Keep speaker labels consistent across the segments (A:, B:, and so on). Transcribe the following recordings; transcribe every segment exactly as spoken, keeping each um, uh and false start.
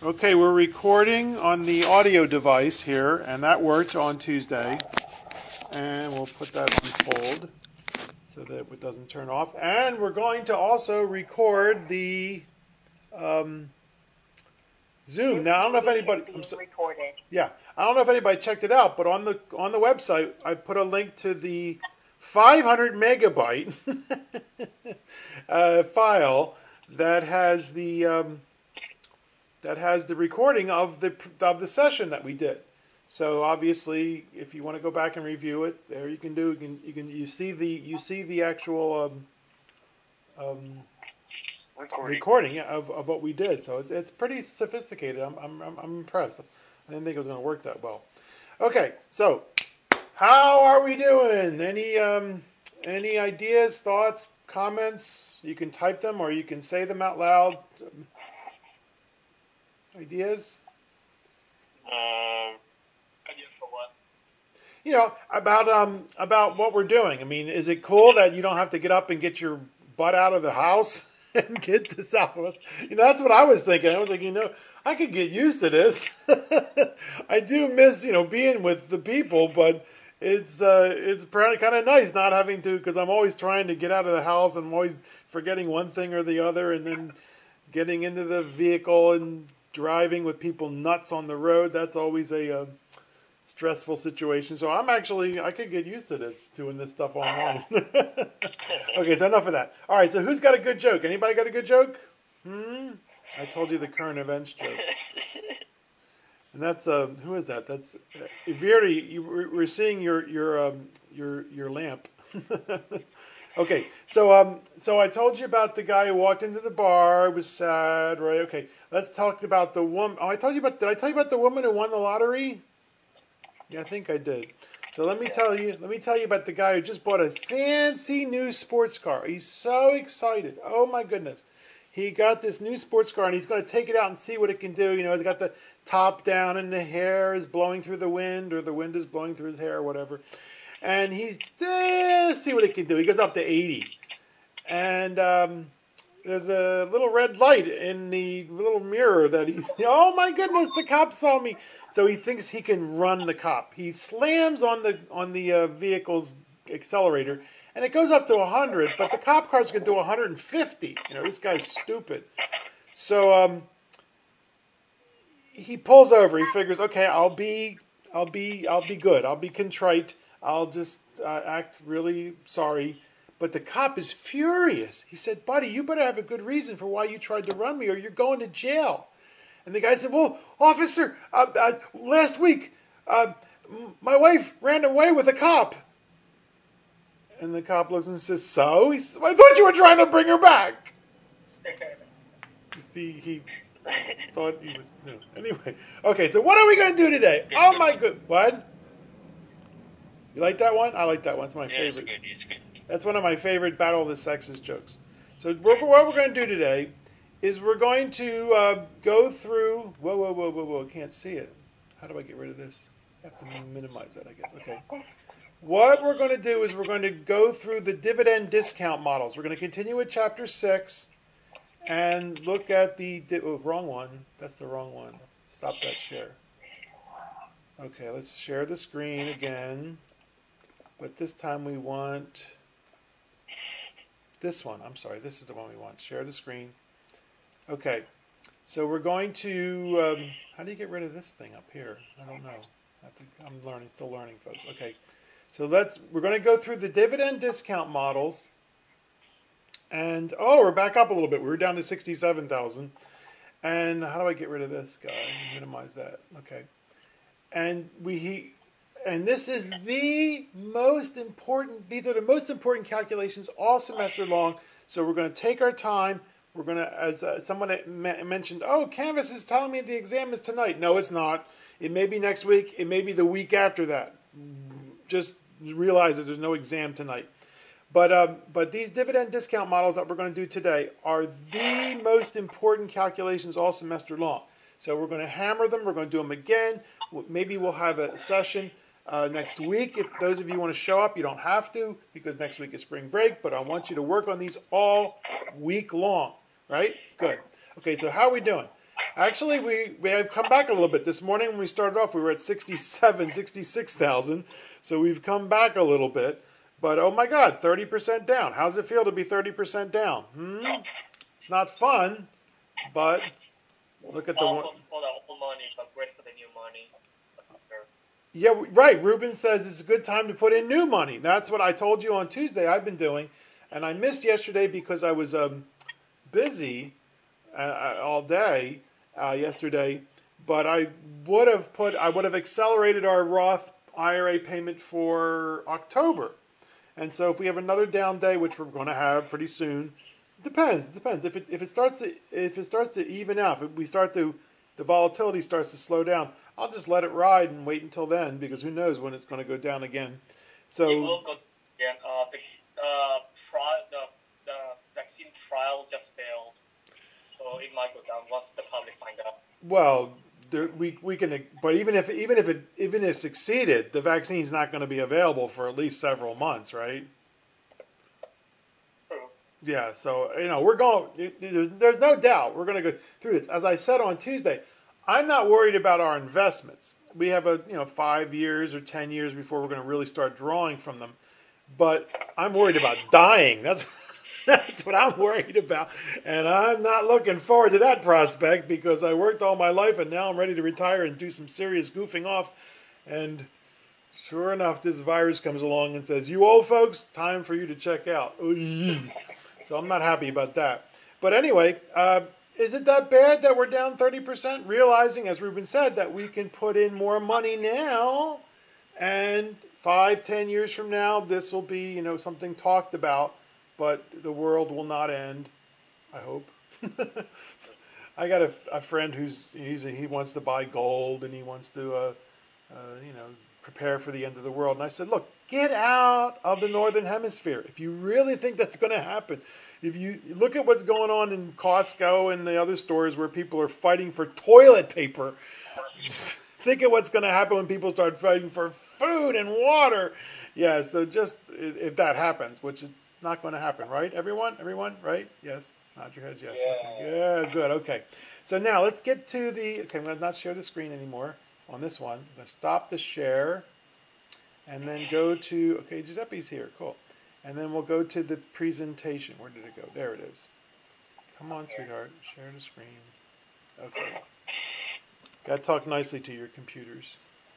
A: Okay, we're recording on the audio device here, and that worked on Tuesday. And we'll put that on hold so that it doesn't turn off. And we're going to also record the um, Zoom. Now, I don't know if anybody. I'm so, yeah, I don't know if anybody checked it out, but on the on the website, I put a link to the five hundred megabyte uh, file that has the. Um, that has the recording of the of the session that we did. So obviously, if you want to go back and review it, there you can do. You can you can you see the you see the actual um, um,
B: recording,
A: recording of, of what we did. So it's pretty sophisticated. I'm I'm I'm, I'm impressed. I didn't think it was going to work that well. Okay, so how are we doing? Any um, any ideas, thoughts, comments? You can type them or you can say them out loud. Ideas?
B: Um, idea for what?
A: You know, about um about what we're doing. I mean, is it cool that you don't have to get up and get your butt out of the house and get to Southwest? You know, that's what I was thinking. I was like, you know, I could get used to this. I do miss, you know, being with the people, but it's uh, it's kind of nice not having to, because I'm always trying to get out of the house and I'm always forgetting one thing or the other, and then getting into the vehicle and driving with people nuts on the road. That's always a uh, stressful situation. So I'm actually, I could get used to this, doing this stuff online. Okay, so enough of that. All right, so who's got a good joke? Anybody got a good joke? Hmm? I told you the current events joke. And that's, uh, who is that? That's, uh, Iviri, you, we're seeing your, your, um, your, your lamp. Okay, so um, so I told you about the guy who walked into the bar. It was sad, right? Okay, let's talk about the woman. Oh, I told you about. Did I tell you about the woman who won the lottery? Yeah, I think I did. So let me tell you. Let me tell you about the guy who just bought a fancy new sports car. He's so excited. Oh my goodness, he got this new sports car and he's going to take it out and see what it can do. You know, it's got the top down and the hair is blowing through the wind, or the wind is blowing through his hair, or whatever. And he's, eh, see what it can do. He goes up to eighty. And um, there's a little red light in the little mirror that he, oh my goodness, the cop saw me. So he thinks he can run the cop. He slams on the on the uh, vehicle's accelerator, and it goes up to one hundred, but the cop car's going to do one hundred fifty. You know, this guy's stupid. So um, he pulls over. He figures, okay, I'll be, I'll be, I'll be good. I'll be contrite. I'll just uh, act really sorry. But the cop is furious. He said, buddy, you better have a good reason for why you tried to run me or you're going to jail. And the guy said, well, officer, uh, uh, last week, uh, my wife ran away with a cop. And the cop looks and says, so? He says, I thought you were trying to bring her back. You see, he thought he would. No. Anyway, okay, so what are we going to do today? Oh, my good. What? You like that one? I like that one. It's my
B: yeah,
A: favorite.
B: It's good. It's good.
A: That's one of my favorite Battle of the Sexes jokes. So we're, what we're going to do today is we're going to uh, go through... Whoa, whoa, whoa, whoa, whoa. I can't see it. How do I get rid of this? I have to minimize that, I guess. Okay. What we're going to do is we're going to go through the dividend discount models. We're going to continue with Chapter six and look at the... Di- oh, wrong one. That's the wrong one. Stop that share. Okay, let's share the screen again. But this time we want this one. I'm sorry, this is the one we want. Share the screen. Okay, so we're going to, um, how do you get rid of this thing up here? I don't know. I have to, I'm learning, still learning, folks. Okay, so let's, we're going to go through the dividend discount models. And, oh, we're back up a little bit. We were down to sixty-seven thousand. And how do I get rid of this guy? Minimize that. Okay. And we, he, And this is the most important, these are the most important calculations all semester long. So we're going to take our time. We're going to, as uh, someone mentioned, oh, Canvas is telling me the exam is tonight. No, it's not. It may be next week. It may be the week after that. Just realize that there's no exam tonight. But um, but these dividend discount models that we're going to do today are the most important calculations all semester long. So we're going to hammer them. We're going to do them again. Maybe we'll have a session Uh, next week. If those of you want to show up, you don't have to, because next week is spring break, but I want you to work on these all week long, right? Good. Okay, so how are we doing? Actually, we, we have come back a little bit. This morning when we started off, we were at sixty-seven, sixty-six thousand. So we've come back a little bit. But oh my God, thirty percent down. How's it feel to be thirty percent down? Hmm? It's not fun, but look at the one.
B: Almost for the old money, but great for the new money.
A: Yeah, right. Ruben says it's a good time to put in new money. That's what I told you on Tuesday I've been doing. And I missed yesterday because I was um, busy uh, all day uh, yesterday. But I would have put, I would have accelerated our Roth I R A payment for October. And so if we have another down day, which we're going to have pretty soon, it depends. It depends. If it if it starts to if it starts to even out, if we start to the volatility starts to slow down, I'll just let it ride and wait until then, because who knows when it's going to go down again. So
B: it will go again. Uh, the uh, trial, the the vaccine trial just failed, so it might go down once the public find out.
A: Well, there, we we can, but even if even if it even if it succeeded, the vaccine's not going to be available for at least several months, right?
B: True.
A: Yeah. So you know we're going. There's, there's no doubt we're going to go through this. As I said on Tuesday, I'm not worried about our investments. We have a you know five years or ten years before we're going to really start drawing from them. But I'm worried about dying. That's that's what I'm worried about, and I'm not looking forward to that prospect, because I worked all my life and now I'm ready to retire and do some serious goofing off. And sure enough, this virus comes along and says, "You old folks, time for you to check out." So I'm not happy about that. But anyway. Uh, Is it that bad that we're down thirty percent? Realizing, as Ruben said, that we can put in more money now, and five, ten years from now, this will be, you know, something talked about, but the world will not end, I hope. I got a, a friend who's, he's a, he wants to buy gold, and he wants to, uh, uh, you know, prepare for the end of the world. And I said, look, get out of the Northern Hemisphere. If you really think that's going to happen, if you look at what's going on in Costco and the other stores where people are fighting for toilet paper, think of what's going to happen when people start fighting for food and water. Yeah, so just if that happens, which is not going to happen, right? Everyone? Everyone? Right? Yes? Nod your heads, yes.
B: Yeah.
A: Okay. Yeah, good. Okay. So now let's get to the, okay, I'm going to not share the screen anymore on this one. I'm going to stop the share and then go to, okay, Giuseppe's here. Cool. And then we'll go to the presentation. Where did it go? There it is. Come on, sweetheart. Share the screen. Okay. Got to talk nicely to your computers.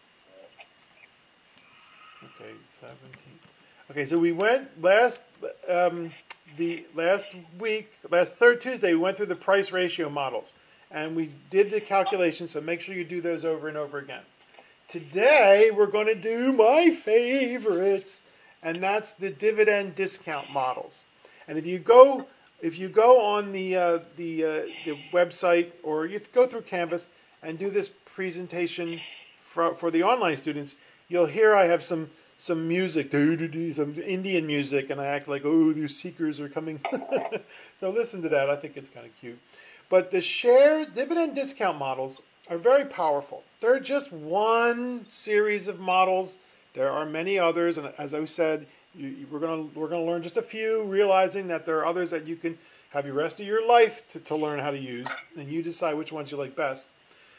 A: Okay, seventeen. Okay, so we went last um, the last week, last third Tuesday, we went through the price ratio models, and we did the calculations. So make sure you do those over and over again. Today we're going to do my favorites. And that's the dividend discount models. And if you go, if you go on the uh, the, uh, the website, or you go through Canvas and do this presentation for, for the online students, you'll hear I have some some music, some Indian music, and I act like, oh, these seekers are coming. So listen to that. I think it's kind of cute. But the share dividend discount models are very powerful. They're just one series of models. There are many others, and as I said, you, you, we're going to we're going to learn just a few, realizing that there are others that you can have your rest of your life to, to learn how to use, and you decide which ones you like best.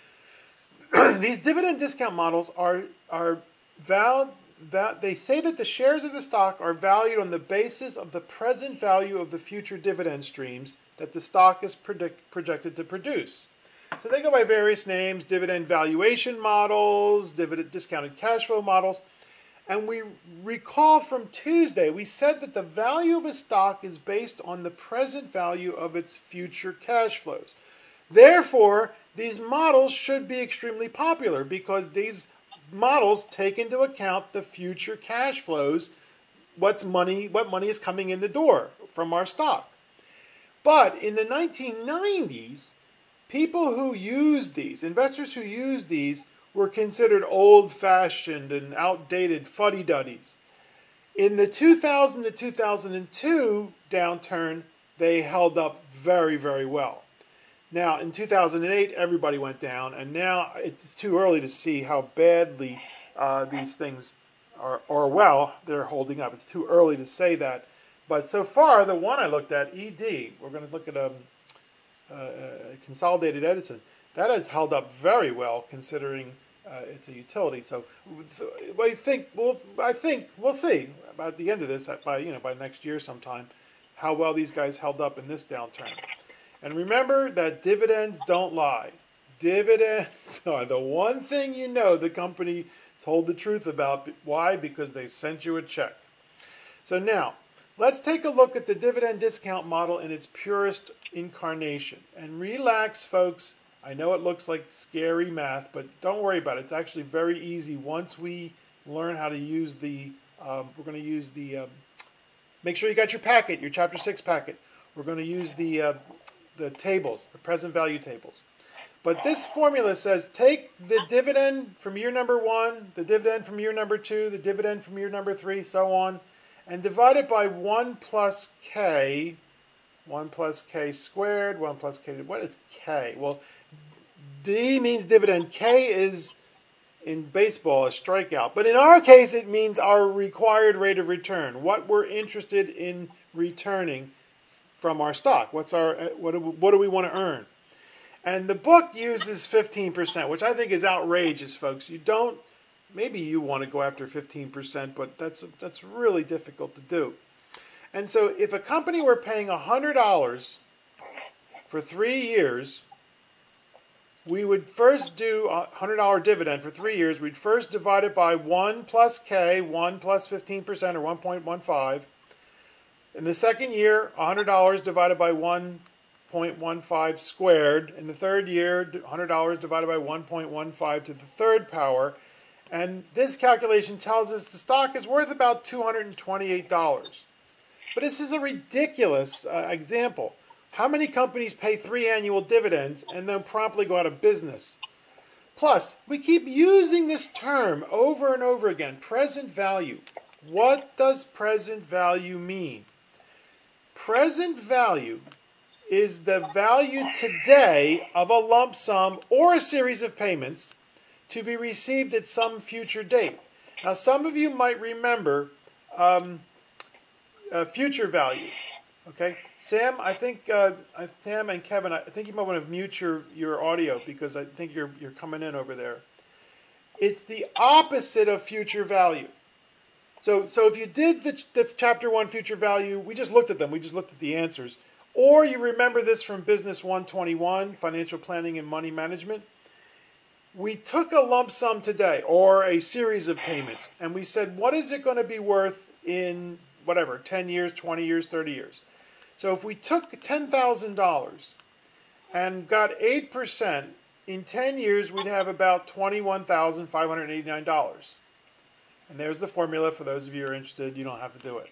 A: These dividend discount models are are val, val, they say that the shares of the stock are valued on the basis of the present value of the future dividend streams that the stock is predict, projected to produce. So they go by various names: dividend valuation models, dividend discounted cash flow models. And we recall from Tuesday, we said that the value of a stock is based on the present value of its future cash flows. Therefore, these models should be extremely popular, because these models take into account the future cash flows, what's money, what money is coming in the door from our stock. But in the nineteen nineties, people who used these, investors who used these, were considered old-fashioned and outdated fuddy-duddies. In the two thousand to two thousand two downturn, they held up very, very well. Now, in two thousand eight, everybody went down, and now it's too early to see how badly uh, these things are, or well, they're holding up. It's too early to say that. But so far, the one I looked at, E D, we're going to look at a, a, a Consolidated Edison. That has held up very well considering uh, it's a utility. So I think we'll, I think we'll see by the end of this, by you know by next year sometime, how well these guys held up in this downturn. And remember that dividends don't lie. Dividends are the one thing you know the company told the truth about. Why? Because they sent you a check. So now, let's take a look at the dividend discount model in its purest incarnation. And relax, folks. I know it looks like scary math, but don't worry about it. It's actually very easy once we learn how to use the, um, we're going to use the, um, make sure you got your packet, your Chapter six packet. We're going to use the, uh, the tables, the present value tables. But this formula says take the dividend from year number one, the dividend from year number two, the dividend from year number three, so on, and divide it by one plus k, one plus k squared, one plus k, what is k? Well, D means dividend, k is, in baseball, a strikeout. But in our case, it means our required rate of return, what we're interested in returning from our stock. What's our, what do, what do we want to earn? And the book uses fifteen percent, which I think is outrageous, folks. You don't, maybe you want to go after fifteen percent, but that's that's really difficult to do. And so if a company were paying one hundred dollars for three years, we would first do a one hundred dollars dividend for three years. We'd first divide it by one plus K, one plus fifteen percent, or one point one five. In the second year, one hundred dollars divided by one point one five squared. In the third year, one hundred dollars divided by one point one five to the third power. And this calculation tells us the stock is worth about two hundred twenty-eight dollars. But this is a ridiculous uh, example. How many companies pay three annual dividends and then promptly go out of business? Plus, we keep using this term over and over again, present value. What does present value mean? Present value is the value today of a lump sum or a series of payments to be received at some future date. Now, some of you might remember um, uh, future value. Okay, Sam, I think uh, Sam and Kevin, I think you might want to mute your, your audio because I think you're you're coming in over there. It's the opposite of future value. So so if you did the, the chapter one future value, we just looked at them. We just looked at the answers. Or you remember this from Business one twenty-one, Financial Planning and Money Management. We took a lump sum today, or a series of payments, and we said, what is it going to be worth in, whatever, ten years, twenty years, thirty years? So if we took ten thousand dollars and got eight percent, in ten years we'd have about twenty-one thousand five hundred eighty-nine dollars. And there's the formula for those of you who are interested. You don't have to do it.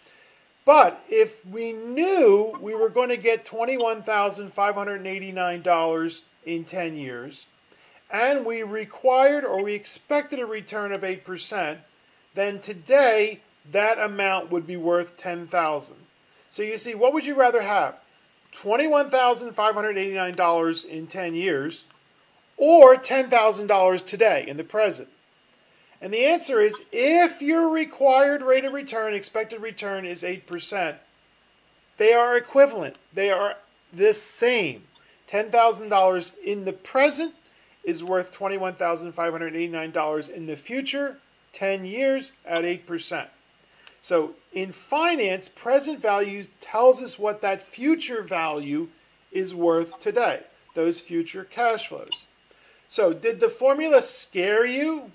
A: But if we knew we were going to get twenty-one thousand five hundred eighty-nine dollars in ten years, and we required or we expected a return of eight percent, then today that amount would be worth ten thousand dollars. So you see, what would you rather have? twenty-one thousand five hundred eighty-nine dollars in ten years, or ten thousand dollars today in the present? And the answer is, if your required rate of return, expected return, is eight percent, they are equivalent. They are the same. ten thousand dollars in the present is worth twenty-one thousand five hundred eighty-nine dollars in the future, ten years at eight percent. So in finance, present value tells us what that future value is worth today, those future cash flows. So did the formula scare you?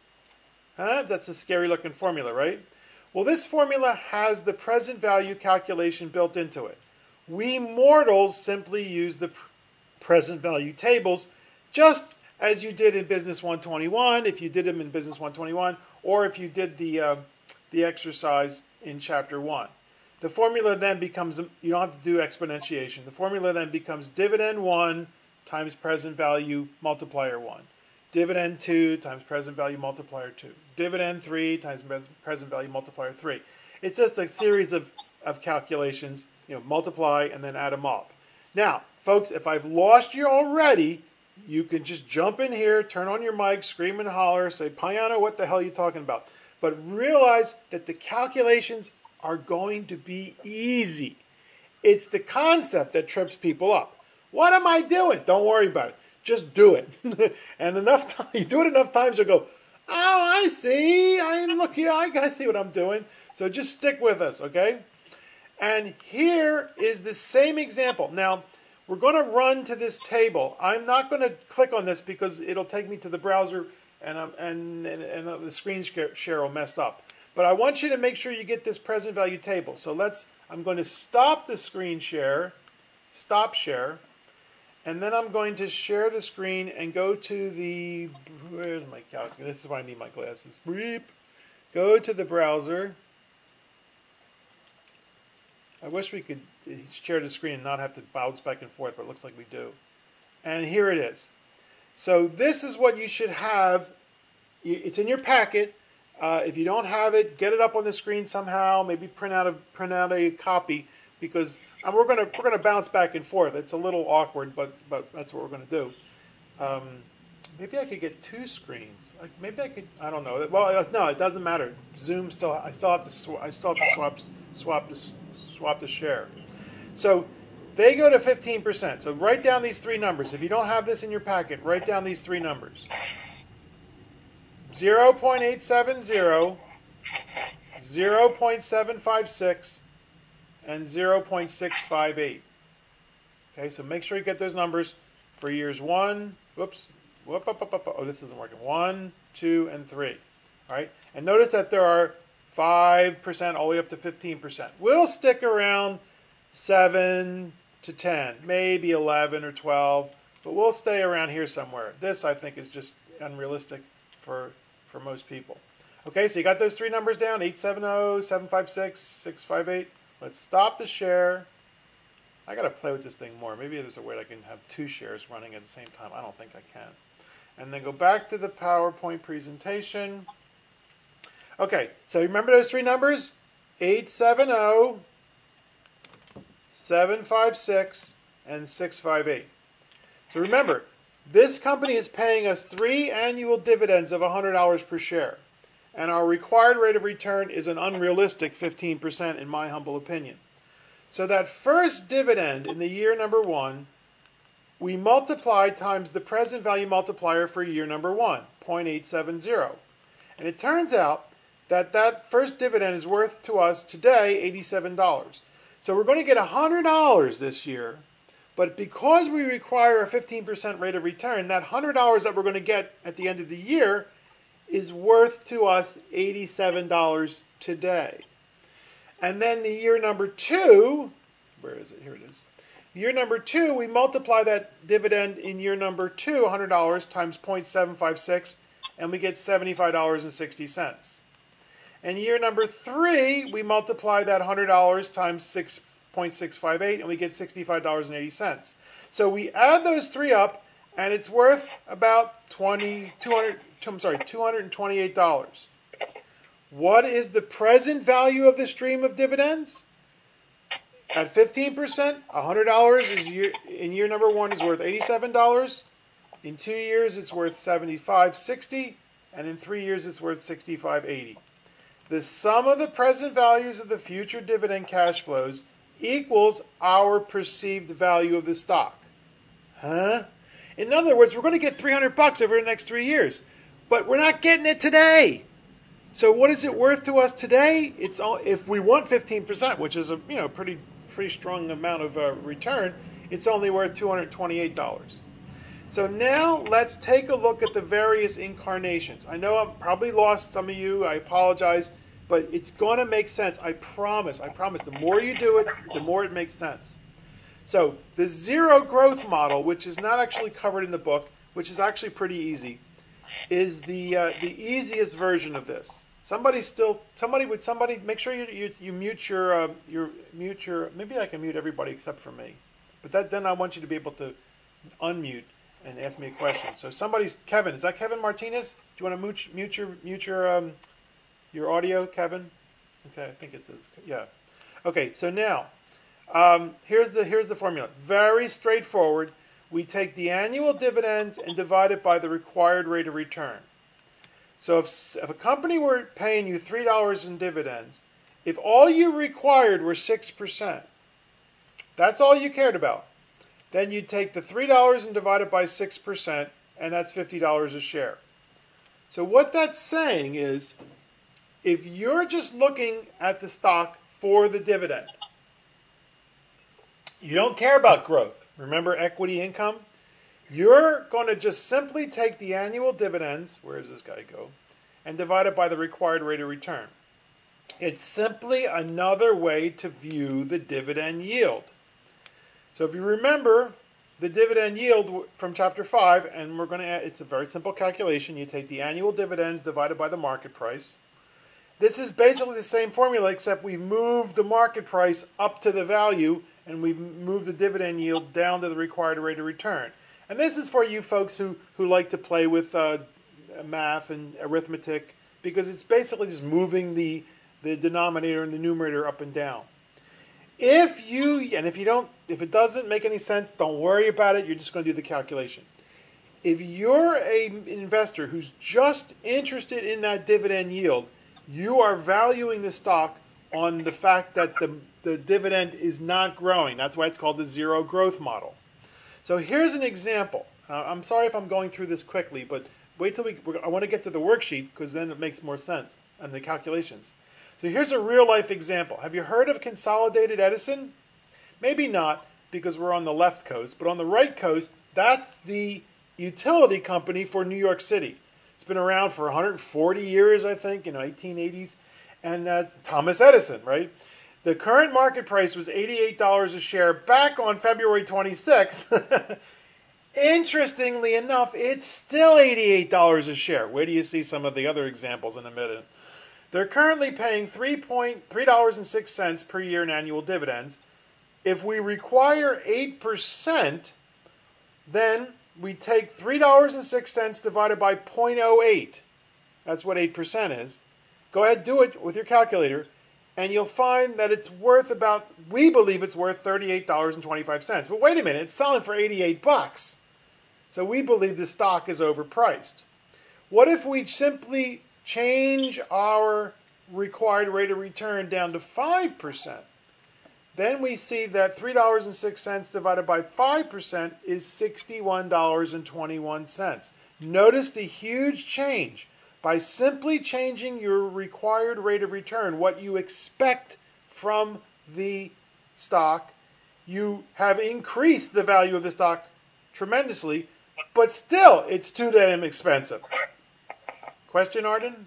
A: Huh? That's a scary looking formula, right? Well, this formula has the present value calculation built into it. We mortals simply use the pr- present value tables just as you did in Business one twenty-one, if you did them in Business one twenty-one, or if you did the, uh, the exercise in Chapter one. The formula then becomes, you don't have to do exponentiation. The formula then becomes dividend one times present value multiplier one. Dividend two times present value multiplier two. Dividend three times present value multiplier three. It's just a series of, of calculations, you know, multiply and then add them up. Now, folks, if I've lost you already, you can just jump in here, turn on your mic, scream and holler, say, Payano, what the hell are you talking about? But realize that the calculations are going to be easy. It's the concept that trips people up. What am I doing? Don't worry about it. Just do it. And enough time, you do it enough times, you'll go, oh, I see. I'm looking. I see what I'm doing. So just stick with us, okay? And here is the same example. Now, we're going to run to this table. I'm not going to click on this because it'll take me to the browser and, um, and, and, and the screen share will mess up. But I want you to make sure you get this present value table. So let's, I'm going to stop the screen share, stop share, and then I'm going to share the screen and go to the, where's my calculator? This is why I need my glasses. Beep. Go to the browser. I wish we could share the screen and not have to bounce back and forth, but it looks like we do. And here it is. So this is what you should have. It's in your packet. Uh, if you don't have it, get it up on the screen somehow. Maybe print out a print out a copy, because and we're gonna we're gonna bounce back and forth. It's a little awkward, but but that's what we're gonna do. Um, maybe I could get two screens. Like maybe I could. I don't know. Well, no, it doesn't matter. Zoom still. I still have to. Sw I still have to swap swap the swap the share. So they go to fifteen percent. So write down these three numbers. If you don't have this in your packet, write down these three numbers. zero point eight seven zero, zero point seven five six, and zero point six five eight. Okay, so make sure you get those numbers for years one, whoops, whoop, up, up, up, oh, this isn't working, one, two, and three. All right, and notice that there are five percent all the way up to fifteen percent. We'll stick around seven to ten, maybe eleven or twelve, but we'll stay around here somewhere. This, I think, is just unrealistic for for most people. Okay, so you got those three numbers down, eight seven zero, seven five six, six five eight. Let's stop the share. I got to play with this thing more. Maybe there's a way I can have two shares running at the same time. I don't think I can. And then go back to the PowerPoint presentation. Okay, so remember those three numbers? eight seven zero, seven five six, and six five eight. So remember, this company is paying us three annual dividends of one hundred dollars per share. And our required rate of return is an unrealistic fifteen percent in my humble opinion. So that first dividend in the year number one, we multiply times the present value multiplier for year number one, zero point eight seven zero. And it turns out that that first dividend is worth to us today eighty-seven dollars. So we're going to get one hundred dollars this year. But because we require a fifteen percent rate of return, that one hundred dollars that we're going to get at the end of the year is worth to us eighty-seven dollars today. And then the year number two, where is it? Here it is. Year number two, we multiply that dividend in year number two, one hundred dollars times zero point seven five six, and we get seventy-five dollars and sixty cents. And year number three, we multiply that one hundred dollars times six point six five eight, and we get sixty-five dollars and eighty cents. So we add those three up, and it's worth about twenty, two hundred, I'm sorry, two hundred twenty-eight dollars. What is the present value of the stream of dividends? At fifteen percent, one hundred dollars is year, in year number one is worth eighty-seven dollars. In two years, it's worth seventy-five sixty, and in three years, it's worth sixty-five eighty. The sum of the present values of the future dividend cash flows equals our perceived value of the stock. Huh? In other words, we're going to get three hundred bucks over the next three years, but we're not getting it today. So what is it worth to us today? It's all, if we want fifteen percent, which is a you know pretty pretty strong amount of uh, return, it's only worth two hundred twenty-eight dollars. So now let's take a look at the various incarnations. I know I've probably lost some of you. I apologize, but it's going to make sense. I promise. I promise. The more you do it, the more it makes sense. So the zero growth model, which is not actually covered in the book, which is actually pretty easy, is the uh, the easiest version of this. Somebody still, somebody would somebody make sure you you, you mute your uh, your mute your. Maybe I can mute everybody except for me, but that then I want you to be able to unmute and ask me a question. So somebody's Kevin. Is that Kevin Martinez? Do you want to mute mute your mute your um, your audio, Kevin? Okay, I think it says yeah. Okay, so now um, here's the here's the formula. Very straightforward. We take the annual dividends and divide it by the required rate of return. So if, if a company were paying you three dollars in dividends, if all you required were six percent, that's all you cared about. then you take the three dollars and divide it by six percent, and that's fifty dollars a share. So what that's saying is, if you're just looking at the stock for the dividend, you don't care about growth. Remember equity income? You're going to just simply take the annual dividends, where does this guy go, and divide it by the required rate of return. It's simply another way to view the dividend yield. So if you remember the dividend yield from chapter five, and we're going to add, it's a very simple calculation. You take the annual dividends divided by the market price. This is basically the same formula, except we moved the market price up to the value, and we moved the dividend yield down to the required rate of return. And this is for you folks who, who like to play with uh, math and arithmetic, because it's basically just moving the, the denominator and the numerator up and down. If you, and if you don't, if it doesn't make any sense, don't worry about it. You're just going to do the calculation. If you're an investor who's just interested in that dividend yield, you are valuing the stock on the fact that the, the dividend is not growing. That's why it's called the zero growth model. So here's an example. Uh, I'm sorry if I'm going through this quickly, but wait till we, I want to get to the worksheet, because then it makes more sense and the calculations. So here's a real life example. Have you heard of Consolidated Edison? Maybe not, because we're on the left coast, but on the right coast, that's the utility company for New York City. It's been around for one hundred forty years, I think, in the eighteen eighties, and that's Thomas Edison, right? The current market price was eighty-eight dollars a share back on February twenty-sixth. Interestingly enough, it's still eighty-eight dollars a share. Where do you see some of the other examples in a minute? They're currently paying three dollars and six cents per year in annual dividends. If we require eight percent, then we take three dollars and six cents divided by zero point zero eight. That's what eight percent is. Go ahead, do it with your calculator, and you'll find that it's worth about, we believe it's worth thirty-eight dollars and twenty-five cents. But wait a minute, it's selling for eighty-eight bucks. So we believe the stock is overpriced. What if we simply change our required rate of return down to five percent? Then we see that three dollars and six cents divided by five percent is sixty-one dollars and twenty-one cents. Notice the huge change. By simply changing your required rate of return, what you expect from the stock, you have increased the value of the stock tremendously, but still, it's too damn expensive. Question, Arden?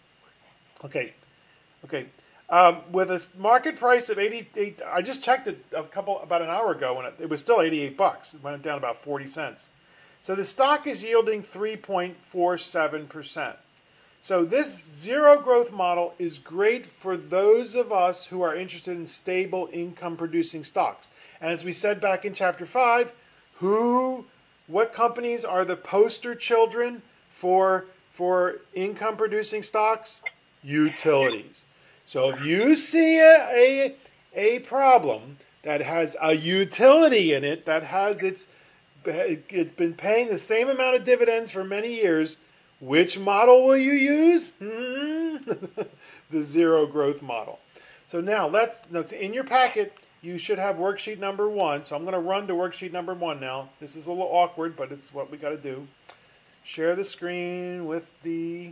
A: Okay. Okay. Um, with a market price of eighty-eight, I just checked it a couple about an hour ago, and it, it was still eighty-eight bucks. It went down about forty cents. So the stock is yielding three point four seven percent. So this zero growth model is great for those of us who are interested in stable income producing stocks. And as we said back in chapter five, who, what companies are the poster children for, for income producing stocks? Utilities. So if you see a, a, a problem that has a utility in it, that has its, it's been paying the same amount of dividends for many years, which model will you use? Hmm? The zero growth model. So now let's, in your packet, you should have worksheet number one. So I'm going to run to worksheet number one now. This is a little awkward, but it's what we got to do. Share the screen with the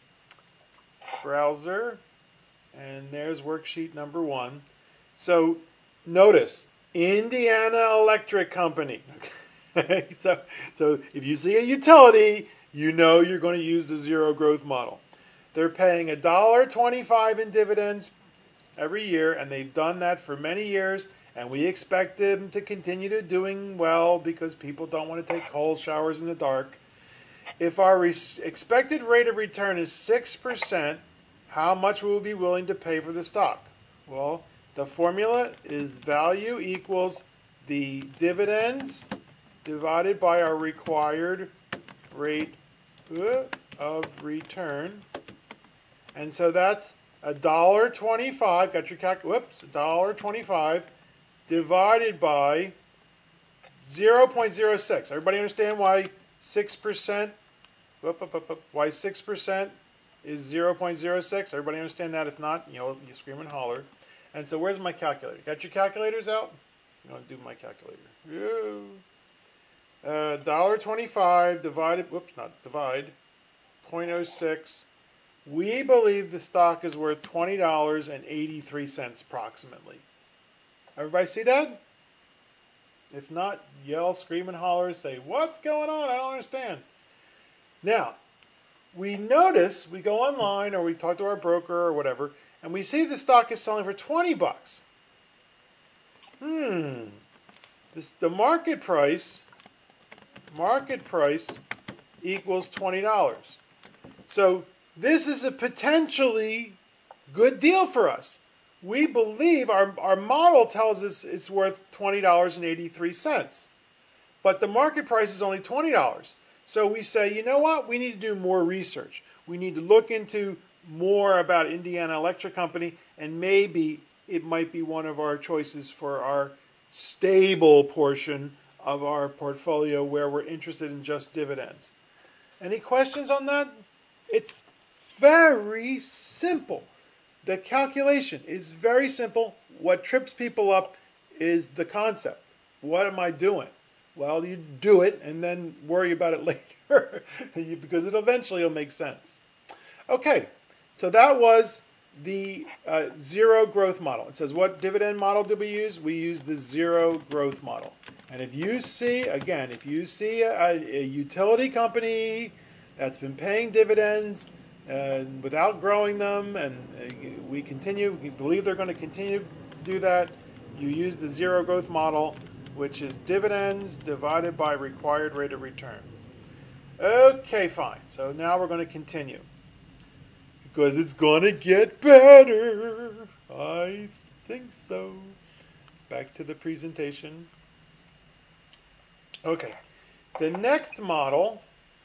A: browser. And there's worksheet number one. So notice, Indiana Electric Company. so, so if you see a utility, you know you're going to use the zero growth model. They're paying one dollar and twenty-five cents in dividends every year, and they've done that for many years, and we expect them to continue to doing well because people don't want to take cold showers in the dark. If our re- expected rate of return is six percent, how much will we be willing to pay for the stock? Well, the formula is value equals the dividends divided by our required rate of return. And so that's a dollar and twenty-five, got your calc, whoops, a dollar and twenty-five divided by zero point zero six. Everybody understand why six percent, whoop, whoop, whoop, whoop, why six percent is zero point zero six? Everybody understand that? If not, you know, you scream and holler. And so where's my calculator? Got your calculators out? I'm going to do my calculator. Yeah. Uh, one dollar twenty-five divided, whoops, not divide, zero point zero six. We believe the stock is worth twenty dollars and eighty-three cents approximately. Everybody see that? If not, yell, scream, and holler, say, what's going on? I don't understand. Now, we notice, we go online or we talk to our broker or whatever, and we see the stock is selling for twenty bucks. Hmm. This, the market price, market price equals twenty dollars. So this is a potentially good deal for us. We believe our, our model tells us it's worth twenty dollars and eighty-three cents. But the market price is only twenty dollars. So we say, you know what? We need to do more research. We need to look into more about Indiana Electric Company, and maybe it might be one of our choices for our stable portion of our portfolio where we're interested in just dividends. Any questions on that? It's very simple. The calculation is very simple. What trips people up is the concept. What am I doing? Well, you do it and then worry about it later because it eventually will make sense. Okay, so that was the uh, zero growth model. It says, what dividend model did we use? We used the zero growth model. And if you see, again, if you see a, a utility company that's been paying dividends uh, without growing them, and uh, we continue, we believe they're going to continue to do that, you use the zero growth model, which is dividends divided by required rate of return. Okay, fine. So now we're going to continue. Because it's going to get better. I think so. Back to the presentation. Okay. The next model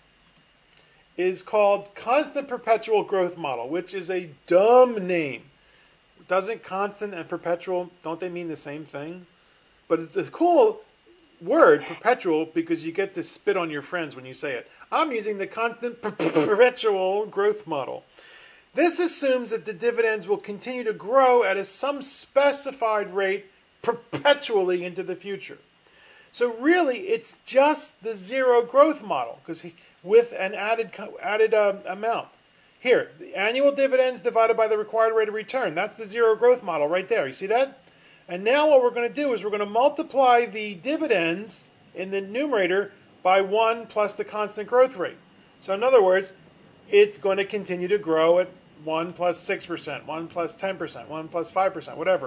A: is called Constant Perpetual Growth Model, which is a dumb name. Doesn't constant and perpetual, don't they mean the same thing? But it's a cool word, perpetual, because you get to spit on your friends when you say it. I'm using the Constant Perpetual Growth Model. This assumes that the dividends will continue to grow at a some specified rate perpetually into the future. So really, it's just the zero growth model, because with an added added uh, amount. Here, the annual dividends divided by the required rate of return. That's the zero growth model right there. You see that? And now what we're going to do is we're going to multiply the dividends in the numerator by one plus the constant growth rate. So in other words, it's going to continue to grow at one plus six percent, one plus ten percent, one plus five percent, whatever.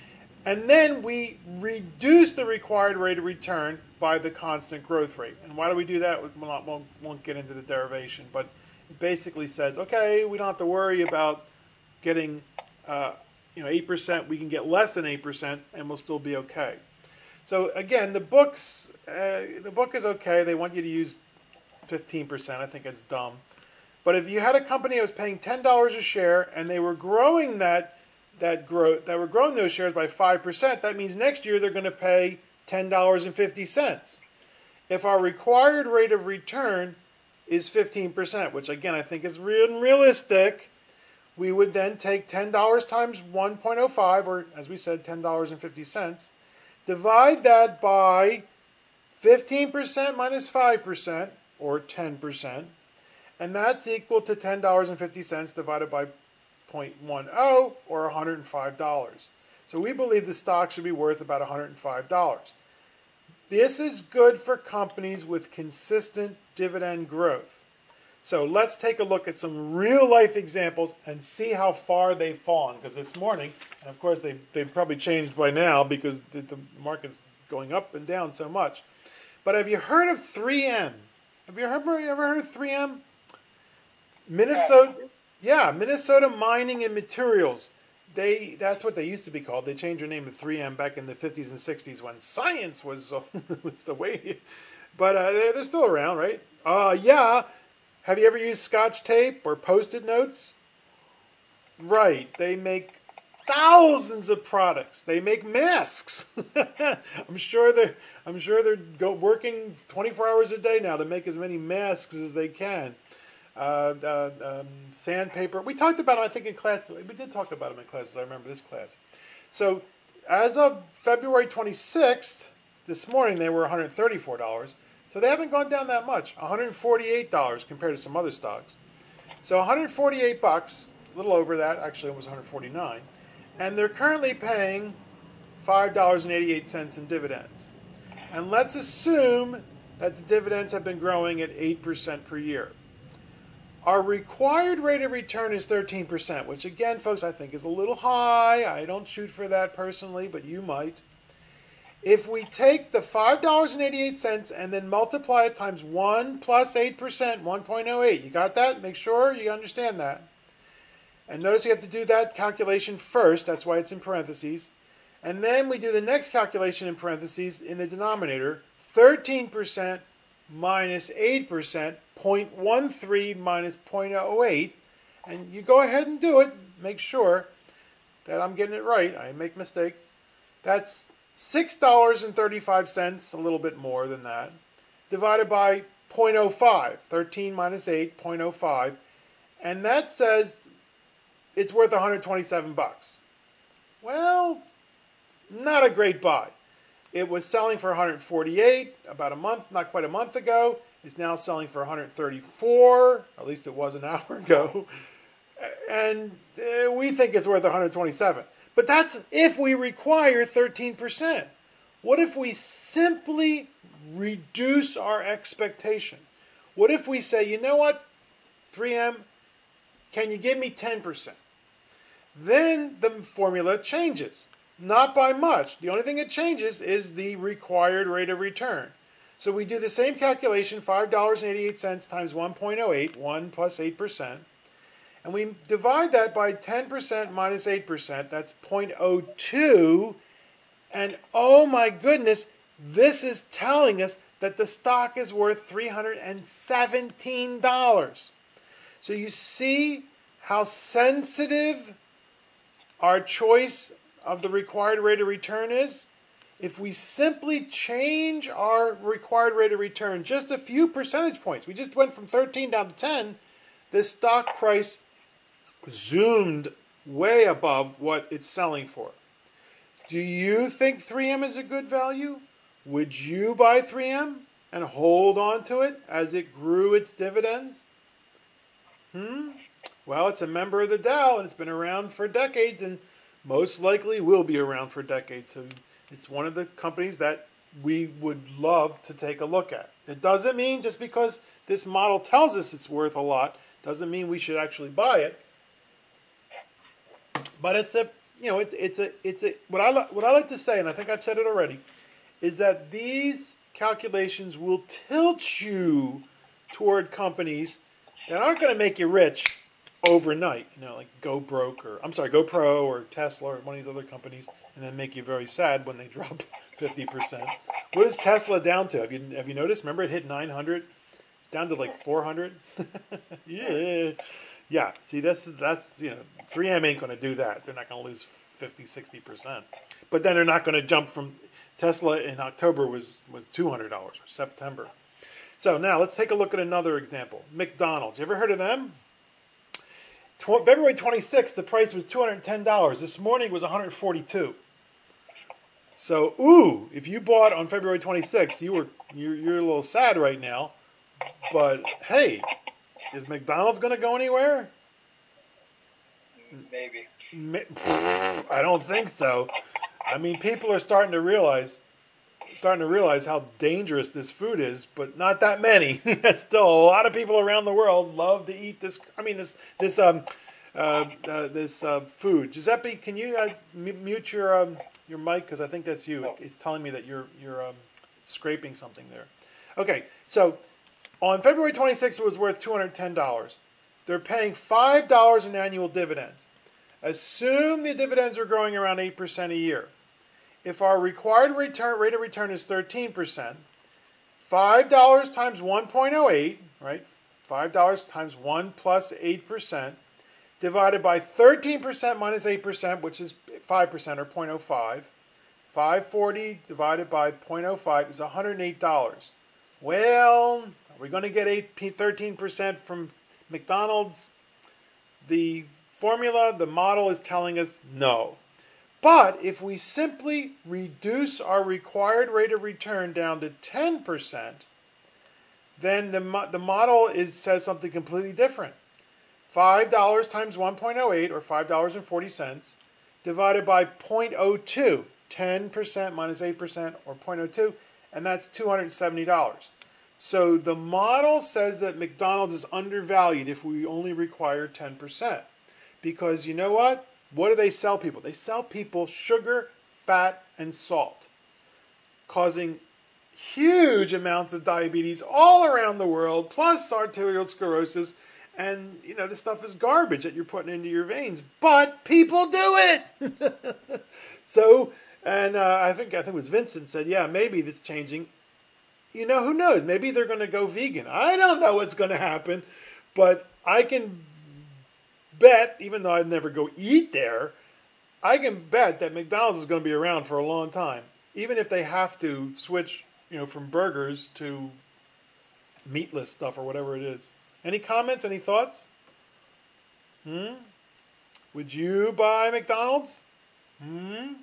A: And then we reduce the required rate of return by the constant growth rate. And why do we do that? We'll not, won't, won't get into the derivation, but it basically says, okay, we don't have to worry about getting uh, you know, eight percent. We can get less than eight percent and we'll still be okay. So again, the books, uh, the book is okay. They want you to use fifteen percent. I think it's dumb. But if you had a company that was paying ten dollars a share and they were growing that that growth, that were growing those shares by five percent, that means next year they're going to pay ten dollars and fifty cents. If our required rate of return is fifteen percent, which again I think is realistic, we would then take ten dollars times one point zero five, or as we said, ten dollars and fifty cents, divide that by fifteen percent minus five percent, or ten percent, and that's equal to ten dollars and fifty cents divided by zero point one zero, or one hundred five dollars. So we believe the stock should be worth about one hundred five dollars. This is good for companies with consistent dividend growth. So let's take a look at some real-life examples and see how far they've fallen. Because this morning, and of course they, they've probably changed by now because the, the market's going up and down so much. But have you heard of three M? Have you ever, ever heard of three M? Minnesota, yeah, Minnesota Mining and Materials. They that's what they used to be called. They changed their name to three M back in the fifties and sixties when science was, uh, was the way. But uh, they're, they're still around, right? Uh, yeah. Have you ever used Scotch tape or Post-it notes? Right. They make thousands of products. They make masks. I'm sure they're I'm sure they're go, working twenty-four hours a day now to make as many masks as they can. Uh, uh, um, sandpaper. We talked about them, I think, in class. We did talk about them in class. I remember this class. So as of February twenty-sixth, this morning they were one hundred thirty-four dollars. So they haven't gone down that much, one hundred forty-eight dollars compared to some other stocks. So one hundred forty-eight bucks, a little over that, actually it was one hundred forty-nine. And they're currently paying five dollars and eighty-eight cents in dividends. And let's assume that the dividends have been growing at eight percent per year. Our required rate of return is thirteen percent, which again, folks, I think is a little high. I don't shoot for that personally, but you might. If we take the five dollars and eighty-eight cents and then multiply it times one plus eight percent, one point oh eight. You got that? Make sure you understand that. And notice you have to do that calculation first. That's why it's in parentheses. And then we do the next calculation in parentheses in the denominator. thirteen percent minus eight percent, zero point one three minus zero point zero eight. And you go ahead and do it. Make sure that I'm getting it right. I make mistakes. That's six dollars and thirty-five cents, a little bit more than that, divided by zero point zero five. thirteen minus eight, zero point zero five. And that says it's worth one hundred twenty-seven bucks. Well, not a great buy. It was selling for one hundred forty-eight about a month, not quite a month ago. It's now selling for one hundred thirty-four, at least it was an hour ago. And uh, we think it's worth one hundred twenty-seven. But that's if we require thirteen percent. What if we simply reduce our expectation? What if we say, you know what, three M, can you give me ten percent? Then the formula changes. Not by much. The only thing it changes is the required rate of return. So we do the same calculation, five dollars and eighty-eight cents times one point zero eight, one plus eight percent. And we divide that by ten percent minus eight percent. That's zero point zero two. And oh my goodness, this is telling us that the stock is worth three hundred seventeen dollars. So you see how sensitive our choice of the required rate of return is? If we simply change our required rate of return just a few percentage points, we just went from thirteen down to ten, the stock price zoomed way above what it's selling for. Do you think three M is a good value? Would you buy three M and hold on to it as it grew its dividends? Hmm? Well, it's a member of the Dow and it's been around for decades and most likely will be around for decades. So it's one of the companies that we would love to take a look at. It doesn't mean just because this model tells us it's worth a lot, doesn't mean we should actually buy it. But it's a, you know, it's it's a it's a what I what I like to say, and I think I've said it already, is that these calculations will tilt you toward companies that aren't going to make you rich overnight, you know, like Go Broke or I'm sorry, GoPro or Tesla or one of these other companies, and then make you very sad when they drop fifty percent. What is Tesla down to? Have you have you noticed? Remember, it hit nine hundred. It's down to like four hundred. yeah, yeah. See, this is that's you know, three M ain't going to do that. They're not going to lose fifty, sixty percent. But then they're not going to jump from Tesla in October was was two hundred dollars or September. So now let's take a look at another example. McDonald's. You ever heard of them? February twenty-sixth, the price was two hundred ten dollars. This morning was one hundred forty-two dollars. So, ooh, if you bought on February twenty-sixth, you were you're, you're a little sad right now. But hey, is McDonald's going to go anywhere?
B: Maybe.
A: I don't think so. I mean, people are starting to realize starting to realize how dangerous this food is, but not that many. Still, a lot of people around the world love to eat this. I mean, this this um uh, uh this uh, food. Giuseppe, can you uh, mute your um your mic because I think that's you. It's telling me that you're you're um, scraping something there. Okay, so on February twenty-sixth, it was worth two hundred ten dollars. They're paying five dollars in annual dividends. Assume the dividends are growing around eight percent a year. If our required return, rate of return is thirteen percent, five dollars times one point zero eight, right? five dollars times one plus eight percent, divided by thirteen percent minus eight percent, which is five percent or zero point zero five. five hundred forty divided by zero point zero five is one hundred eight dollars. Well, are we going to get eight, thirteen percent from McDonald's? The formula, the model is telling us no. But if we simply reduce our required rate of return down to ten percent, then the, mo- the model is, says something completely different. five dollars times one point zero eight, or five dollars and forty cents, divided by zero point zero two, ten percent minus eight percent, or zero point zero two, and that's two hundred seventy dollars. So the model says that McDonald's is undervalued if we only require ten percent. Because you know what? What do they sell people? They sell people sugar, fat, and salt, causing huge amounts of diabetes all around the world, plus arterial sclerosis. And, you know, this stuff is garbage that you're putting into your veins. But people do it! So, and uh, I think I think it was Vincent said, yeah, maybe that's changing. You know, who knows? Maybe they're going to go vegan. I don't know what's going to happen. But I can bet, even though I'd never go eat there, I can bet that McDonald's is going to be around for a long time. Even if they have to switch, you know, from burgers to meatless stuff or whatever it is. Any comments? Any thoughts? Hmm? Would you buy McDonald's? Hmm?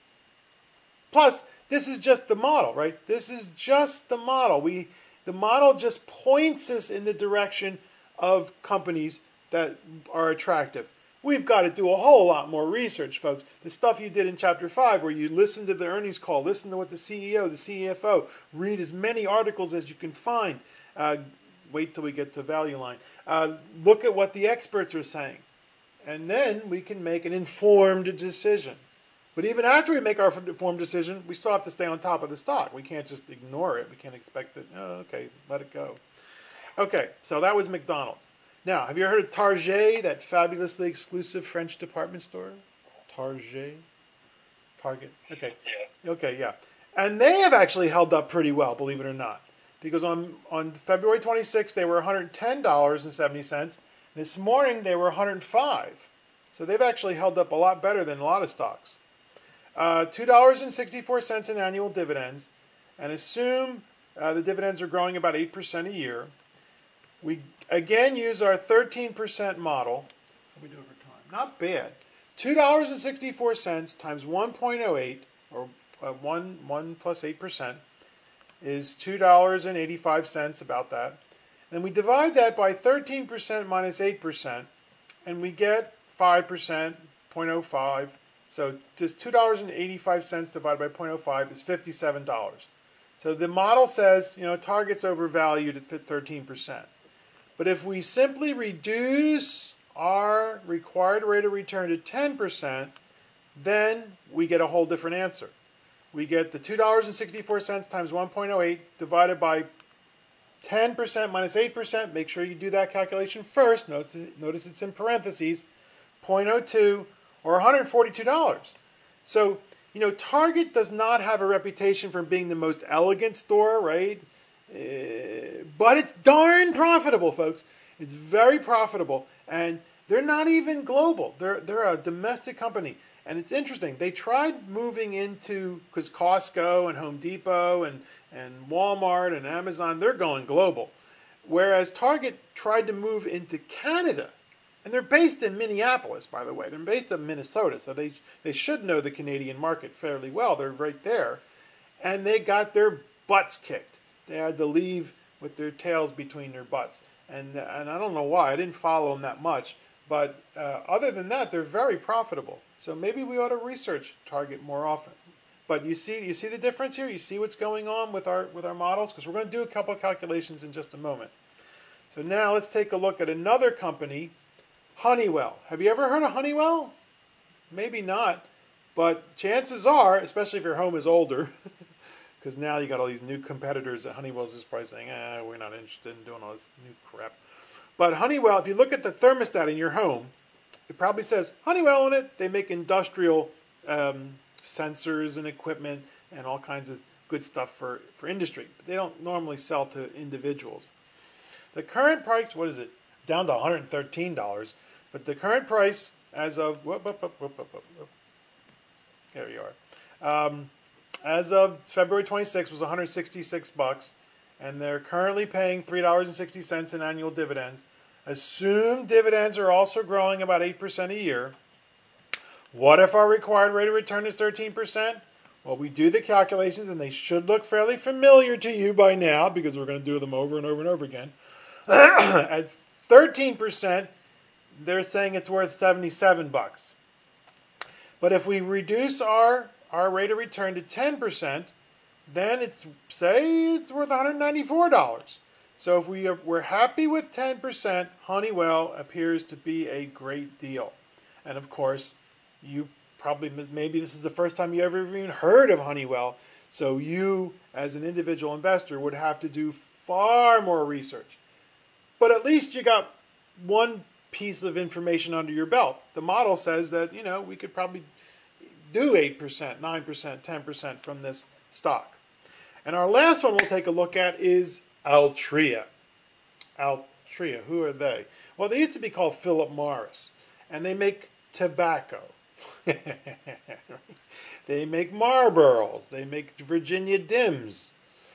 A: Plus, this is just the model, right? This is just the model. We, the model just points us in the direction of companies that are attractive. We've got to do a whole lot more research, folks. The stuff you did in Chapter five, where you listen to the earnings call, listen to what the C E O, the C F O, read as many articles as you can find. Uh, wait till we get to Value Line. Uh, look at what the experts are saying. And then we can make an informed decision. But even after we make our informed decision, we still have to stay on top of the stock. We can't just ignore it. We can't expect it. Oh, okay, let it go. Okay, so that was McDonald's. Now, have you heard of Target, that fabulously exclusive French department store? Target? Target. Okay.
B: Yeah.
A: Okay, yeah. And they have actually held up pretty well, believe it or not. Because on, on February twenty-sixth, they were one hundred ten dollars and seventy cents. This morning, they were one hundred five dollars. So they've actually held up a lot better than a lot of stocks. Uh, two dollars and sixty-four cents in annual dividends. And assume uh, the dividends are growing about eight percent a year. We again use our thirteen percent model. What do we do over time? Not bad. two dollars and sixty-four cents times one point zero eight, or uh, one, one plus eight percent, is two dollars and eighty-five cents, about that. And we divide that by thirteen percent minus eight percent, and we get five percent, zero point zero five. So just two dollars and eighty-five cents divided by zero point zero five is fifty-seven dollars. So the model says, you know, Target's overvalued at thirteen percent. But if we simply reduce our required rate of return to ten percent, then we get a whole different answer. We get the two dollars and sixty-four cents times one point zero eight divided by ten percent minus eight percent. Make sure you do that calculation first. Notice, notice it's in parentheses. zero point zero two, or one hundred forty-two dollars. So, you know, Target does not have a reputation for being the most elegant store, right? Uh, but it's darn profitable, folks. It's very profitable. And they're not even global. They're, they're a domestic company. And it's interesting. They tried moving into, because Costco and Home Depot and, and Walmart and Amazon, they're going global. Whereas Target tried to move into Canada. And they're based in Minneapolis, by the way. They're based in Minnesota, so they they should know the Canadian market fairly well. They're right there. And they got their butts kicked. They had to leave with their tails between their butts. And and I don't know why. I didn't follow them that much. But uh, other than that, they're very profitable. So maybe we ought to research Target more often. But you see you see the difference here? You see what's going on with our, with our models? Because we're going to do a couple of calculations in just a moment. So now let's take a look at another company, Honeywell. Have you ever heard of Honeywell? Maybe not, but chances are, especially if your home is older, because now you got all these new competitors that Honeywell's is probably saying, eh, we're not interested in doing all this new crap. But Honeywell, if you look at the thermostat in your home, it probably says Honeywell on it. They make industrial um, sensors and equipment and all kinds of good stuff for, for industry. But they don't normally sell to individuals. The current price, what is it? Down to one hundred thirteen dollars. But the current price as of, whoop, whoop, whoop, whoop, whoop, whoop. There you are. Um, as of February twenty-sixth was one hundred sixty-six bucks, and they're currently paying three dollars and sixty cents in annual dividends. Assume dividends are also growing about eight percent a year. What if our required rate of return is thirteen percent? Well, we do the calculations, and they should look fairly familiar to you by now because we're going to do them over and over and over again. At thirteen percent, they're saying it's worth seventy-seven bucks. But if we reduce our, our rate of return to ten percent, then it's, say, it's worth one hundred ninety-four dollars. So if we are, we're happy with ten percent, Honeywell appears to be a great deal. And of course, you probably, maybe this is the first time you ever even heard of Honeywell. So you, as an individual investor, would have to do far more research. But at least you got one piece of information under your belt. The model says that, you know, we could probably do eight percent, nine percent, ten percent from this stock. And our last one we'll take a look at is Altria. Altria, who are they? Well, they used to be called Philip Morris, and they make tobacco. They make Marlboros. They make Virginia Dims.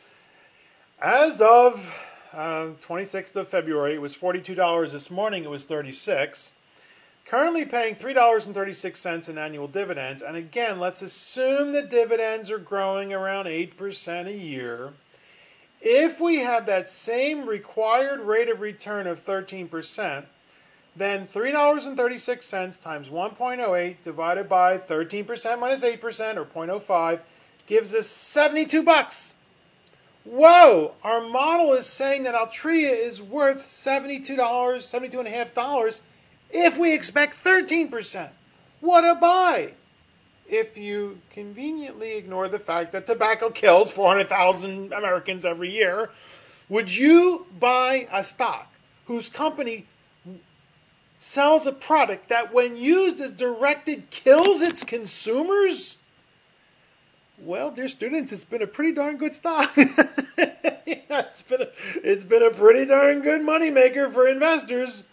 A: As of uh, twenty-sixth of February, it was forty-two dollars. This morning it was thirty-six dollars. Currently paying three dollars and thirty-six cents in annual dividends. And again, let's assume the dividends are growing around eight percent a year. If we have that same required rate of return of thirteen percent, then three dollars and thirty-six cents times one point oh eight divided by thirteen percent minus eight percent, or zero point oh five, gives us seventy-two bucks. Whoa! Our model is saying that Altria is worth seventy-two dollars, seventy-two point five dollars if we expect thirteen percent. What a buy! If you conveniently ignore the fact that tobacco kills four hundred thousand Americans every year, would you buy a stock whose company sells a product that, when used as directed, kills its consumers? Well, dear students, it's been a pretty darn good stock. it's, been a, it's been a pretty darn good moneymaker for investors.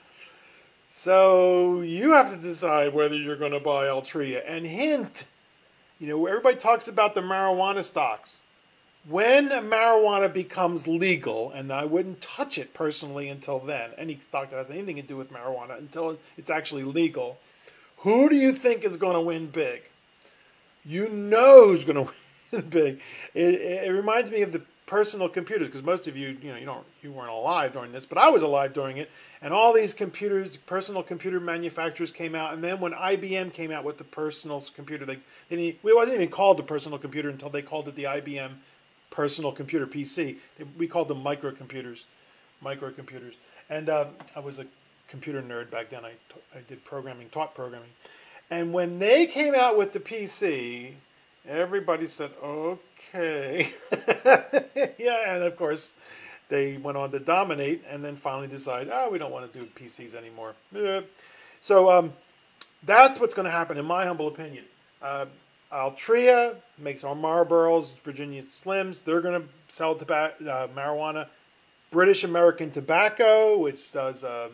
A: So you have to decide whether you're going to buy Altria. And hint, you know, everybody talks about the marijuana stocks. When marijuana becomes legal, and I wouldn't touch it personally until then, any stock that has anything to do with marijuana, until it's actually legal, who do you think is going to win big? You know who's going to win big. It, it, it reminds me of the personal computers, because most of you, you know, you don't, you weren't alive during this, but I was alive during it. And all these computers, personal computer manufacturers came out, and then when I B M came out with the personal computer, they, they didn't, it wasn't even called the personal computer until they called it the I B M Personal Computer, P C. We called them microcomputers, microcomputers. And uh, I was a computer nerd back then. I, I did programming, taught programming. And when they came out with the P C, everybody said, okay. Yeah, and of course, they went on to dominate and then finally decide, oh, we don't want to do P Cs anymore. So um, that's what's going to happen, in my humble opinion. Uh, Altria makes our Marlboros, Virginia Slims. They're going to sell tobacco, uh, marijuana. British American Tobacco, which does um,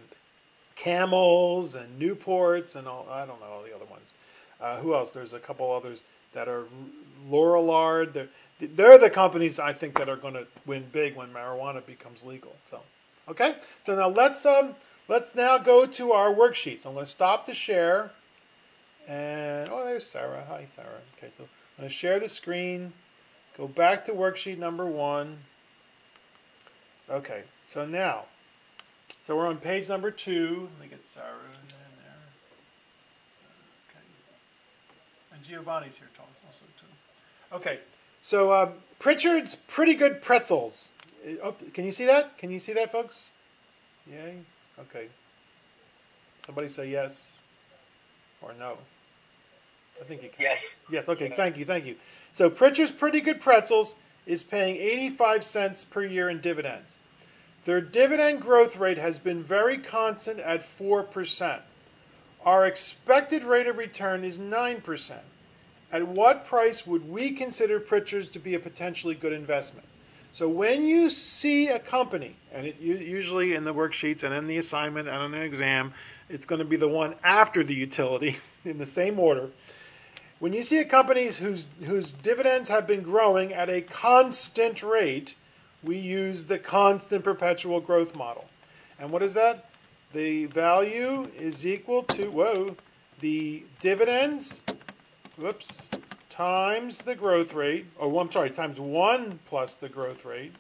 A: Camels and Newports and all, I don't know all the other ones. Uh, who else? There's a couple others that are Lorillard. They're, they're the companies I think that are going to win big when marijuana becomes legal. So, okay. So now let's um let's now go to our worksheet. So I'm going to stop the share. And, oh, there's Sarah. Hi, Sarah. Okay, so I'm going to share the screen. Go back to worksheet number one. Okay, so now, so we're on page number two. Let me get Sarah in there. Okay. And Giovanni's here also, too. Okay, so um, Pritchard's Pretty Good Pretzels. Oh, can you see that? Can you see that, folks? Yay? Okay. Somebody say yes or no. I think you can.
B: Yes.
A: Yes, okay, thank you, thank you. So Pritchard's Pretty Good Pretzels is paying eighty-five cents per year in dividends. Their dividend growth rate has been very constant at four percent. Our expected rate of return is nine percent. At what price would we consider Pritchard's to be a potentially good investment? So when you see a company, and it usually in the worksheets and in the assignment and on the exam, it's going to be the one after the utility in the same order. When you see a company whose, whose dividends have been growing at a constant rate, we use the constant perpetual growth model. And what is that? The value is equal to, whoa, the dividends whoops, times the growth rate, oh, I'm sorry, times one plus the growth rate.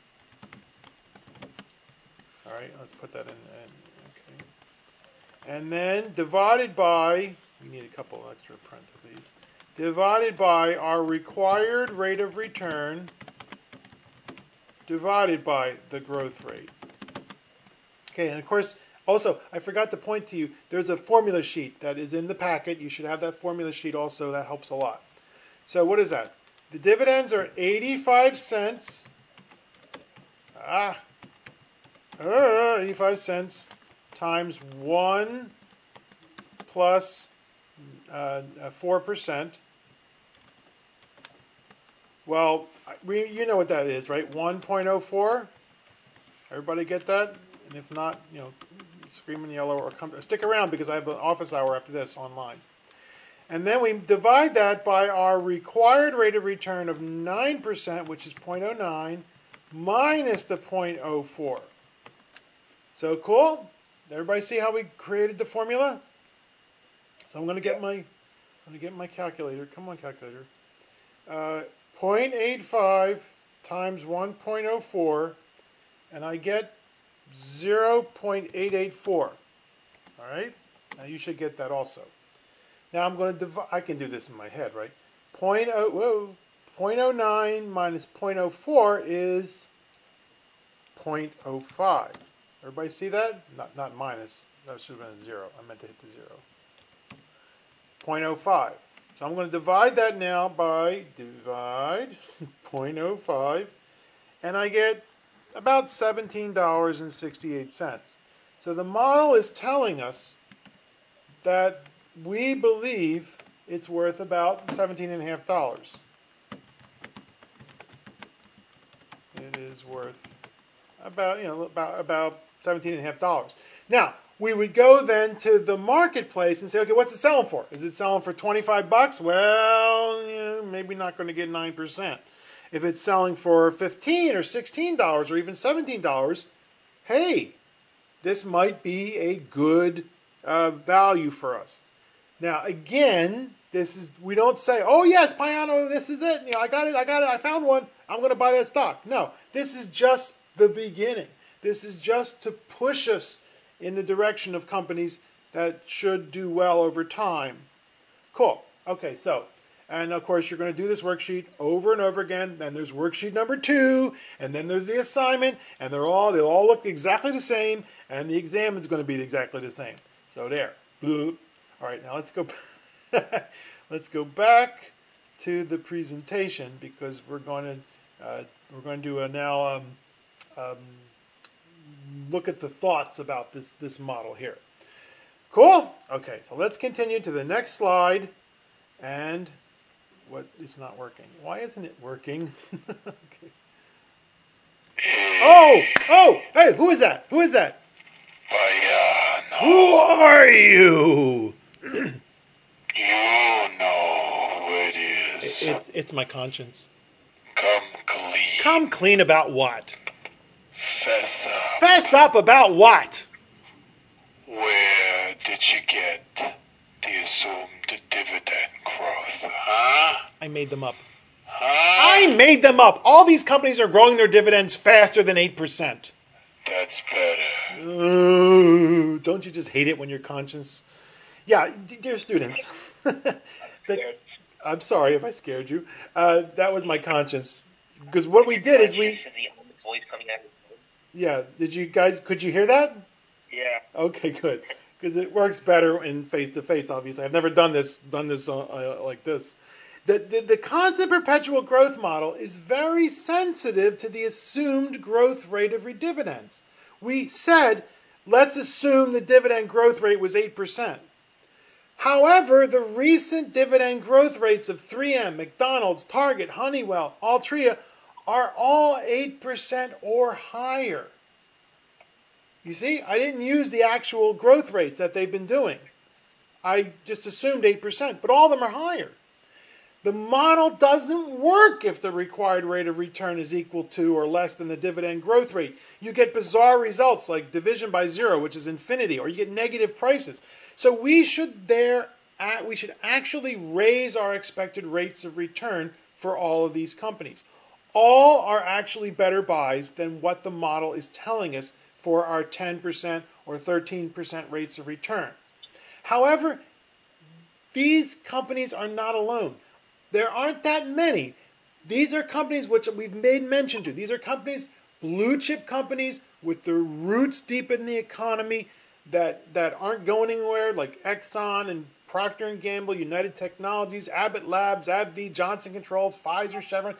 A: All right, let's put that in. Okay. And then divided by, we need a couple extra parentheses, divided by our required rate of return divided by the growth rate. Okay, and of course, also, I forgot to point to you, there's a formula sheet that is in the packet. You should have that formula sheet also. That helps a lot. So what is that? The dividends are eighty-five cents. Ah, uh, eighty-five cents times one plus uh, four percent. Well, we, you know what that is, right? one point oh four. Everybody get that? And if not, you know, scream in yellow or come stick around because I have an office hour after this online. And then we divide that by our required rate of return of nine percent, which is zero point zero nine, minus the zero point zero four. So cool? Everybody see how we created the formula? So I'm going to get my, I'm going to get my calculator. Come on, calculator. Uh, zero point eight five times one point zero four, and I get zero point eight eight four. All right? Now you should get that also. Now I'm going to divide, I can do this in my head, right? zero point zero, whoa, zero point zero nine minus zero point zero four is zero point zero five. Everybody see that? Not, not minus. That should have been a zero. I meant to hit the zero. zero point zero five. So I'm going to divide that now by divide zero point zero five, and I get about seventeen dollars and sixty-eight cents. So the model is telling us that we believe it's worth about seventeen and a half dollars. It is worth about, you know, about about seventeen and a half dollars. Now, we would go then to the marketplace and say, okay, what's it selling for? Is it selling for twenty-five bucks? Well, you know, maybe not going to get nine percent. If it's selling for fifteen or sixteen dollars or even seventeen dollars, hey, this might be a good uh, value for us. Now, again, this is, we don't say, oh yes, Payano, this is it. You know, I got it, I got it, I found one. I'm going to buy that stock. No, this is just the beginning. This is just to push us in the direction of companies that should do well over time. Cool. Okay, so, and of course you're going to do this worksheet over and over again. Then there's worksheet number two, and then there's the assignment, and they're all, they'll all look exactly the same, and the exam is going to be exactly the same. So there. Bloop. All right, now let's go, let's go back to the presentation because we're going to, uh, we're going to do a now, um, um, look at the thoughts about this, this model here. Cool? Okay, so let's continue to the next slide. And what is not working? Why isn't it working? Okay. Oh! Oh! Hey, who is that? Who is that?
C: Payano.
A: Who are you?
C: You know who it is.
A: It's, it's my conscience.
C: Come clean.
A: Come clean about what?
C: Fess up.
A: Fess up about what?
C: Where did you get the assumed dividend growth, huh?
A: I made them up.
C: Huh?
A: I made them up. All these companies are growing their dividends faster than eight percent.
C: That's better.
A: Oh, don't you just hate it when your conscience... Yeah, d- dear students. the, I'm sorry if I scared you. Uh, that was my conscience. Because what we did is we... Yeah, did you guys... Could you hear that?
B: Yeah.
A: Okay, good. Because it works better in face-to-face, obviously. I've never done this done this uh, uh, like this. The, the, the constant perpetual growth model is very sensitive to the assumed growth rate of dividends. We said, let's assume the dividend growth rate was eight percent. However, the recent dividend growth rates of three M, McDonald's, Target, Honeywell, Altria are all eight percent or higher. You see, I didn't use the actual growth rates that they've been doing. I just assumed eight percent, but all of them are higher. The model doesn't work if the required rate of return is equal to or less than the dividend growth rate. You get bizarre results like division by zero, which is infinity, or you get negative prices. So we should there at, we should actually raise our expected rates of return for all of these companies. All are actually better buys than what the model is telling us for our ten percent or thirteen percent rates of return. However, these companies are not alone. There aren't that many. These are companies which we've made mention to. These are companies, blue chip companies with their roots deep in the economy that, that aren't going anywhere, like Exxon and Procter and Gamble, United Technologies, Abbott Labs, AbbVie, Johnson Controls, Pfizer, Chevron.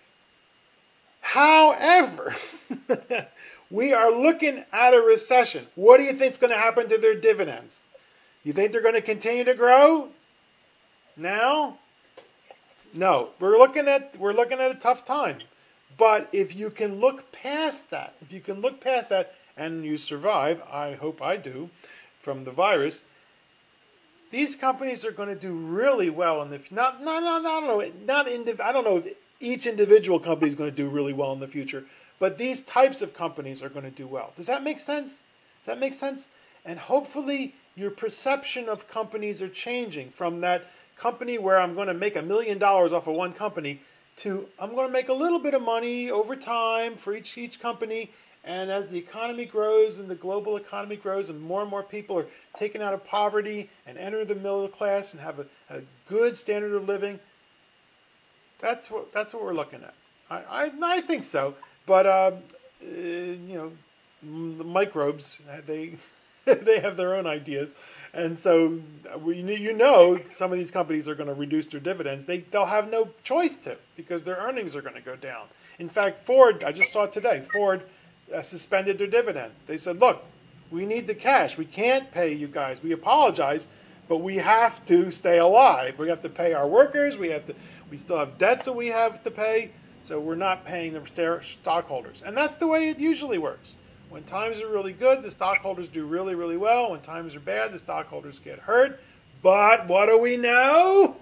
A: However, we are looking at a recession. What do you think is going to happen to their dividends? You think they're going to continue to grow now? No, we're looking at we're looking at a tough time. But if you can look past that, if you can look past that and you survive, I hope I do, from the virus, these companies are going to do really well in the not not not, not I don't know not indiv, I don't know if each individual company is going to do really well in the future, but these types of companies are going to do well. Does that make sense? Does that make sense? And hopefully your perception of companies are changing from that company where I'm going to make a million dollars off of one company to I'm going to make a little bit of money over time for each each company. And as the economy grows and the global economy grows and more and more people are taken out of poverty and enter the middle class and have a, a good standard of living, that's what that's what we're looking at. I I, I think so, but uh, uh, you know, the microbes they they have their own ideas, and so we, you know some of these companies are going to reduce their dividends. They they'll have no choice to because their earnings are going to go down. In fact, Ford, I just saw it today. Ford uh, suspended their dividend. They said, "Look, we need the cash. We can't pay you guys. We apologize, but we have to stay alive. We have to pay our workers. We have to. We still have debts that we have to pay. So we're not paying the stockholders." And that's the way it usually works. When times are really good, the stockholders do really, really well. When times are bad, the stockholders get hurt. But what do we know?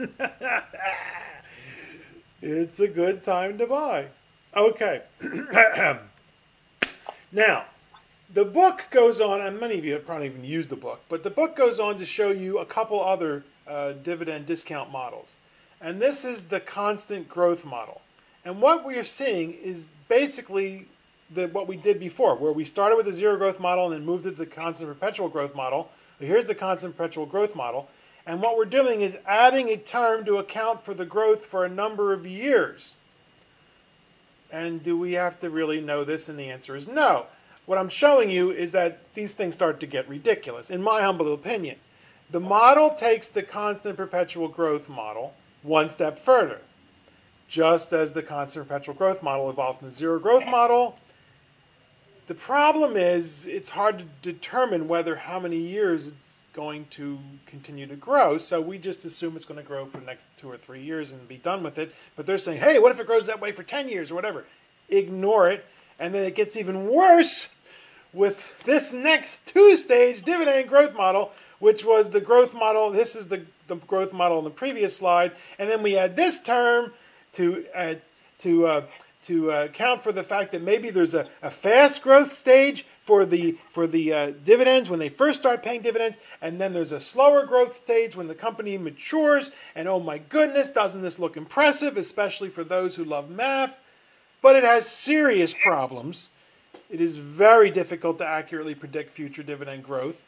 A: It's a good time to buy. Okay. Now, the book goes on, and many of you have probably even used the book, but the book goes on to show you a couple other uh, dividend discount models. And this is the constant growth model. And what we are seeing is basically the, what we did before, where we started with the zero growth model and then moved to the constant perpetual growth model. Here's the constant perpetual growth model. And what we're doing is adding a term to account for the growth for a number of years. And do we have to really know this? And the answer is no. What I'm showing you is that these things start to get ridiculous, in my humble opinion. The model takes the constant perpetual growth model one step further. Just as the constant perpetual growth model evolved from the zero growth model, the problem is it's hard to determine whether how many years it's going to continue to grow. So we just assume it's going to grow for the next two or three years and be done with it. But they're saying, hey, what if it grows that way for ten years or whatever? Ignore it. And then it gets even worse with this next two-stage dividend growth model, which was the growth model. This is the, the growth model in the previous slide. And then we add this term to uh, to uh, to uh, account for the fact that maybe there's a, a fast growth stage for the for the uh, dividends when they first start paying dividends, and then there's a slower growth stage when the company matures. And oh my goodness, doesn't this look impressive, especially for those who love math? But it has serious problems. It is very difficult to accurately predict future dividend growth.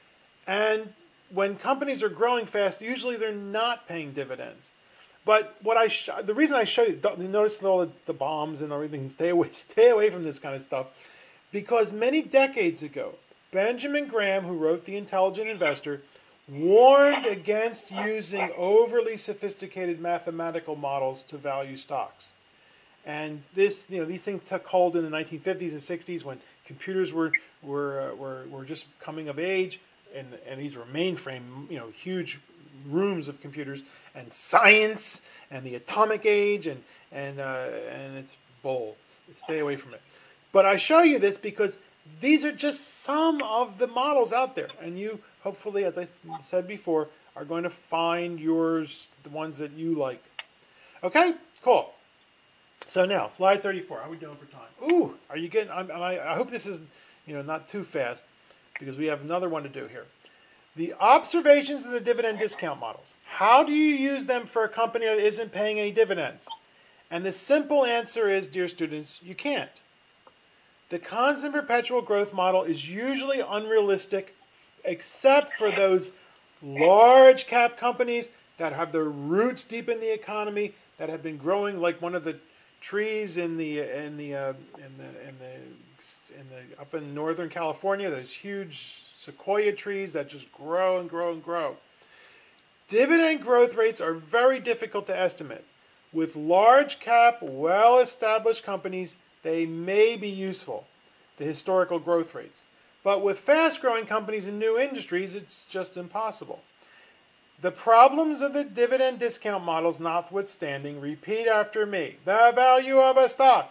A: And when companies are growing fast, usually they're not paying dividends. But what I sh- the reason I show you, you notice all the, the bombs and everything, stay away, stay away from this kind of stuff, because many decades ago, Benjamin Graham, who wrote The Intelligent Investor, warned against using overly sophisticated mathematical models to value stocks. And this, you know, these things took hold in the nineteen fifties and sixties when computers were were uh, were, were just coming of age, and and these were mainframe, you know, huge rooms of computers, and science and the atomic age, and and uh, and it's bull. Stay away from it. But I show you this because these are just some of the models out there, and you hopefully, as I said before, are going to find yours, the ones that you like. Okay, cool. So now, slide thirty-four. How are we doing for time? Ooh, are you getting? I'm, I, I hope this is, you know, not too fast, because we have another one to do here. The observations of the dividend discount models. How do you use them for a company that isn't paying any dividends? And the simple answer is, dear students, you can't. The constant perpetual growth model is usually unrealistic, except for those large cap companies that have their roots deep in the economy, that have been growing like one of the trees in the in the uh, in the in the in the up in Northern California. There's huge sequoia trees that just grow and grow and grow. Dividend growth rates are very difficult to estimate. With large cap, well-established companies, they may be useful, the historical growth rates. But with fast-growing companies in new industries, it's just impossible. The problems of the dividend discount models notwithstanding, repeat after me. The value of a stock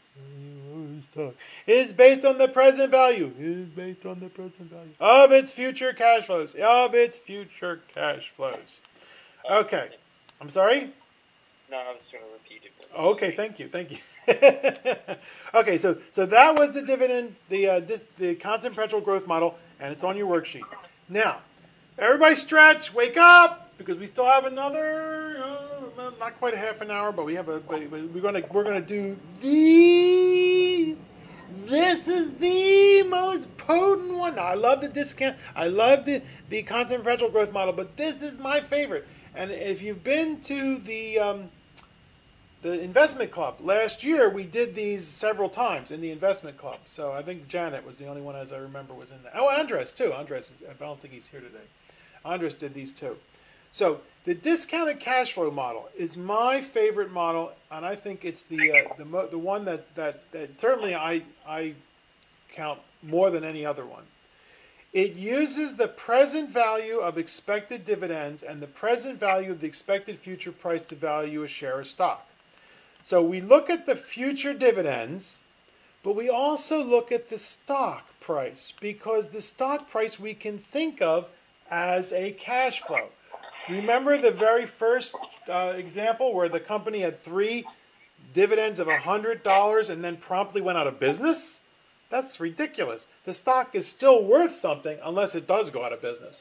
A: is based on the present value, is based on the present value of its future cash flows, of its future cash flows. Okay. I'm sorry?
B: No, I was trying to repeat it.
A: Okay, thank you, thank you. Okay, so so that was the dividend, the uh, dis, the constant perpetual growth model, and it's on your worksheet. Now, everybody stretch, wake up, because we still have another, uh, not quite a half an hour, but we have a, but we're gonna we're gonna do the. This is the most potent one. Now, I love the discount. I love the the constant perpetual growth model, but this is my favorite. And if you've been to the um, the investment club last year, we did these several times in the investment club. So I think Janet was the only one, as I remember, was in there. Oh, Andres too. Andres, is, I don't think he's here today. Andres did these too. So the discounted cash flow model is my favorite model, and I think it's the uh, the mo- the one that, that that certainly I I count more than any other one. It uses the present value of expected dividends and the present value of the expected future price to value a share of stock. So we look at the future dividends, but we also look at the stock price, because the stock price we can think of as a cash flow. Remember the very first uh, example where the company had three dividends of one hundred dollars and then promptly went out of business? That's ridiculous. The stock is still worth something unless it does go out of business.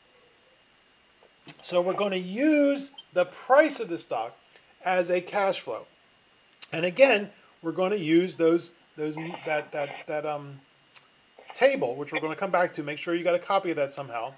A: So we're going to use the price of the stock as a cash flow. And again, we're going to use those those that that that um table, which we're going to come back to. Make sure you got a copy of that somehow.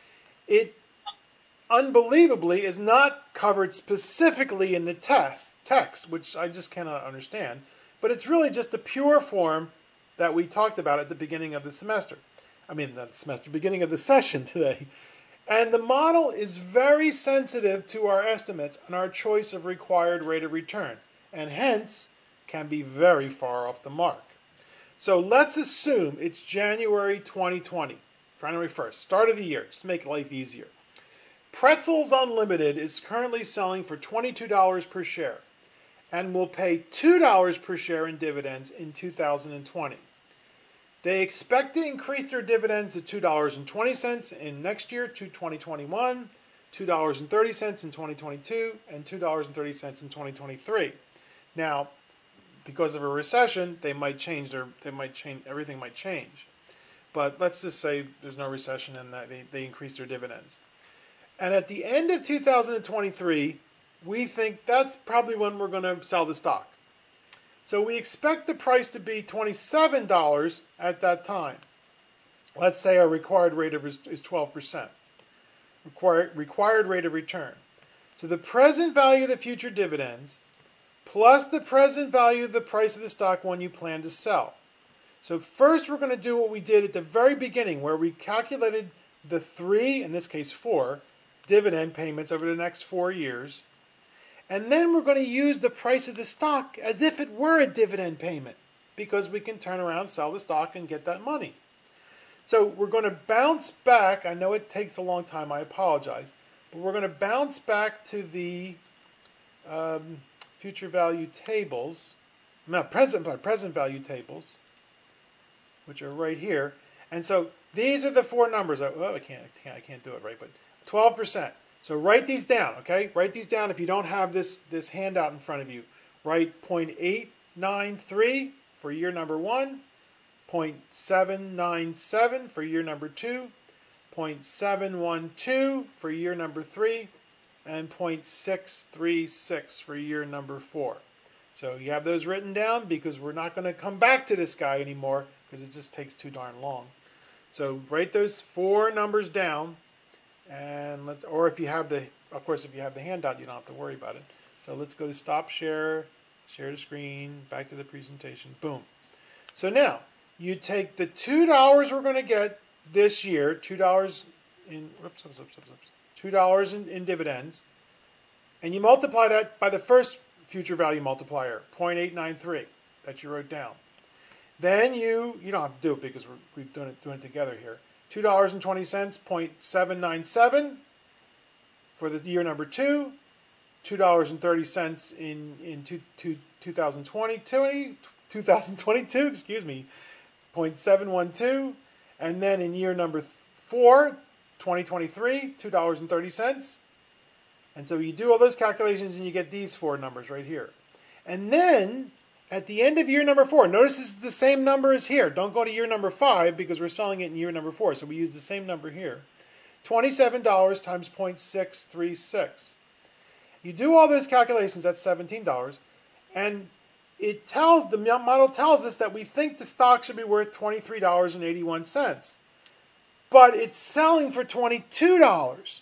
A: It unbelievably is not covered specifically in the test text, which I just cannot understand. But it's really just the pure form that we talked about at the beginning of the semester. I mean, not the semester, beginning of the session today. And the model is very sensitive to our estimates and our choice of required rate of return, and hence can be very far off the mark. So let's assume it's January twenty twenty, January first, start of the year, just to make life easier. Pretzels Unlimited is currently selling for twenty-two dollars per share and will pay two dollars per share in dividends in two thousand twenty. They expect to increase their dividends to two dollars and twenty cents in next year to twenty twenty-one, two dollars and thirty cents in twenty twenty-two, and two dollars and thirty cents in twenty twenty-three. Now, because of a recession, they might change their, they might change, everything might change. But let's just say there's no recession and that they, they increase their dividends. And at the end of two thousand twenty-three, we think that's probably when we're going to sell the stock. So we expect the price to be twenty-seven dollars at that time. Let's say our required rate of is twelve percent. Required, required rate of return. So the present value of the future dividends plus the present value of the price of the stock when you plan to sell. So first we're going to do what we did at the very beginning, where we calculated the three, in this case four, dividend payments over the next four years. And then we're going to use the price of the stock as if it were a dividend payment, because we can turn around, sell the stock, and get that money. So we're going to bounce back. I know it takes a long time. I apologize. But we're going to bounce back to the um, future value tables, no, present, present value tables, which are right here. And so these are the four numbers. Oh, I can't, I can't, I can't do it right, but twelve percent. So write these down, okay? Write these down if you don't have this, this handout in front of you. Write zero point eight nine three for year number one, zero point seven nine seven for year number two, point seven one two for year number three, and zero point six three six for year number four. So you have those written down because we're not going to come back to this guy anymore because it just takes too darn long. So write those four numbers down, and let's, or if you have the, of course, if you have the handout, you don't have to worry about it. So let's go to stop share, share the screen, back to the presentation, boom. So now you take the two dollars we're going to get this year, two dollars in, whoops, whoops, whoops, whoops, two dollars in, in dividends, and you multiply that by the first future value multiplier, zero point eight nine three, that you wrote down. Then you, you don't have to do it because we're, we're doing it, doing it together here. two dollars and twenty cents, zero point seven nine seven for the year number two, two dollars and thirty cents in, in two, two, two thousand twenty, two thousand twenty-two, excuse me, zero point seven one two, and then in year number four, twenty twenty-three, two dollars and thirty cents. And so you do all those calculations and you get these four numbers right here. And then at the end of year number four, notice this is the same number as here. Don't go to year number five because we're selling it in year number four. So we use the same number here. twenty-seven dollars times zero point six three six. You do all those calculations, that's seventeen dollars. And it tells, the model tells us that we think the stock should be worth twenty-three dollars and eighty-one cents. But it's selling for twenty-two dollars.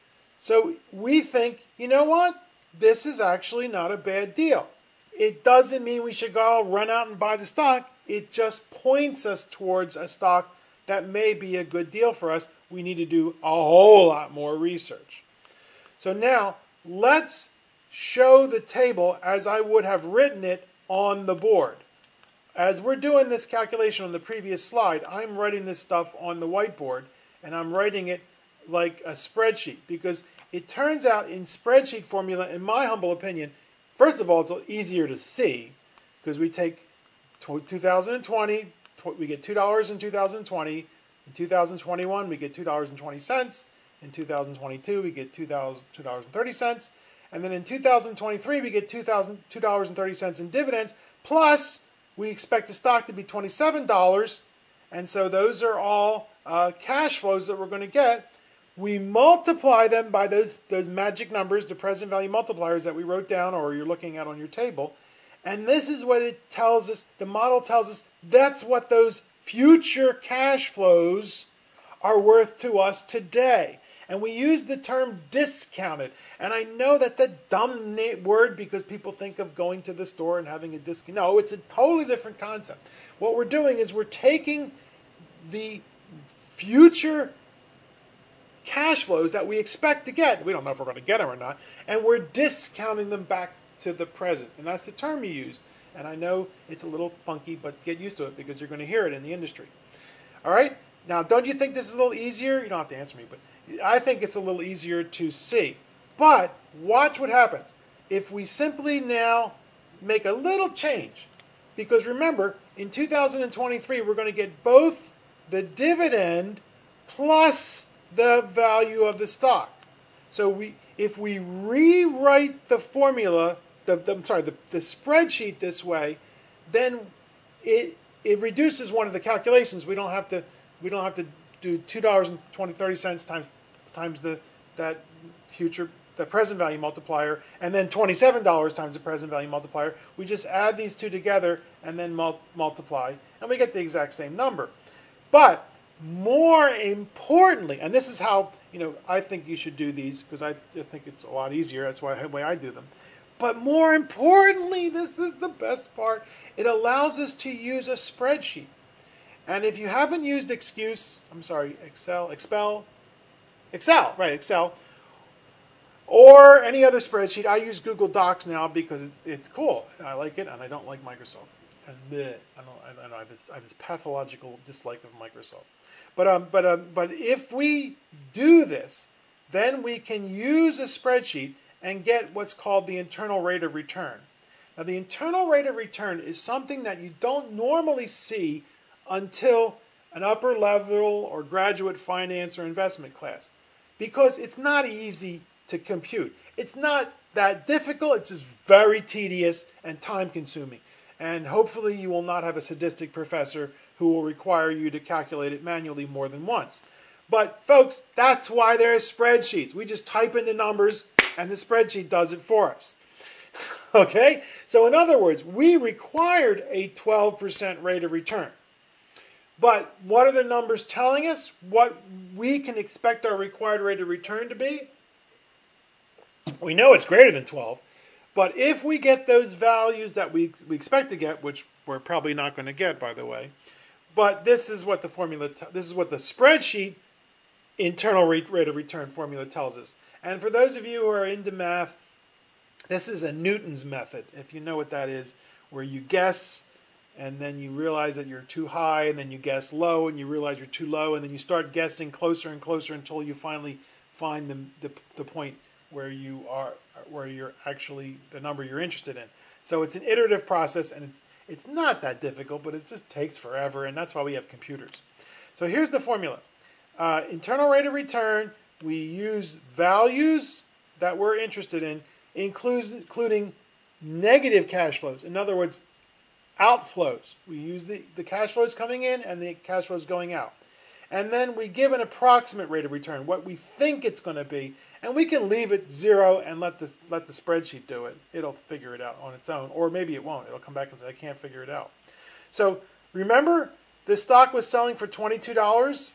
A: So we think, you know what? This is actually not a bad deal. It doesn't mean we should go run out and buy the stock. It just points us towards a stock that may be a good deal for us. We need to do a whole lot more research. So now let's show the table as I would have written it on the board. As we're doing this calculation on the previous slide, I'm writing this stuff on the whiteboard, and I'm writing it like a spreadsheet, because it turns out in spreadsheet formula, in my humble opinion, first of all, it's easier to see because we take two thousand twenty, we get two dollars in two thousand twenty, in two thousand twenty-one we get two dollars and twenty cents, in two thousand twenty-two we get two dollars and thirty cents, and then in two thousand twenty-three we get two dollars and thirty cents in dividends, plus we expect the stock to be twenty-seven dollars, and so those are all uh, cash flows that we're going to get. We multiply them by those, those magic numbers, the present value multipliers that we wrote down or you're looking at on your table. And this is what it tells us, the model tells us, that's what those future cash flows are worth to us today. And we use the term discounted. And I know that's a dumb word because people think of going to the store and having a discount. No, it's a totally different concept. What we're doing is we're taking the future cash flows that we expect to get, we don't know if we're going to get them or not, and we're discounting them back to the present. And that's the term you use. And I know it's a little funky, but get used to it because you're going to hear it in the industry. All right? Now, don't you think this is a little easier? You don't have to answer me, but I think it's a little easier to see. But watch what happens. If we simply now make a little change, because remember, in two thousand twenty-three, we're going to get both the dividend plus the value of the stock. So we, if we rewrite the formula, the, the I'm sorry, the, the spreadsheet this way, then it it reduces one of the calculations. We don't have to we don't have to do two dollars and twenty thirty cents times times the that future the present value multiplier, and then twenty-seven dollars times the present value multiplier. We just add these two together and then mul- multiply, and we get the exact same number. But more importantly, and this is how, you know, I think you should do these because I think it's a lot easier. That's why the way I do them. But more importantly, this is the best part. It allows us to use a spreadsheet. And if you haven't used Excuse, I'm sorry, Excel, Expel, Excel, right, Excel, or any other spreadsheet, I use Google Docs now because it's cool. I like it, and I don't like Microsoft. And bleh, I don't, I don't I have this, I have this pathological dislike of Microsoft. But um, but um, but if we do this, then we can use a spreadsheet and get what's called the internal rate of return. Now, the internal rate of return is something that you don't normally see until an upper level or graduate finance or investment class, because it's not easy to compute. It's not that difficult. It's just very tedious and time-consuming. And hopefully you will not have a sadistic professor who will require you to calculate it manually more than once. But folks, that's why there are spreadsheets. We just type in the numbers and the spreadsheet does it for us. Okay? So in other words, we required a twelve percent rate of return. But what are the numbers telling us? What we can expect our required rate of return to be? We know it's greater than twelve. But if we get those values that we, we expect to get, which we're probably not going to get, by the way, but this is what the formula, te- this is what the spreadsheet internal rate, rate of return formula tells us. And for those of you who are into math, this is a Newton's method, if you know what that is, where you guess and then you realize that you're too high, and then you guess low, and you realize you're too low, and then you start guessing closer and closer until you finally find the, the, the point where you are, where you're actually the number you're interested in. So it's an iterative process, and it's it's not that difficult, but it just takes forever, and that's why we have computers. So here's the formula. Uh, internal rate of return, we use values that we're interested in, includes, including negative cash flows. In other words, outflows. We use the, the cash flows coming in and the cash flows going out. And then we give an approximate rate of return, what we think it's going to be, and we can leave it zero and let the let the spreadsheet do it. It'll figure it out on its own, or maybe it won't. It'll come back and say, I can't figure it out. So remember, this stock was selling for twenty-two dollars?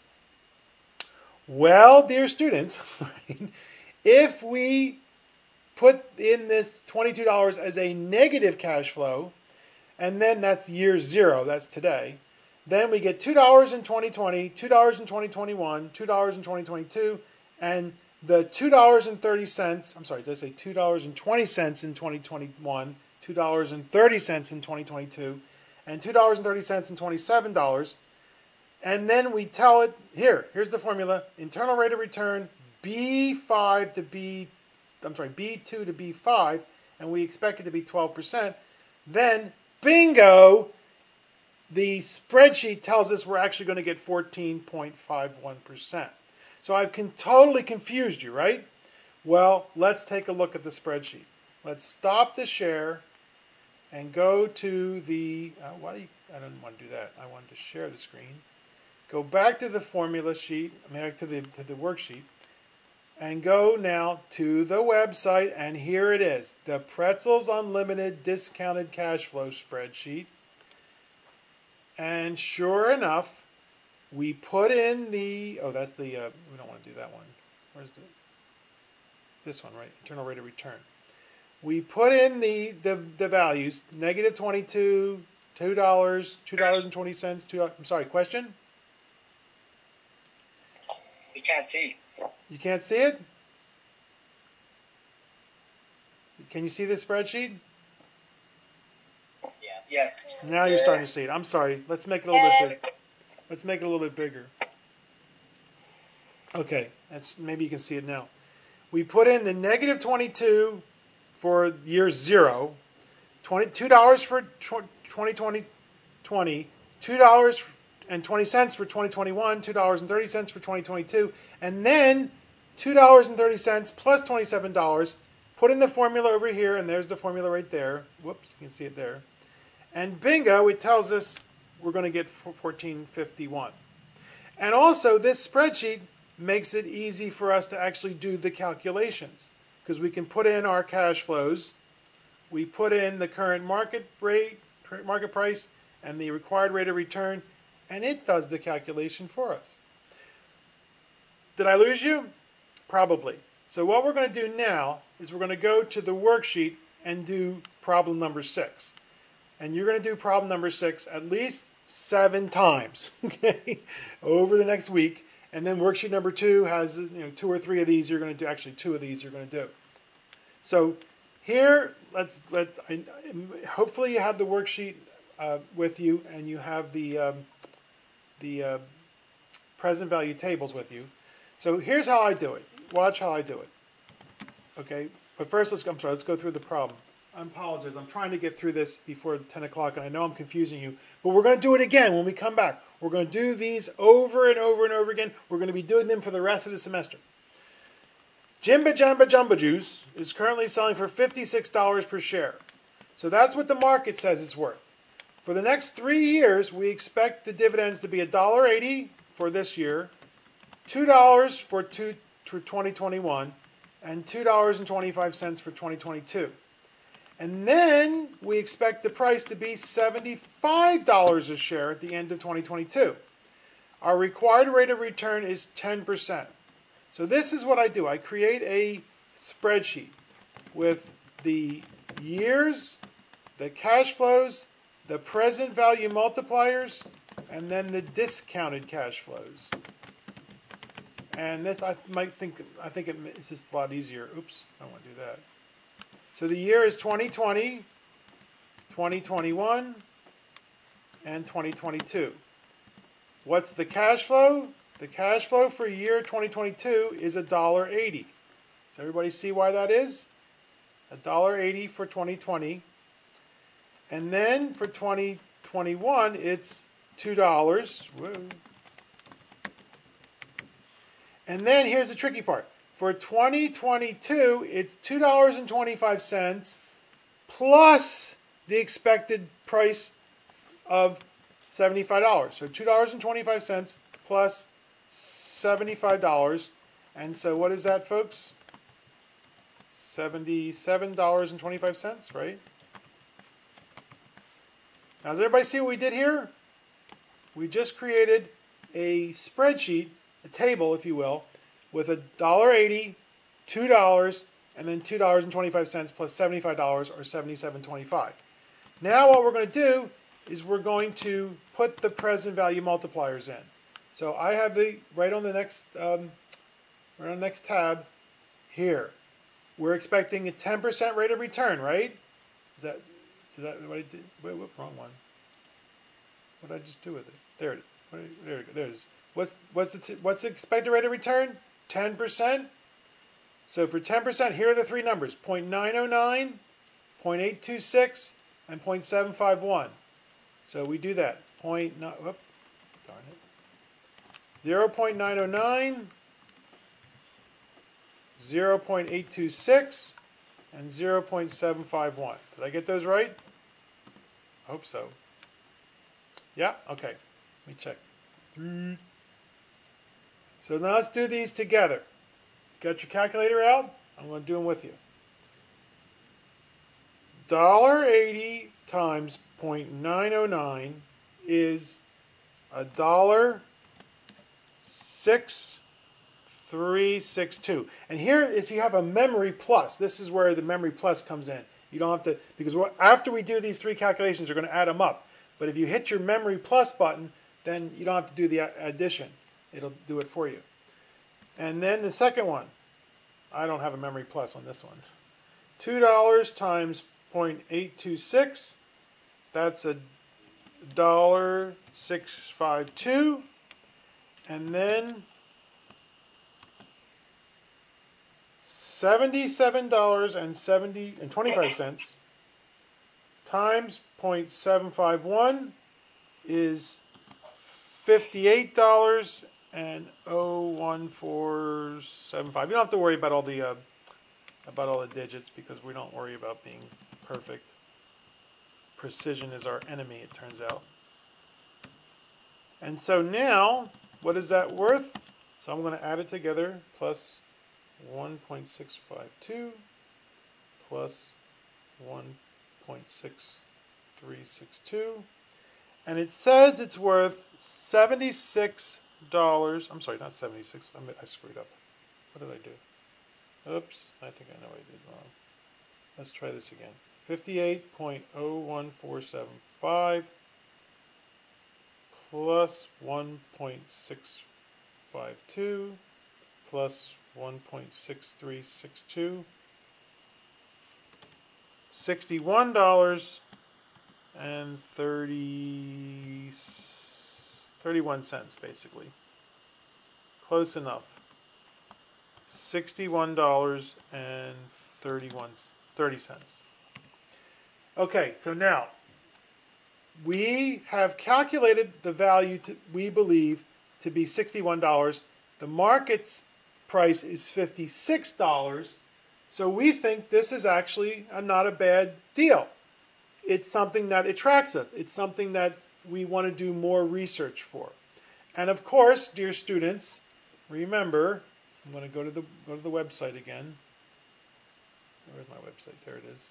A: Well, dear students, if we put in this twenty-two dollars as a negative cash flow, and then that's year zero, that's today, then we get two dollars in twenty twenty, two dollars in twenty twenty-one, two dollars in twenty twenty-two, and the two dollars and thirty cents, I'm sorry, did I say two dollars and twenty cents in twenty twenty-one, two dollars and thirty cents in twenty twenty-two, and two dollars and thirty cents in twenty-seven dollars. And then we tell it, here, here's the formula, internal rate of return, B five to B, I'm sorry, B two to B five, and we expect it to be twelve percent. Then, bingo, the spreadsheet tells us we're actually going to get fourteen point five one percent. So I've con- totally confused you, right? Well, let's take a look at the spreadsheet. Let's stop the share and go to the, uh, why do you, I don't want to do that. I wanted to share the screen. Go back to the formula sheet, I mean, back to the, to the worksheet, and go now to the website, and here it is, the Pretzels Unlimited Discounted Cash Flow Spreadsheet. And sure enough, we put in the, oh, that's the, uh, we don't want to do that one. Where's the, this one, right? Internal rate of return. We put in the, the, the values, negative twenty-two, two dollars, two dollars and twenty cents, two, I'm sorry, question?
B: We can't see.
A: You can't see it? Can you see this spreadsheet?
B: Yeah. Yes.
A: Now you're starting to see it. I'm sorry. Let's make it a little bit bigger. Let's make it a little bit bigger. Okay, that's maybe you can see it now. We put in the negative twenty-two for year zero, two dollars for twenty twenty, two dollars and twenty cents for twenty twenty-one, two dollars and thirty cents for twenty twenty-two, and then two dollars and thirty cents plus twenty-seven dollars. Put in the formula over here, and there's the formula right there. Whoops, you can see it there. And bingo, it tells us we're going to get fourteen fifty-one. And also, this spreadsheet makes it easy for us to actually do the calculations, because we can put in our cash flows, we put in the current market rate, market price, and the required rate of return, and it does the calculation for us. Did I lose you? Probably. So what we're going to do now is we're going to go to the worksheet and do problem number six. And you're going to do problem number six at least seven times, okay, over the next week. And then worksheet number two has, you know, two or three of these you're going to do. Actually, two of these you're going to do. So here, let's let's. I, hopefully, you have the worksheet uh, with you, and you have the um, the uh, present value tables with you. So here's how I do it. Watch how I do it. Okay, but first, let's. I'm sorry. Let's go through the problem. I apologize. I'm trying to get through this before ten o'clock, and I know I'm confusing you. But we're going to do it again when we come back. We're going to do these over and over and over again. We're going to be doing them for the rest of the semester. Jimba Jamba Jumbo Juice is currently selling for fifty-six dollars per share. So that's what the market says it's worth. For the next three years, we expect the dividends to be one dollar eighty for this year, two dollars for, two, for twenty twenty-one and two dollars and twenty-five cents for twenty twenty-two. And then we expect the price to be seventy-five dollars a share at the end of twenty twenty-two. Our required rate of return is ten percent. So this is what I do. I create a spreadsheet with the years, the cash flows, the present value multipliers, and then the discounted cash flows. And this, I might think, I think it's just a lot easier. Oops, I don't want to do that. So the year is twenty twenty, twenty twenty-one, and twenty twenty-two. What's the cash flow? The cash flow for year twenty twenty-two is one dollar eighty. Does everybody see why that is? one dollar eighty for twenty twenty. And then for twenty twenty-one, it's two dollars. Whoa. And then here's the tricky part. For twenty twenty-two, it's two dollars and twenty-five cents plus the expected price of seventy-five dollars. So two dollars and twenty-five cents plus seventy-five dollars. And so what is that, folks? seventy-seven dollars and twenty-five cents, right? Now, does everybody see what we did here? We just created a spreadsheet, a table, if you will, with one dollar eighty, two dollars, and then two dollars and twenty-five cents plus seventy-five dollars, or seventy-seven dollars and twenty-five cents. Now what we're going to do is we're going to put the present value multipliers in. So I have the, right on the next, um, right on the next tab here. We're expecting a ten percent rate of return, right? Is that, is that what I did? Wait, whoop, wrong one. What did I just do with it? There it is. What did I, there it, there it is. What's, what's, the t what's the expected rate of return? ten percent. So for ten percent, here are the three numbers, zero point nine zero nine, zero point eight two six, and zero point seven five one. So we do that. Point nine, whoop, darn it. zero point nine zero nine, zero point eight two six, and zero point seven five one. Did I get those right? I hope so. Yeah? Okay. Let me check. So now let's do these together. Got your calculator out? I'm going to do them with you. one dollar eighty times zero point nine zero nine is one dollar six three six two. And here, if you have a memory plus, this is where the memory plus comes in. You don't have to, because after we do these three calculations, you're going to add them up. But if you hit your memory plus button, then you don't have to do the addition. It'll do it for you. And then the second one, I don't have a memory plus on this one. two dollars times zero point eight two six, that's a dollar six five two. And then seventy-seven dollars and twenty-five cents times zero point seven five one is fifty-eight dollars and oh one four seven five. You don't have to worry about all the uh, about all the digits, because we don't worry about being perfect. Precision is our enemy, it turns out. And so now, what is that worth? So I'm going to add it together, plus one point six five two plus one point six three six two, and it says it's worth seventy-six dollars. I'm sorry, not seventy-six. I, I screwed up. What did I do? Oops, I think I know what I did wrong. Let's try this again. fifty-eight point oh one four seven five plus one point six five two plus one point six three six two, sixty-one dollars and thirty, thirty-one cents, basically. Close enough. sixty-one dollars and thirty-one, thirty cents. Okay, so now we have calculated the value to, we believe to be sixty-one dollars. The market's price is fifty-six dollars. So we think this is actually a, not a bad deal. It's something that attracts us. It's something that we want to do more research for. And of course, dear students, remember, I'm going to go to the go to the website again. Where's my website? There it is.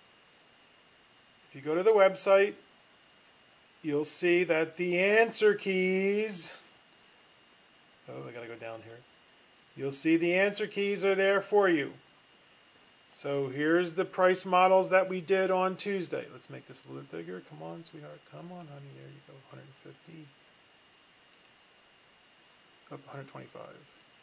A: If you go to the website, you'll see that the answer keys. Oh, I got to go down here. You'll see the answer keys are there for you. So here's the price models that we did on Tuesday. Let's make this a little bigger. Come on, sweetheart. Come on, honey. There you go. one hundred fifty. Up one hundred twenty-five.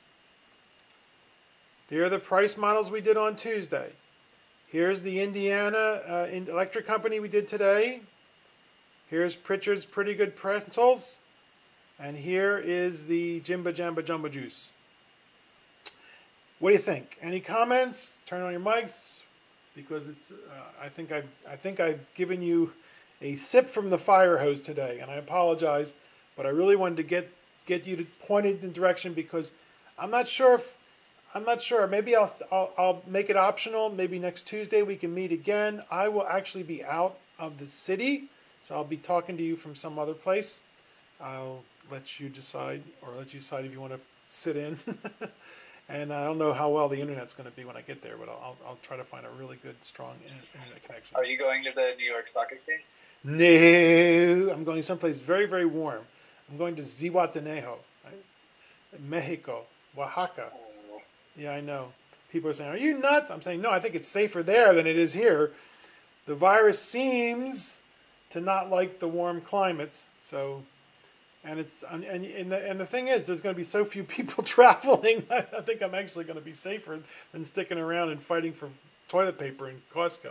A: There are the price models we did on Tuesday. Here's the Indiana uh, Electric Company we did today. Here's Pritchard's Pretty Good Pretzels. And here is the Jimba Jamba Jumbo Juice. What do you think? Any comments? Turn on your mics, because it's. Uh, I think I've. I think I've given you a sip from the fire hose today, and I apologize, but I really wanted to get get you to point in the direction, because I'm not sure if I'm not sure. Maybe I'll, I'll I'll make it optional. Maybe next Tuesday we can meet again. I will actually be out of the city, so I'll be talking to you from some other place. I'll let you decide, or let you decide if you want to sit in. And I don't know how well the internet's going to be when I get there, but I'll, I'll try to find a really good, strong internet connection.
D: Are you going to the New York Stock Exchange?
A: No, I'm going someplace very, very warm. I'm going to Zihuatanejo, right? Mexico, Oaxaca.
D: Oh.
A: Yeah, I know. People are saying, "Are you nuts?" I'm saying, no, I think it's safer there than it is here. The virus seems to not like the warm climates, so... And it's and and the, and the thing is, there's going to be so few people traveling. I think I'm actually going to be safer than sticking around and fighting for toilet paper in Costco.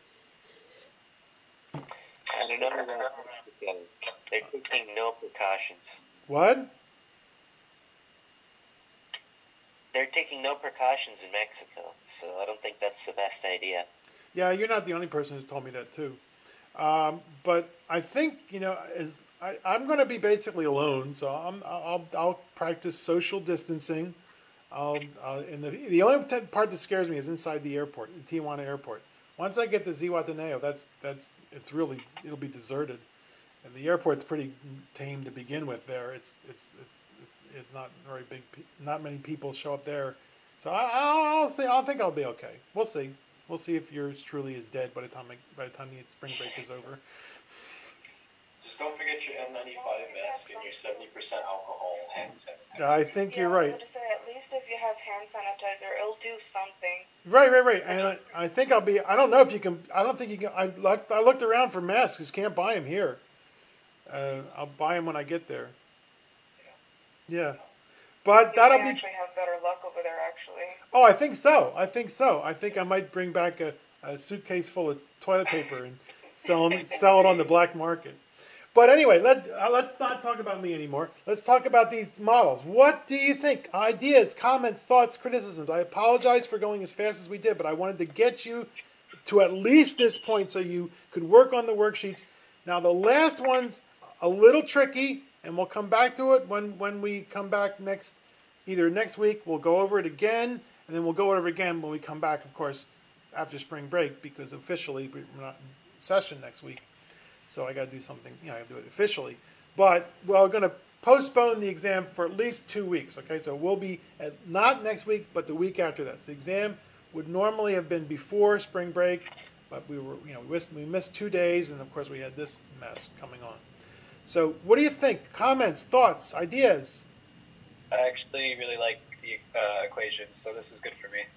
E: I don't know. They're taking no precautions.
A: What?
E: They're taking no precautions in Mexico, so I don't think that's the best idea.
A: Yeah, you're not the only person who's told me that too. Um, but I think, you know, as I, I'm going to be basically alone, so I'm, I'll I'll practice social distancing. I'll, uh, and the the only part that scares me is inside the airport, the Tijuana airport. Once I get to Zihuatanejo, that's that's it's really it'll be deserted, and the airport's pretty tame to begin with. There, it's it's it's it's, it's not very big. Not many people show up there, so I, I'll, I'll see. I think I'll be okay. We'll see. We'll see if yours truly is dead by the time I, by the time the spring break is over.
F: Just don't forget your N ninety-five mask and your seventy percent alcohol hand sanitizer.
A: I think
G: yeah,
A: you're right.
G: I was to say, at least if you have hand sanitizer, it'll do something.
A: Right, right, right. And I, I think I'll be. I don't know if you can. I don't think you can. I looked. I looked around for masks. Just can't buy them here. Uh, I'll buy them when I get there. Yeah, but
G: You
A: that'll
G: may
A: be.
G: actually have better luck over there, actually.
A: Oh, I think so. I think so. I think I might bring back a, a suitcase full of toilet paper and sell them, sell it on the black market. But anyway, let, uh, let's not talk about me anymore. Let's talk about these models. What do you think? Ideas, comments, thoughts, criticisms. I apologize for going as fast as we did, but I wanted to get you to at least this point so you could work on the worksheets. Now, the last one's a little tricky, and we'll come back to it when, when we come back next, either next week, we'll go over it again, and then we'll go over it again when we come back, of course, after spring break, because officially we're not in session next week. So I got to do something, you know, I have to do it officially. But we're going to postpone the exam for at least two weeks, okay? So we'll be, at, not next week, but the week after that. So the exam would normally have been before spring break, but we were, you know, we missed, we missed two days, and of course we had this mess coming on. So what do you think? Comments, thoughts, ideas?
D: I actually really like the uh, equations, so this is good for me.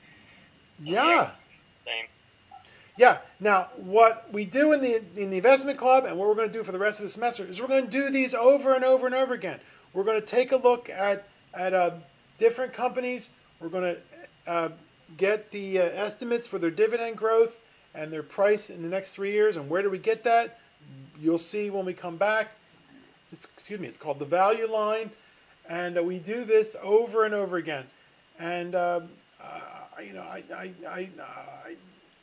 A: Yeah.
E: Same.
A: Yeah. Now, what we do in the in the investment club, and what we're going to do for the rest of the semester, is we're going to do these over and over and over again. We're going to take a look at at uh, different companies. We're going to uh, get the uh, estimates for their dividend growth and their price in the next three years. And where do we get that? You'll see when we come back. It's, excuse me. It's called the value line, and uh, we do this over and over again. And uh, uh, you know, I I I. I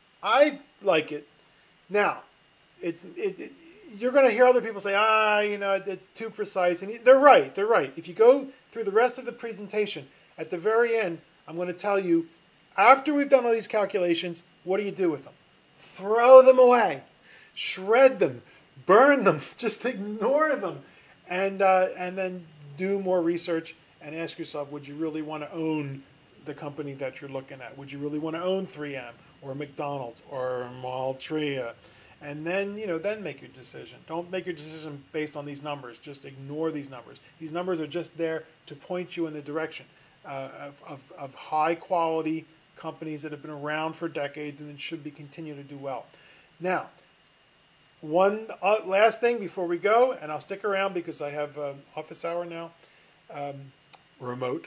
A: I like it. Now, it's it, it, you're going to hear other people say, ah, you know, it's too precise. And they're right. They're right. If you go through the rest of the presentation, at the very end, I'm going to tell you, after we've done all these calculations, what do you do with them? Throw them away. Shred them. Burn them. Just ignore them. And, uh, and then do more research and ask yourself, would you really want to own the company that you're looking at? Would you really want to own three M or McDonald's or Maltria? And then, you know, then make your decision. Don't make your decision based on these numbers. Just ignore these numbers. These numbers are just there to point you in the direction uh, of, of, of high quality companies that have been around for decades and that should be continue to do well. Now, one uh, last thing before we go, and I'll stick around because I have uh, office hour now, um, remote.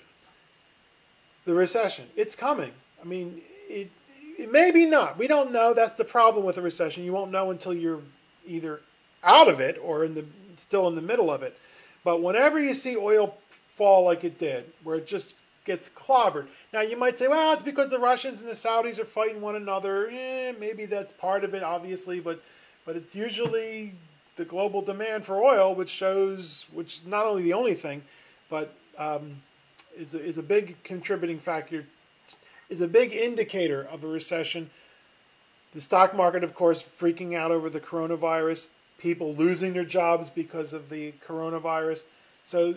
A: The recession, it's coming. I mean, it, it maybe not. We don't know. That's the problem with a recession. You won't know until you're either out of it or in the still in the middle of it. But whenever you see oil fall like it did, where it just gets clobbered. Now you might say, well, it's because the Russians and the Saudis are fighting one another. Eh, maybe that's part of it, obviously, but but it's usually the global demand for oil, which shows, which is not only the only thing, but um, is a, is a big contributing factor, is a big indicator of a recession. The stock market, of course, freaking out over the coronavirus, people losing their jobs because of the coronavirus. So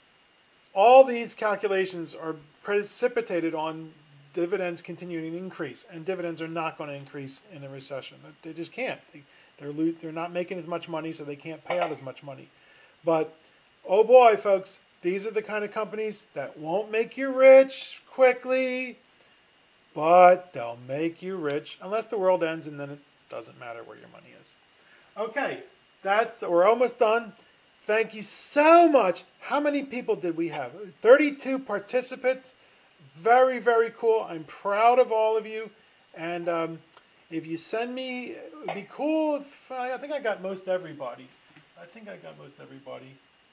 A: all these calculations are precipitated on dividends continuing to increase, and dividends are not going to increase in a recession. They just can't. They, they're they're not making as much money, so they can't pay out as much money. But oh boy, folks, these are the kind of companies that won't make you rich quickly, but they'll make you rich unless the world ends, and then it doesn't matter where your money is. Okay, that's we're almost done. Thank you so much. How many people did we have? thirty-two participants. Very, very cool. I'm proud of all of you. And um, if you send me, it would be cool if I, I think I got most everybody. I think I got most everybody.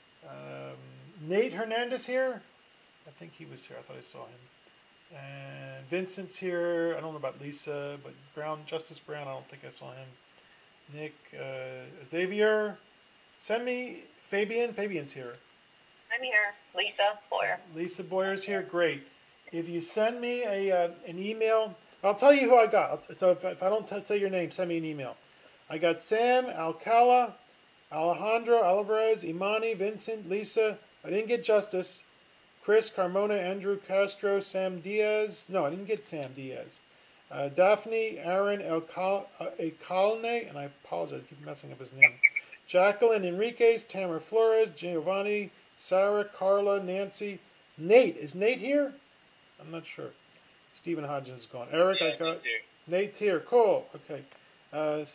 A: Um, Nate Hernandez here. I think he was here. I thought I saw him. And Vincent's here. I don't know about Lisa, but Brown, Justice Brown, I don't think I saw him. Nick, uh, Xavier. Send me Fabian. Fabian's here.
H: I'm here. Lisa Boyer.
A: Lisa Boyer's here. Great. If you send me a uh, an email, I'll tell you who I got. So if, if I don't t- say your name, send me an email. I got Sam, Alcala, Alejandro, Alvarez, Imani, Vincent, Lisa. I didn't get Justice. Chris, Carmona, Andrew Castro, Sam Diaz. No, I didn't get Sam Diaz. Uh, Daphne, Aaron, Alcal- uh, Alcalne, and I apologize, I keep messing up his name. Jacqueline Enriquez, Tamara Flores, Giovanni, Sarah, Carla, Nancy. Nate, is Nate here? I'm not sure. Stephen Hodgins is gone. Eric,
D: Yeah,
A: I got.
D: Nate's here.
A: Nate's here. Cool. Okay. Uh,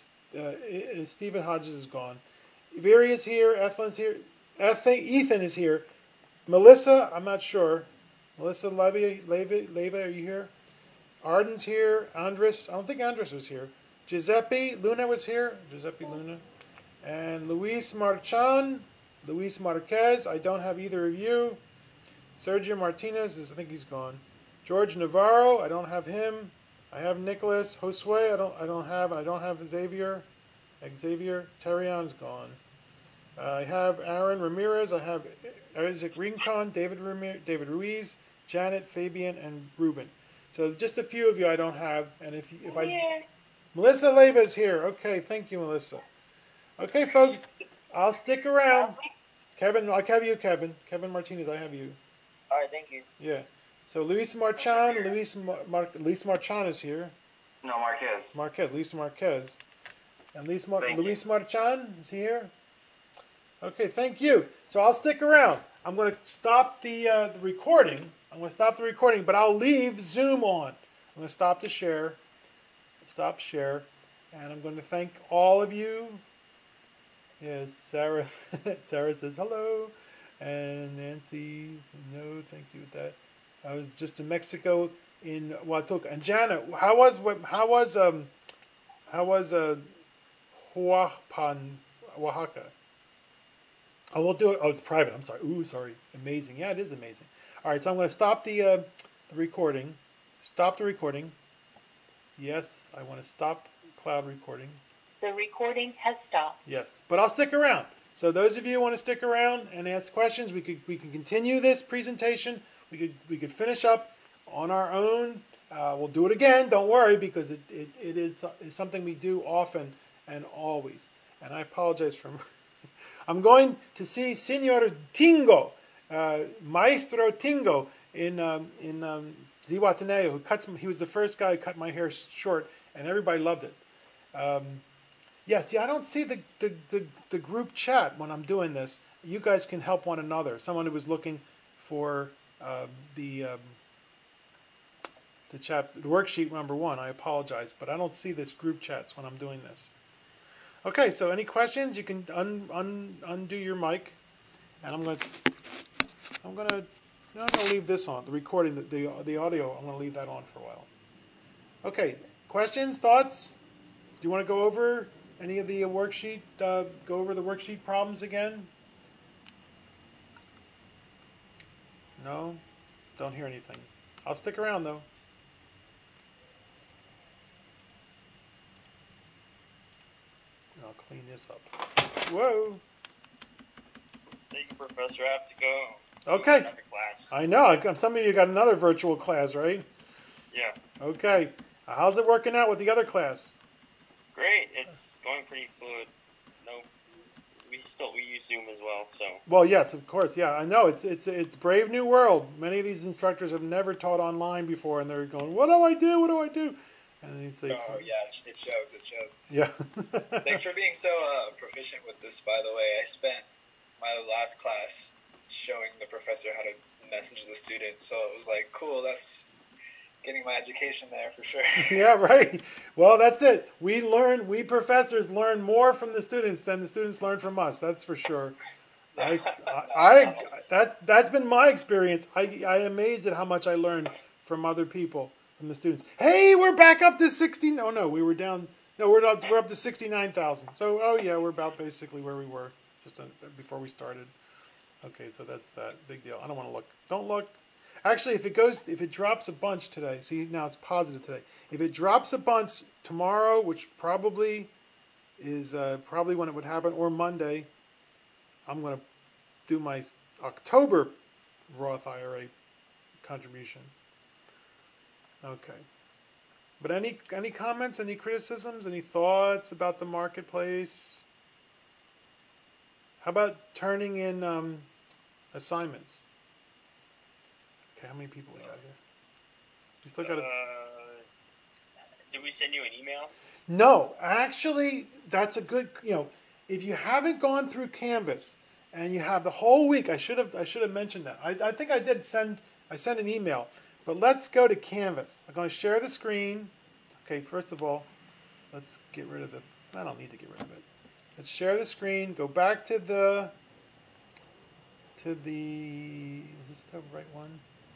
A: uh, Stephen Hodges is gone. Veri is here. Ethlyn's here. Ethan, Ethan is here. Melissa, I'm not sure. Melissa Levy, Levy, Leva, are you here? Arden's here. Andres, I don't think Andres was here. Giuseppe Luna was here. Giuseppe Luna. And Luis Marchan, Luis Marquez. I don't have either of you. Sergio Martinez is, I think he's gone. George Navarro, I don't have him. I have Nicholas Josue, I don't, I don't have, and I don't have Xavier. Xavier Terrion's gone. Uh, I have Aaron Ramirez. I have Isaac Rincon, David Ramir- David Ruiz, Janet, Fabian, and Ruben. So just a few of you I don't have, and if if I
H: Yeah.
A: Melissa Leva is here. Okay, thank you, Melissa. Okay, folks, I'll stick around. Kevin, I have you, Kevin. Kevin Martinez, I have you.
D: All right, thank you.
A: Yeah. So Luis Marchan, Luis Mar- Mar- Luis Marchan is here.
F: No, Marquez.
A: Marquez, Luis Marquez. And Luis, Mar-
F: Thank
A: Luis Marchan is he here? Okay, thank you. So I'll stick around. I'm going to stop the, uh, the recording. I'm going to stop the recording, but I'll leave Zoom on. I'm going to stop the share. Stop share. And I'm going to thank all of you. Yes, Sarah. Sarah says hello. And Nancy, no, thank you with that. I was just in Mexico in Huatuca. And Jana, how was how was um how was uh Huapan, Oaxaca? Oh, we'll do it. Oh, it's private. I'm sorry. Ooh, sorry. Amazing. Yeah, it is amazing. All right, so I'm going to stop the uh, the recording. Stop the recording. Yes, I want to stop cloud recording.
H: The recording has stopped.
A: Yes, but I'll stick around. So those of you who want to stick around and ask questions, we could we can continue this presentation. We could we could finish up on our own. Uh, we'll do it again. Don't worry, because it, it, it is is something we do often and always. And I apologize for. I'm going to see Senor Tingo uh, Maestro Tingo in um, in um, Zihuatanejo, who cuts. He was the first guy who cut my hair short, and everybody loved it. Um, yeah, see, I don't see the, the, the, the group chat when I'm doing this. You guys can help one another. Someone who was looking for uh, the um, the chap the worksheet number one. I apologize, but I don't see this group chats when I'm doing this. Okay, so any questions? You can un, un, undo your mic, and I'm gonna I'm gonna no, I'm gonna leave this on the recording the the, the audio. I'm gonna leave that on for a while. Okay, questions, thoughts? Do you want to go over any of the worksheet? Uh, go over the worksheet problems again? No, don't hear anything. I'll stick around though. I'll clean this up. Whoa.
I: Thank you, Professor. I have to go.
A: Okay.
I: Another class.
A: I know. Some of you got another virtual class, right?
I: Yeah.
A: Okay. How's it working out with the other class?
I: Great. It's going pretty fluid. No, we still we use Zoom as well. So.
A: Well, yes, of course. Yeah, I know. It's it's it's brave new world. Many of these instructors have never taught online before, and they're going, "What do I do? What do I do?" And you say,
D: "Oh yeah, it shows. It shows."
A: Yeah.
D: Thanks for being so uh, proficient with this. By the way, I spent my last class showing the professor how to message the students, so it was like, cool. That's getting my education there for sure.
A: Yeah, right. Well, that's it. We learn, we professors learn more from the students than the students learn from us. That's for sure. I, I, I that's that's been my experience. I I am amazed at how much I learned from other people, from the students. Hey, we're back up to sixteen. Oh no, we were down. No, we're not. We're up to sixty-nine thousand. So, oh yeah, we're about basically where we were just before we started. Okay, so that's that. Big deal. I don't want to look. Don't look. Actually, if it goes, if it drops a bunch today, see now it's positive today. If it drops a bunch tomorrow, which probably is uh, probably when it would happen, or Monday, I'm going to do my October Roth I R A contribution. Okay. But any any comments, any criticisms, any thoughts about the marketplace? How about turning in um, assignments? Okay, how many people we got here? We still got a...
I: Uh, did we send you an email?
A: No, actually, that's a good. You know, if you haven't gone through Canvas and you have the whole week, I should have. I should have mentioned that. I, I think I did send. I sent an email, but let's go to Canvas. I'm going to share the screen. Okay, first of all, let's get rid of the. I don't need to get rid of it. Let's share the screen. Go back to the. To the. Is this the right one?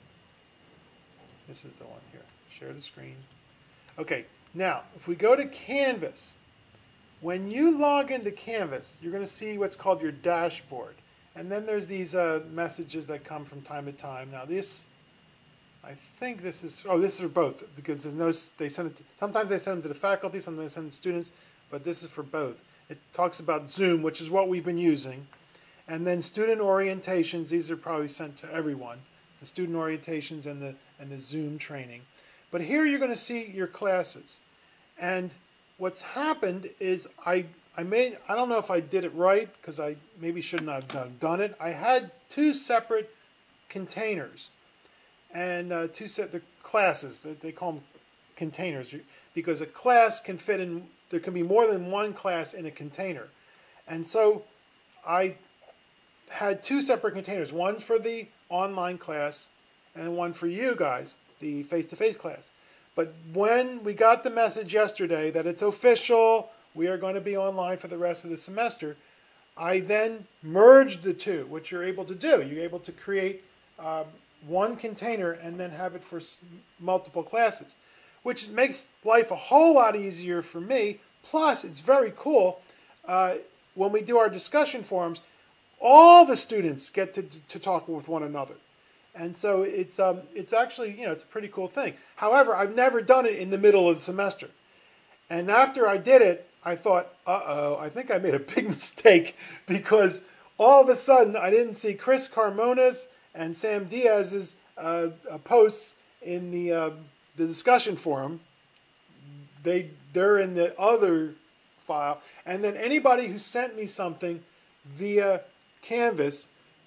A: This is the one here. Share the screen. Okay, now, if we go to Canvas, when you log into Canvas, you're going to see what's called your dashboard. And then there's these uh, messages that come from time to time. Now, this, I think this is, oh, this is for both, because there's no, they send it, to, sometimes they send them to the faculty, sometimes they send them to students, but this is for both. It talks about Zoom, which is what we've been using. And then student orientations, these are probably sent to everyone. The student orientations and the and the Zoom training. But here you're going to see your classes. And what's happened is I I made I don't know if I did it right because I maybe shouldn't have done, done it. I had two separate containers and uh, two separate classes. They call them containers because a class can fit in. There can be more than one class in a container, and so I had two separate containers. One for the online class and one for you guys, the face-to-face class. But when we got the message yesterday that it's official, we are going to be online for the rest of the semester, I then merged the two, which you're able to do. You're able to create um, one container and then have it for s- multiple classes, which makes life a whole lot easier for me. Plus, it's very cool. Uh, when we do our discussion forums, all the students get to, to talk with one another. And so it's um, it's actually, you know, it's a pretty cool thing. However, I've never done it in the middle of the semester. And after I did it, I thought, uh-oh, I think I made a big mistake because all of a sudden I didn't see Chris Carmona's and Sam Diaz's uh, uh, posts in the uh, the discussion forum. They, they're in the other file. And then anybody who sent me something via Canvas,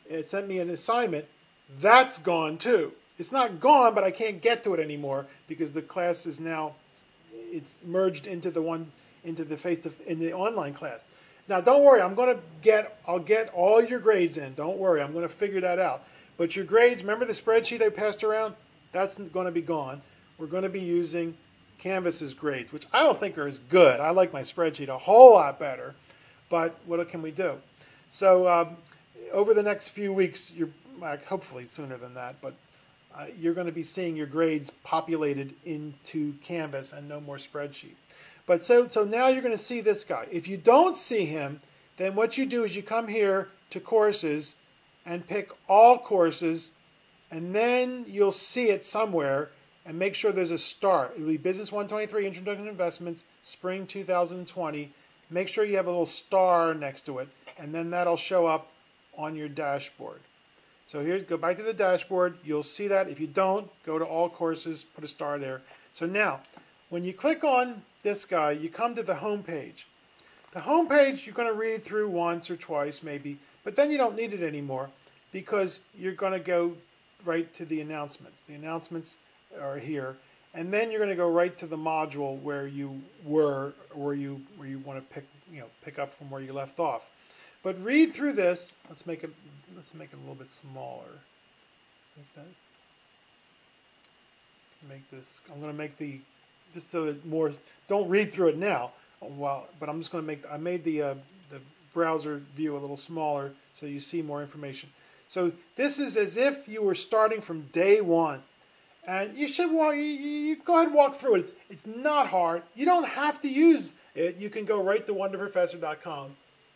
A: it sent me an assignment. That's gone too. It's not gone, but I can't get to it anymore because the class is now, it's merged into the one, into the face to, in the online class. Now, don't worry. I'm going to get, I'll get all your grades in. Don't worry. I'm going to figure that out. But your grades, remember the spreadsheet I passed around? That's going to be gone. We're going to be using Canvas's grades, which I don't think are as good. I like my spreadsheet a whole lot better. But what can we do? So um, over the next few weeks, you're hopefully sooner than that, but uh, you're going to be seeing your grades populated into Canvas and no more spreadsheet. But so, so now you're going to see this guy. If you don't see him, then what you do is you come here to courses and pick all courses, and then you'll see it somewhere, and make sure there's a start. It will be Business one twenty-three, Introduction to Investments, Spring two thousand twenty. Make sure you have a little star next to it, and then that'll show up on your dashboard. So here's, go back to the dashboard. You'll see that. If you don't, go to all courses, put a star there. So now, when you click on this guy, you come to the home page. The home page you're going to read through once or twice maybe, but then you don't need it anymore because you're going to go right to the announcements. The announcements are here, and then you're going to go right to the module where you were, where you where you want to pick you know pick up from where you left off. But read through this. Let's make it let's make it a little bit smaller. Make that. Make this. I'm going to make the just so that more. Don't read through it now. Well, but I'm just going to make. I made the uh, the browser view a little smaller so you see more information. So this is as if you were starting from day one. And you should walk, you, you go ahead and walk through it. It's, it's not hard. You don't have to use it. You can go right to wonder professor dot com.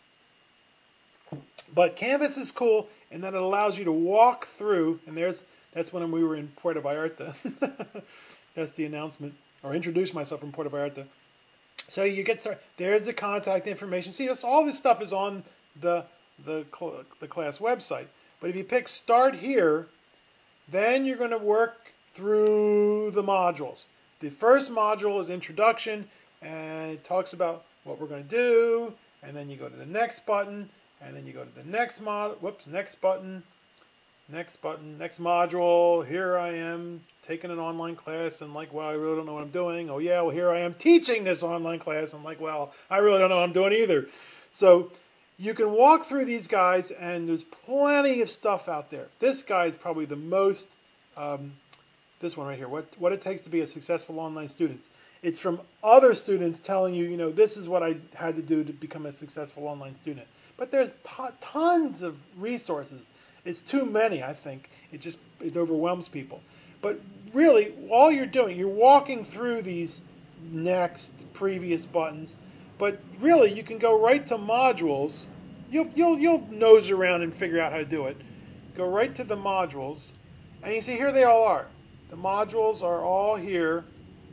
A: But Canvas is cool in that it allows you to walk through, and there's that's when we were in Puerto Vallarta. That's the announcement, or introduce myself from Puerto Vallarta. So you get started. There's the contact information. See, that's, all this stuff is on the, the, the class website. But if you pick Start Here, then you're going to work through the modules. The first module is Introduction, and it talks about what we're going to do, and then you go to the next button, and then you go to the next mod, whoops, next button, next button, next module. Here I am taking an online class, and like, well, I really don't know what I'm doing. Oh yeah, well here I am teaching this online class. I'm like, well, I really don't know what I'm doing either. So you can walk through these guys, and there's plenty of stuff out there. This guy is probably the most um, this one right here, what, what it takes to be a successful online student. It's from other students telling you, you know, this is what I had to do to become a successful online student. But there's t- tons of resources. It's too many, I think. It just it overwhelms people. But really, all you're doing, you're walking through these next, previous buttons. But really, you can go right to modules. You'll, you'll, you'll nose around and figure out how to do it. Go right to the modules. And you see, here they all are. The modules are all here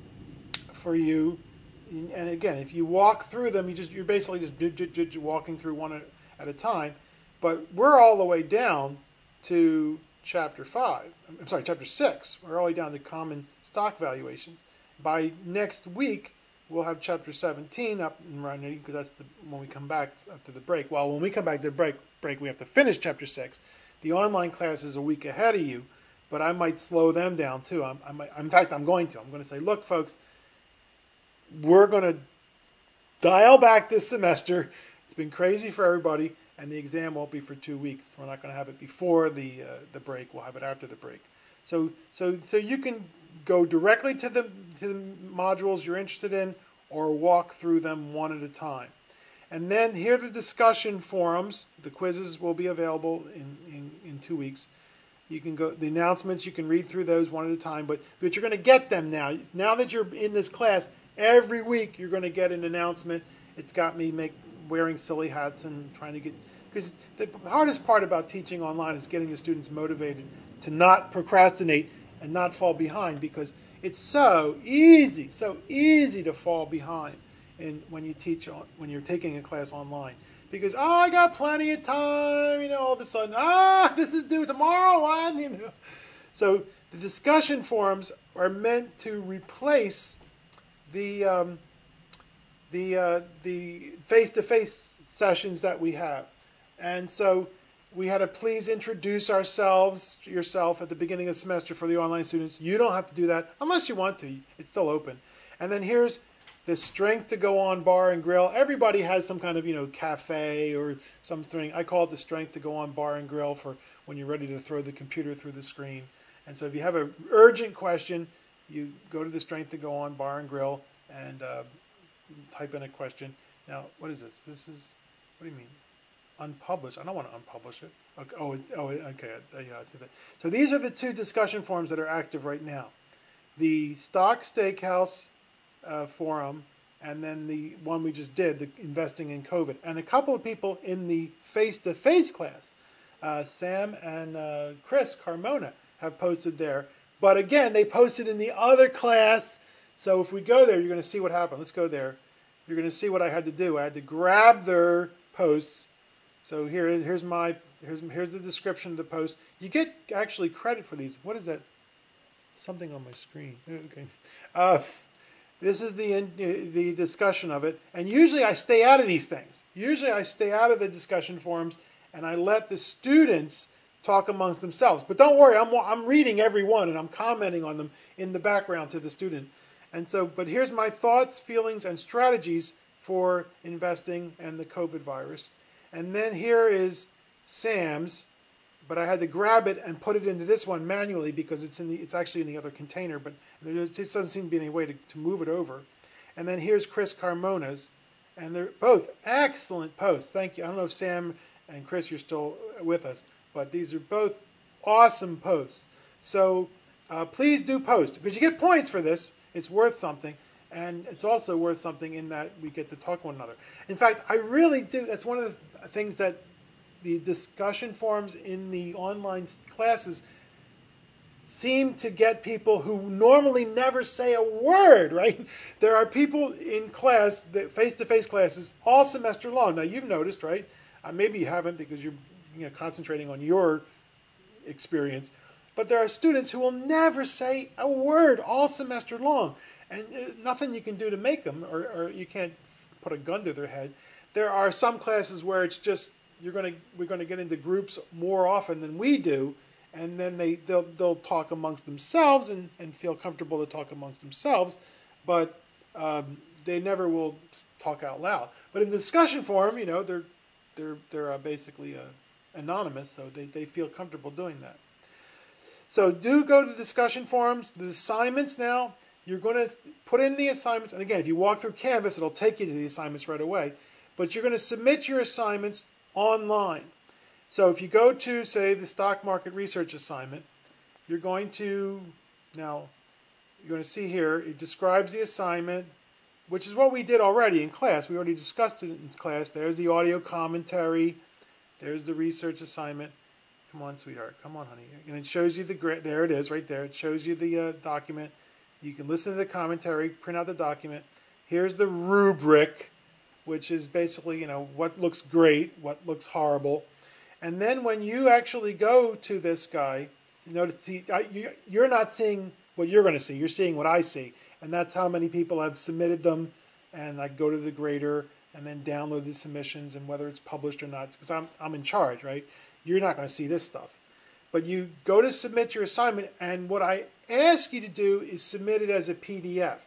A: for you. And again, if you walk through them, you just, you're basically just walking through one at a time. But we're all the way down to chapter five. I'm sorry, chapter six. We're all the way down to common stock valuations. By next week, we'll have chapter seventeen up and running because that's the, when we come back after the break. Well, when we come back to the break, break, we have to finish chapter six. The online class is a week ahead of you. But I might slow them down too. I'm, I might, in fact, I'm going to. I'm going to say, look, folks, we're going to dial back this semester. It's been crazy for everybody, and the exam won't be for two weeks. We're not going to have it before the uh, the break. We'll have it after the break. So, so, so you can go directly to the to the modules you're interested in, or walk through them one at a time. And then here are the discussion forums. The quizzes will be available in, in, in two weeks. You can go, the announcements, you can read through those one at a time, but, but you're going to get them now. Now that you're in this class, every week you're going to get an announcement. It's got me make wearing silly hats and trying to get, because the hardest part about teaching online is getting the students motivated to not procrastinate and not fall behind, because it's so easy, so easy to fall behind in, when you teach, on, when you're taking a class online. Because, oh, I got plenty of time, you know, all of a sudden, ah, this is due tomorrow, on, you know. So the discussion forums are meant to replace the um, the uh, the face-to-face sessions that we have. And so we had to please introduce ourselves, yourself, at the beginning of the semester for the online students. You don't have to do that unless you want to. It's still open. And then here's the Strength to Go On Bar and Grill. Everybody has some kind of, you know, cafe or something. I call it the Strength to Go On Bar and Grill for when you're ready to throw the computer through the screen. And so if you have an urgent question, you go to the Strength to Go On Bar and Grill and uh, type in a question. Now, what is this? This is, what do you mean? Unpublished. I don't want to unpublish it. Okay. Oh, it, oh, okay. Uh, yeah, I see that. So these are the two discussion forums that are active right now. The Stock Steakhouse uh, forum, and then the one we just did, the Investing in COVID. And a couple of people in the face-to-face class, uh, Sam and uh, Chris Carmona, have posted there. But again, they posted in the other class. So if we go there, you're going to see what happened. Let's go there. You're going to see what I had to do. I had to grab their posts. So here, here's my here's here's the description of the post. You get actually credit for these. What is that? Something on my screen. Okay. Uh, this is the the discussion of it. And usually I stay out of these things. Usually I stay out of the discussion forums and I let the students talk amongst themselves. But don't worry, I'm I'm reading every one and I'm commenting on them in the background to the student. And so, but here's my thoughts, feelings, and strategies for investing and the COVID virus. And then here is Sam's, but I had to grab it and put it into this one manually because it's in the it's actually in the other container, but there doesn't seem to be any way to, to move it over. And then here's Chris Carmona's, and they're both excellent posts. Thank you. I don't know if Sam and Chris, you're still with us, but these are both awesome posts. So uh, please do post because you get points for this. It's worth something, and it's also worth something in that we get to talk to one another. In fact, I really do. That's one of the things that the discussion forums in the online classes seem to get people who normally never say a word, right? There are people in class, that face-to-face classes, all semester long. Now, you've noticed, right? Uh, maybe you haven't because you're you know, concentrating on your experience. But there are students who will never say a word all semester long. And uh, nothing you can do to make them, or, or you can't put a gun to their head. There are some classes where it's just, you're going to we're going to get into groups more often than we do, and then they, they'll, they'll talk amongst themselves and, and feel comfortable to talk amongst themselves, but um, they never will talk out loud. But in the discussion forum, you know, they're, they're, they're uh, basically uh, anonymous, so they, they feel comfortable doing that. So do go to discussion forums. The assignments now, you're going to put in the assignments. And again, if you walk through Canvas, it'll take you to the assignments right away. But you're going to submit your assignments online. So if you go to, say, the stock market research assignment, you're going to, now, you're going to see here, it describes the assignment, which is what we did already in class. We already discussed it in class. There's the audio commentary. There's the research assignment. Come on, sweetheart. Come on, honey. And it shows you the, there it is right there. It shows you the uh, document. You can listen to the commentary, print out the document. Here's the rubric, which is basically, you know, what looks great, what looks horrible. And then when you actually go to this guy, you notice he, you, you're not seeing what you're going to see. You're seeing what I see. And that's how many people have submitted them. And I go to the grader and then download the submissions and whether it's published or not. Because I'm, I'm in charge, right? You're not going to see this stuff. But you go to submit your assignment, and what I ask you to do is submit it as a P D F.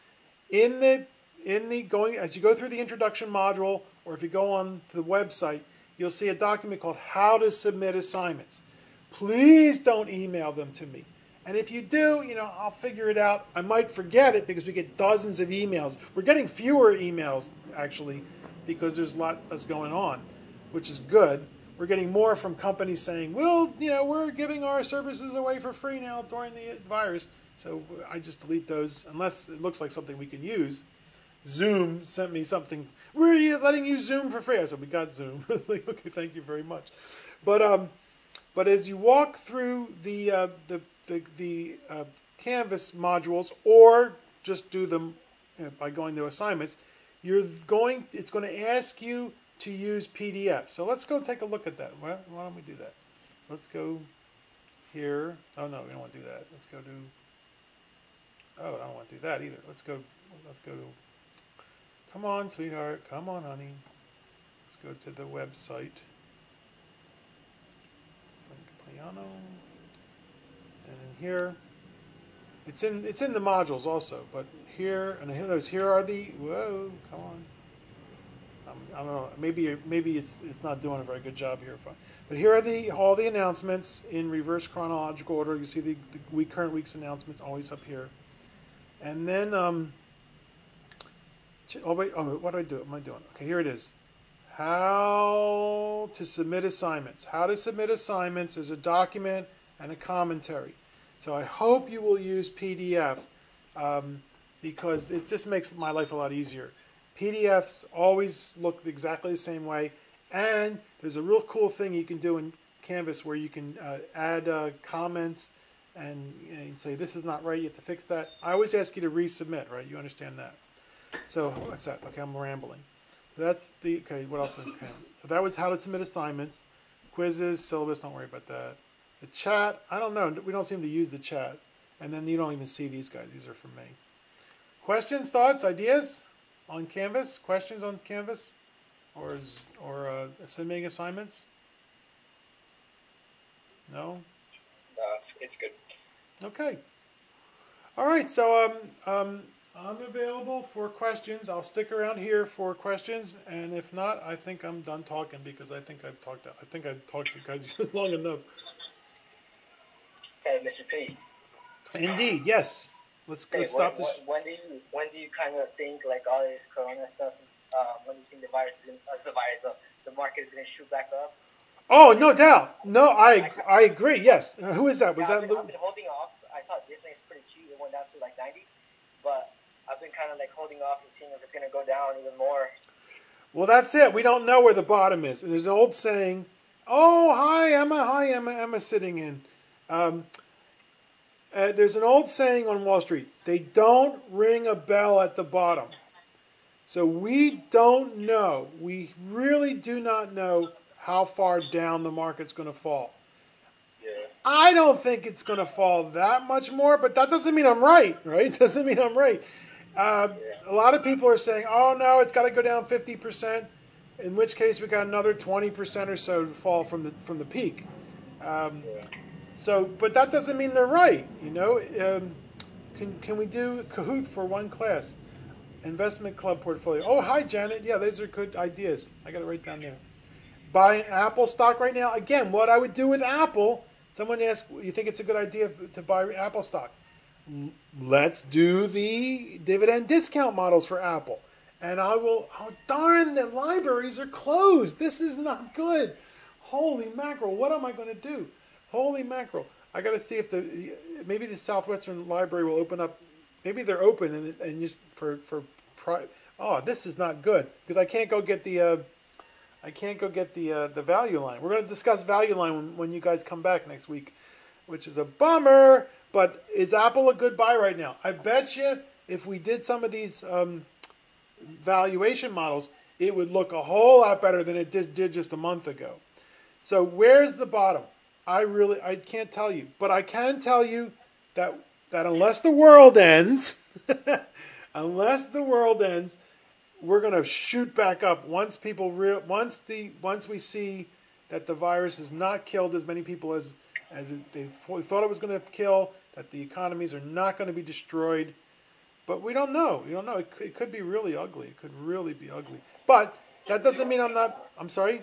A: In the in the going as you go through the introduction module, or if you go on to the website, you'll see a document called How to Submit Assignments. Please don't email them to me. And if you do, you know, I'll figure it out. I might forget it because we get dozens of emails. We're getting fewer emails, actually, because there's a lot that's going on, which is good. We're getting more from companies saying, well, you know, we're giving our services away for free now during the virus. So I just delete those unless it looks like something we can use. Zoom sent me something. We're letting you Zoom for free. I said, we got Zoom. Like, okay, thank you very much. But um, but as you walk through the uh, the the, the uh, Canvas modules, or just do them you know, by going to assignments, you're going. It's going to ask you to use P D F. So let's go take a look at that. Why, why don't we do that? Let's go here. Oh no, we don't want to do that. Let's go do. Oh, I don't want to do that either. Let's go. Let's go to. Come on, sweetheart. Come on, honey. Let's go to the website. piano. And then here, it's in it's in the modules also, but here and who knows? Here are the whoa, come on. Um, I don't know. Maybe maybe it's it's not doing a very good job here, but here are the all the announcements in reverse chronological order. You see the, the week current week's announcements always up here, and then um. Oh wait! Oh, what do I do? What am I doing? Okay, here it is. How to submit assignments. How to submit assignments. There's a document and a commentary. So I hope you will use P D F um, because it just makes my life a lot easier. P D Fs always look exactly the same way, and there's a real cool thing you can do in Canvas where you can uh, add uh, comments and, and say this is not right. You have to fix that. I always ask you to resubmit. Right? You understand that? So what's that? Okay, I'm rambling. So that's the okay. What else? Okay. So that was how to submit assignments, quizzes, syllabus. Don't worry about that. The chat. I don't know. We don't seem to use the chat. And then you don't even see these guys. These are from me. Questions, thoughts, ideas on Canvas? Questions on Canvas, or is, or uh, submitting assignments? No.
D: No, it's it's good.
A: Okay. All right. So um um. I'm available for questions. I'll stick around here for questions, and if not, I think I'm done talking because I think I've talked. I think I've talked to you guys long enough.
J: Hey, Mister P.
A: Indeed, yes. Let's,
J: hey,
A: let's stop
J: when,
A: this.
J: When do you when do you kind of think like all this Corona stuff? Uh, when do you think the virus is gonna, uh, the virus, uh, the market is going to shoot back up?
A: Oh, no doubt. No, I I agree. Yes. Uh, who is that? Was
J: yeah,
A: that?
J: I've been, I've been holding off. I saw Disney's pretty cheap. It went down to like ninety, but I've been kind of like holding off and seeing if it's going to go down even more.
A: Well, that's it. We don't know where the bottom is. And there's an old saying, oh, hi, Emma. Hi, Emma. Emma sitting in. Um, uh, there's an old saying on Wall Street. They don't ring a bell at the bottom. So we don't know. We really do not know how far down the market's going to fall.
J: Yeah.
A: I don't think it's going to fall that much more, but that doesn't mean I'm right, right? Doesn't mean I'm right. Uh, a lot of people are saying, oh, no, it's got to go down fifty percent, in which case we got another twenty percent or so to fall from the from the peak. Um, so, but that doesn't mean they're right, you know. Um, can can we do Kahoot for one class? Investment club portfolio. Oh, hi, Janet. Yeah, those are good ideas. I got it right down there. Buying Apple stock right now. Again, what I would do with Apple, someone asked, you think it's a good idea to buy Apple stock? Let's do the dividend discount models for Apple. And I will, oh darn, the libraries are closed. This is not good. Holy mackerel, what am I going to do? Holy mackerel. I got to see if the, maybe the Southwestern Library will open up. Maybe they're open and, and just for, for, oh, this is not good. Because I can't go get the, uh, I can't go get the, uh, the value line. We're going to discuss value line when, when you guys come back next week, which is a bummer. But is Apple a good buy right now? I bet you if we did some of these um, valuation models, it would look a whole lot better than it just did just a month ago. So where's the bottom? I really, I can't tell you. But I can tell you that that unless the world ends, unless the world ends, we're going to shoot back up once people re- once the once we see that the virus has not killed as many people as as it, they thought it was going to kill, that the economies are not going to be destroyed. But we don't know. We don't know. It could, it could be really ugly. It could really be ugly. But that doesn't mean I'm not. I'm sorry?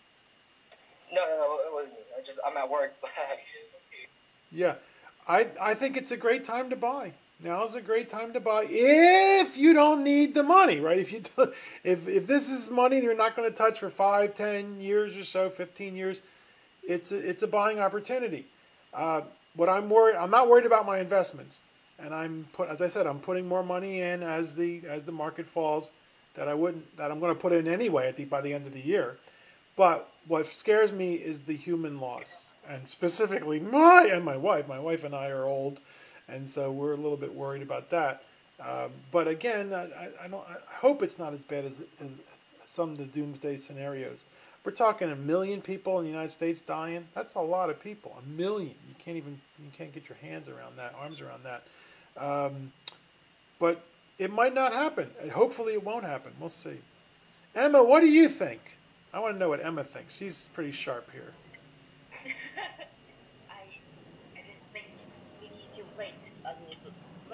J: No, no, no. It wasn't me. I just, I'm at work.
A: Yeah. I, I think it's a great time to buy. Now is a great time to buy if you don't need the money, right? If you do, if if this is money you're not going to touch for five, ten years or so, fifteen years, it's a, it's a buying opportunity. Uh, what I'm worried, I'm not worried about my investments, and I'm put, as I said, I'm putting more money in as the as the market falls that I wouldn't that I'm going to put in anyway at the by the end of the year. But what scares me is the human loss, and specifically my and my wife. My wife and I are old. And so we're a little bit worried about that. Um, but again, I, I, don't, I hope it's not as bad as, as, as some of the doomsday scenarios. We're talking a million people in the United States dying. That's a lot of people. A million. You can't even you can't get your hands around that, arms around that. Um, but it might not happen. And hopefully, it won't happen. We'll see. Emma, what do you think? I want to know what Emma thinks. She's pretty sharp here.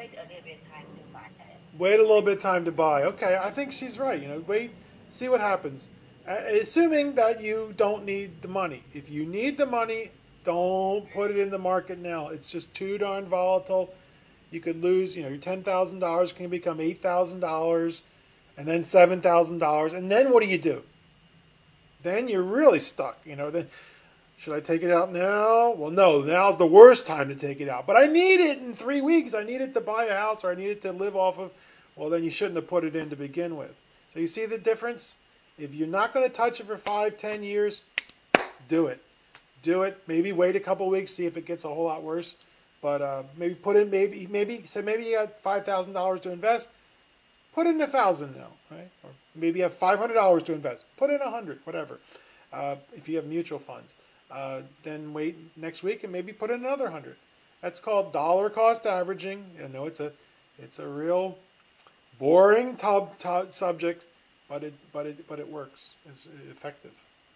K: wait a little bit time to buy it.
A: Wait a little bit of time to buy. Okay, I think she's right. You know, wait, see what happens. Uh, assuming that you don't need the money. If you need the money, don't put it in the market now. It's just too darn volatile. You could lose, you know, your ten thousand dollars can become eight thousand dollars and then seven thousand dollars. And then what do you do? Then you're really stuck. You know, then should I take it out now? Well, no, now's the worst time to take it out. But I need it in three weeks. I need it to buy a house or I need it to live off of. Well, then you shouldn't have put it in to begin with. So you see the difference? If you're not going to touch it for five, ten years, do it. Do it. Maybe wait a couple weeks, see if it gets a whole lot worse. But uh, maybe put in, maybe, maybe, so maybe you got five thousand dollars to invest. Put in a thousand now, right? Or maybe you have five hundred dollars to invest. Put in a hundred, whatever. Uh, if you have mutual funds. Uh, then wait next week and maybe put in another hundred. That's called dollar cost averaging. I know it's a, it's a real boring tub, tub subject, but it, but it, but it works. It's effective.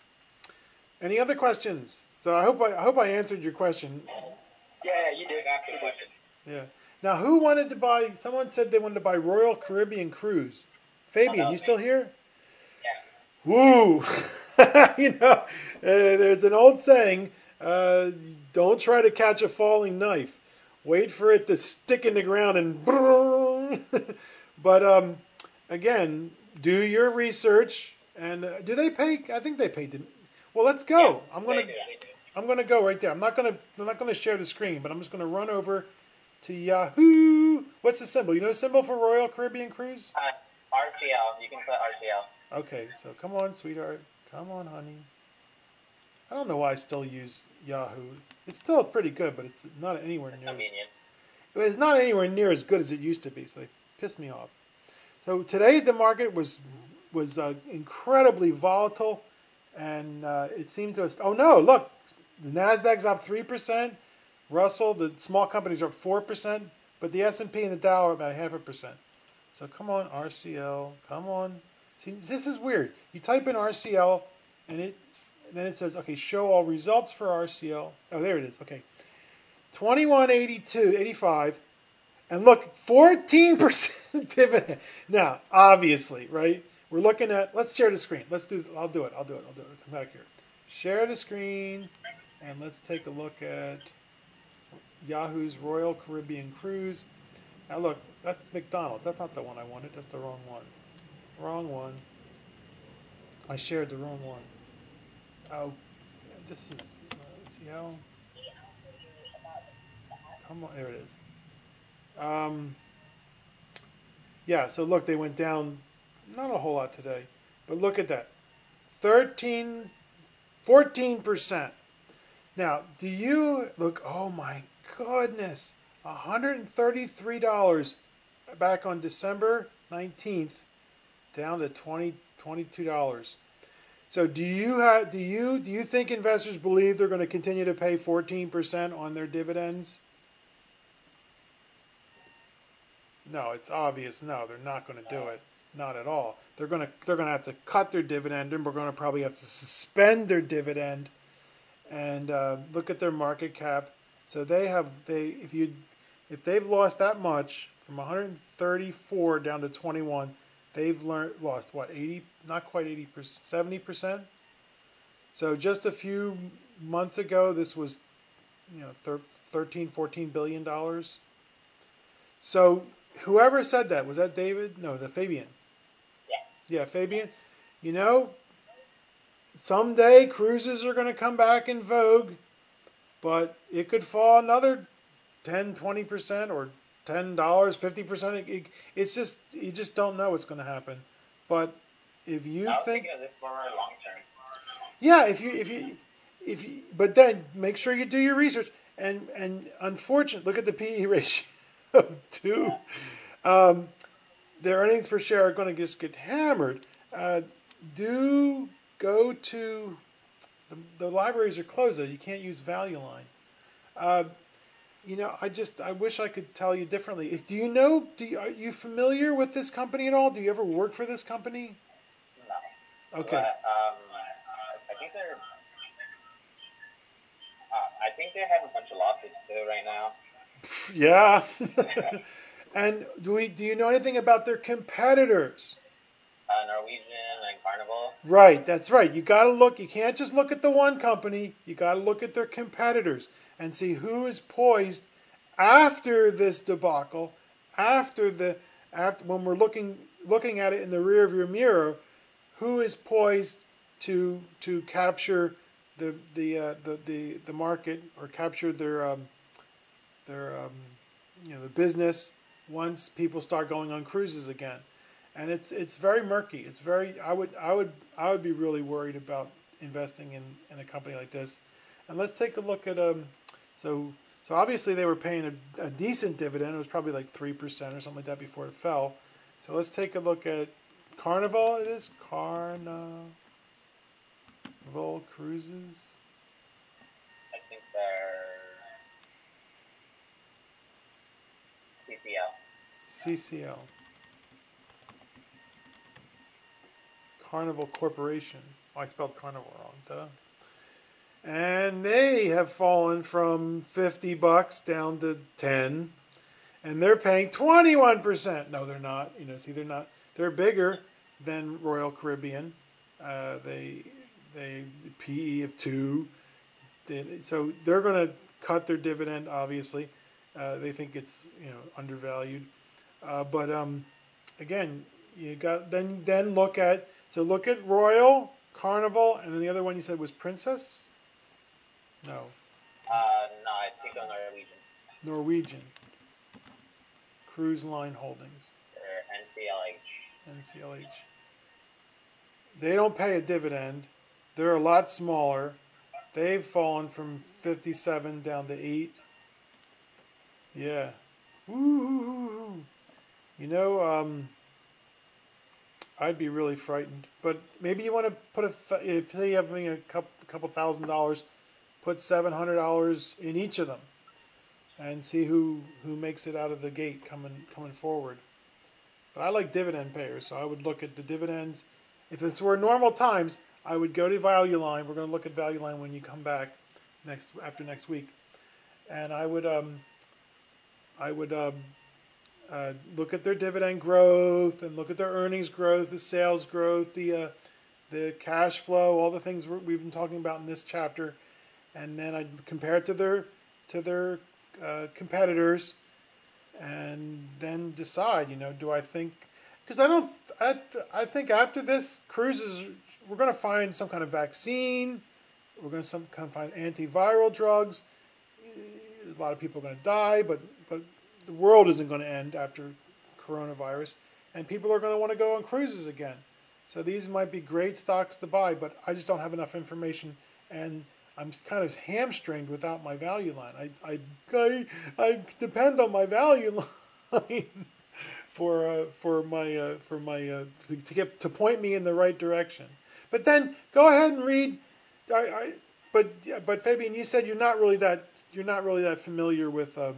A: Any other questions? So I hope I, I hope I answered your question.
J: Yeah, yeah, you did. Ask the question.
A: Yeah. Now, who wanted to buy? Someone said they wanted to buy Royal Caribbean Cruise. Fabian, you still here?
J: Yeah.
A: Woo! You know, uh, there's an old saying: uh, "Don't try to catch a falling knife. Wait for it to stick in the ground and." But um, again, do your research. And uh, do they pay? I think they paid. Well, let's go.
J: Yeah,
A: I'm gonna.
J: they do, they do.
A: I'm gonna go right there. I'm not gonna. I'm not gonna share the screen, but I'm just gonna run over to Yahoo. What's the symbol? You know the symbol for Royal Caribbean Cruise?
L: Uh, R C L. You can put R C L.
A: Okay, so come on, sweetheart. Come on, honey. I don't know why I still use Yahoo. It's still pretty good, but it's not anywhere near.
L: Convenient.
A: It's not anywhere near as good as it used to be. So they piss me off. So today the market was was uh, incredibly volatile, and uh, it seemed to. Oh no! Look, the Nasdaq's up three percent. Russell, the small companies are up four percent, but the S and P and the Dow are about half a percent. So come on, R C L. Come on. See, this is weird. You type in R C L, and it and then it says, okay, show all results for R C L. Oh, there it is. Okay, twenty-one eighty-two eighty-five, and look, fourteen percent dividend. Now, obviously, right? We're looking at. Let's share the screen. Let's do. I'll do it. I'll do it. I'll do it. Come back here. Share the screen, and let's take a look at Yahoo's Royal Caribbean Cruise. Now, look, that's McDonald's. That's not the one I wanted. That's the wrong one. Wrong one. I shared the wrong one. Oh, this is, uh, see how? Come on, there it is. Um, yeah, so look, they went down, not a whole lot today, but look at that. thirteen, fourteen percent. Now, do you, look, oh my goodness, one hundred thirty-three dollars back on December nineteenth. Down to twenty, twenty-two dollars. So do you have do you do you think investors believe they're going to continue to pay fourteen percent on their dividends? No, it's obvious. No, they're not going to do it. Not at all. They're going to they're going to have to cut their dividend, and we're going to probably have to suspend their dividend. And uh, look at their market cap. So they have they if you if they've lost that much from one hundred thirty-four down to twenty-one. They've learned, lost, what, eighty, not quite eighty percent, seventy percent? So just a few months ago, this was, you know, thirteen, fourteen billion dollars. So whoever said that, was that David? No, the Fabian. Yeah. Yeah, Fabian. You know, someday cruises are going to come back in vogue, but it could fall another ten, twenty percent or ten dollars, fifty percent. It, it, it's just, you just don't know what's going to happen. But if you
L: I was
A: think,
L: thinking of this more long term.
A: yeah, if you, if you, if you, but then make sure you do your research. And, and unfortunately, look at the P E ratio of two. Um, their earnings per share are going to just get hammered. Uh, do go to, the, the libraries are closed though. You can't use Value Line. Uh, You know, I just, I wish I could tell you differently. If, do you know, do you, are you familiar with this company at all? Do you ever work for this company?
L: No.
A: Okay.
L: But, um, I think they're, uh, I think they have a bunch of lawsuits too right now.
A: Yeah. And do we? Do you know anything about their competitors?
L: Uh, Norwegian and Carnival.
A: Right, that's right. You got to look. You can't just look at the one company. You got to look at their competitors and see who is poised after this debacle, after the after when we're looking looking at it in the rearview mirror, who is poised to to capture the the uh, the, the the market or capture their um, their um, you know the business once people start going on cruises again. And it's it's very murky. It's very I would I would I would be really worried about investing in, in a company like this. And let's take a look at um so so obviously they were paying a, a decent dividend. It was probably like three percent or something like that before it fell. So let's take a look at Carnival. It is Carnival Cruises.
L: I think they're C C L.
A: C C L. Carnival Corporation. Oh, I spelled Carnival wrong, duh. And they have fallen from fifty bucks down to ten, and they're paying twenty-one percent. No, they're not. You know, see, they're not. They're bigger than Royal Caribbean. Uh, they they P E of two. They, so they're going to cut their dividend. Obviously, uh, they think it's you know undervalued. Uh, but um, again, you got then then look at. So look at Royal, Carnival, and then the other one you said was Princess? No.
L: Uh, no, I think on Norwegian.
A: Norwegian. Cruise Line Holdings.
L: Or N C L H.
A: N C L H. They don't pay a dividend. They're a lot smaller. They've fallen from fifty-seven down to eight. Yeah. Woo-hoo-hoo-hoo. You know, um... I'd be really frightened, but maybe you want to put a th- if say you have a couple, couple thousand dollars, put seven hundred dollars in each of them, and see who, who makes it out of the gate coming coming forward. But I like dividend payers, so I would look at the dividends. If this were normal times, I would go to Value Line. We're going to look at Value Line when you come back next after next week, and I would um I would um. Uh, look at their dividend growth and look at their earnings growth, the sales growth, the uh, the cash flow, all the things we're, we've been talking about in this chapter, and then I'd compare it to their to their uh, competitors, and then decide. You know, do I think? Because I don't. I I think after this, cruises we're going to find some kind of vaccine. We're going to some kind of find antiviral drugs. A lot of people are going to die, but but. The world isn't going to end after coronavirus, and people are going to want to go on cruises again. So these might be great stocks to buy, but I just don't have enough information, and I'm kind of hamstringed without my value line. I I I, I depend on my value line for uh, for my uh, for my uh, to, to get to point me in the right direction. But then go ahead and read. I, I but but Fabian, you said you're not really that you're not really that familiar with. Uh,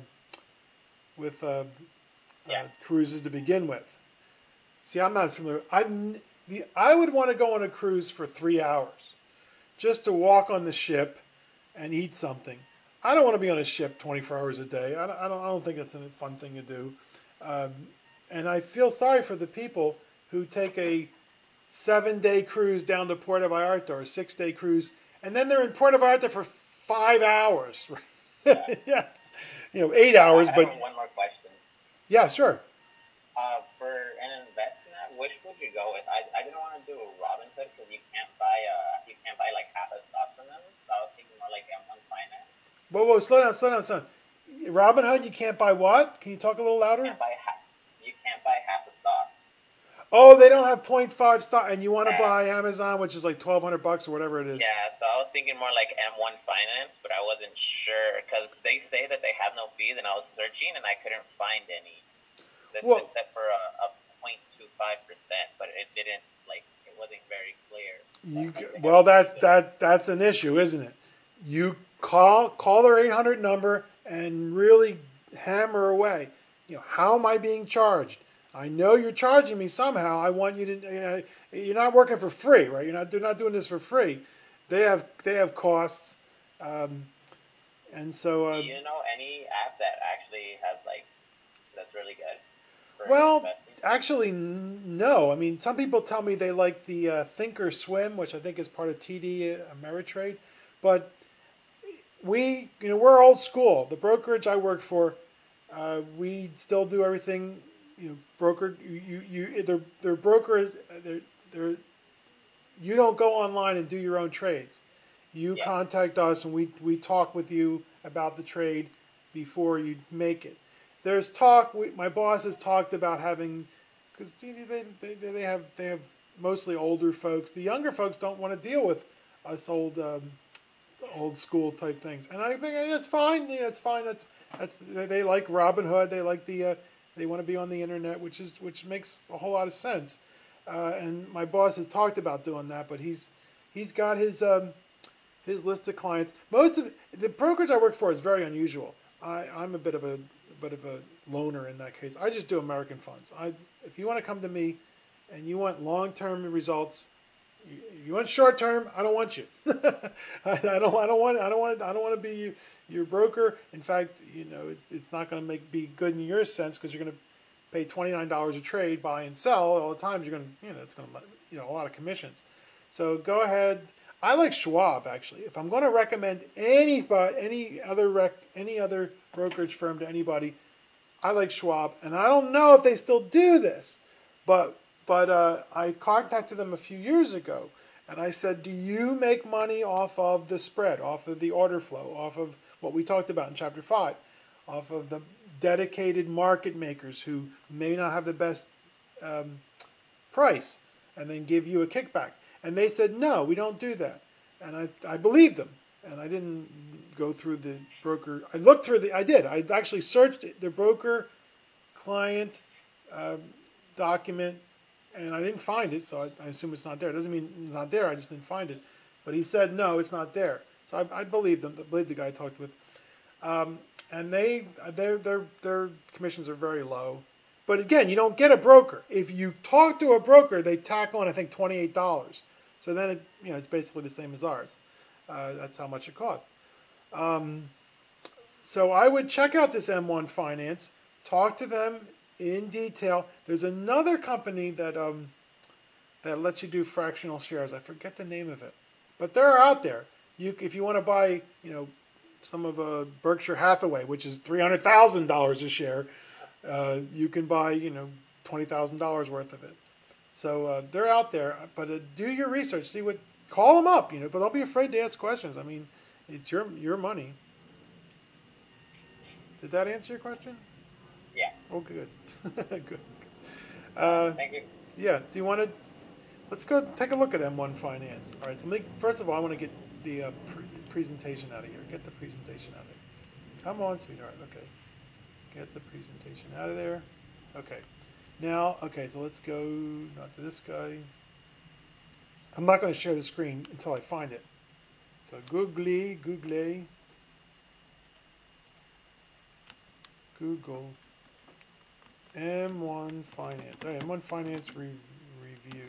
A: with uh,
L: yeah.
A: uh, cruises to begin with. See, I'm not familiar. I'm the I would want to go on a cruise for three hours just to walk on the ship and eat something. I don't want to be on a ship twenty-four hours a day. I don't, I don't, I don't think that's a fun thing to do. Um, and I feel sorry for the people who take a seven-day cruise down to Puerto Vallarta or a six-day cruise, and then they're in Puerto Vallarta for five hours.
L: Yeah.
A: Yes. You know, eight hours,
L: I
A: but...
L: have one more question.
A: Yeah, sure.
L: Uh, for an investment, which would you go with? I, I didn't want to do a Robinhood because you can't buy uh you can't buy like half a stock from them. So I was thinking more like M one Finance.
A: Whoa, whoa, slow down, slow down, slow down. Robinhood, you can't buy what? Can you talk a little louder?
L: You can't buy half, you can't buy half a stock.
A: Oh, they don't have point five stock, and you want to
L: Yeah.
A: buy Amazon, which is like twelve hundred bucks or whatever it is.
L: Yeah, so I was thinking more like M one Finance, but I wasn't sure because they say that they have no fees, and I was searching and I couldn't find any. This
A: Well-
L: except for a, a zero point two five percent, but it didn't like it wasn't very clear.
A: You
L: Like, they
A: well,
L: have
A: that's that that's an issue, isn't it? You call call their eight hundred number and really hammer away. You know, how am I being charged? I know you're charging me somehow. I want you to. Uh, you're not working for free, right? You're not. They're not doing this for free. They have. They have costs, um, and so. Uh,
L: Do you know any app that actually has like that's really good? Well,
A: Well, actually, n- no. I mean, some people tell me they like the uh, Thinkorswim, which I think is part of T D Ameritrade, but we, you know, we're old school. The brokerage I work for, uh, we still do everything, you know, broker. You, you, you they're, they're broker. They're, they're, you don't go online and do your own trades. You
L: Yes.
A: contact us and we, we talk with you about the trade before you make it. There's talk. We, my boss has talked about having, because you know, they, they they have they have mostly older folks. The younger folks don't want to deal with us old um, old school type things, and I think hey, that's fine. You know, it's fine. That's that's they, they like Robinhood. They like the uh, they want to be on the internet, which is which makes a whole lot of sense. Uh, and my boss has talked about doing that, but he's he's got his um, his list of clients. Most of the brokerage I work for is very unusual. I, I'm a bit of a, a bit of a loner in that case. I just do American funds. I if you want to come to me, and you want long term results, you, you want short term. I don't want you. I, I don't. I don't want. I don't want. I don't want to be your, your broker. In fact, you know it, it's not going to make be good in your sense because you're going to pay twenty-nine dollars a trade, buy and sell all the time. You're going to, you know, it's going to, you know, a lot of commissions. So go ahead. I like Schwab actually. If I'm going to recommend any any other rec, any other brokerage firm to anybody, I like Schwab. And I don't know if they still do this, but but uh, I contacted them a few years ago, and I said, "Do you make money off of the spread, off of the order flow, off of what we talked about in chapter five, off of the dedicated market makers who may not have the best um, price, and then give you a kickback?" And they said, "No, we don't do that." And I, I believed them. And I didn't go through the broker. I looked through the, I did. I actually searched the broker client um, document, and I didn't find it. So I, I assume it's not there. It doesn't mean it's not there. I just didn't find it. But he said, no, it's not there. So I, I believed them. I believed the guy I talked with. Um, and they, their, their, their commissions are very low. But again, you don't get a broker. If you talk to a broker, they tack on, I think, twenty-eight dollars. So then, it, you know, it's basically the same as ours. Uh, that's how much it costs. Um, so I would check out this M one Finance, talk to them in detail. There's another company that um, that lets you do fractional shares. I forget the name of it, but they're out there. You, if you want to buy, you know, some of uh, Berkshire Hathaway, which is three hundred thousand dollars a share. Uh, you can buy, you know, twenty thousand dollars worth of it. So uh, they're out there, but uh, do your research. See what, call them up, you know, but don't be afraid to ask questions. I mean, it's your your money. Did that answer your question?
L: Yeah.
A: Oh, good. Good. Uh,
L: Thank you.
A: Yeah. Do you want to? Let's go take a look at M one Finance. All right. So make, first of all, I want to get the uh, pre- presentation out of here. Get the presentation out of here. Come on, sweetheart. Okay. Get the presentation out of there. Okay. Now, okay, so let's go not to this guy. I'm not going to share the screen until I find it. So Google, Google, Google, M one Finance. All right, M one Finance re- review.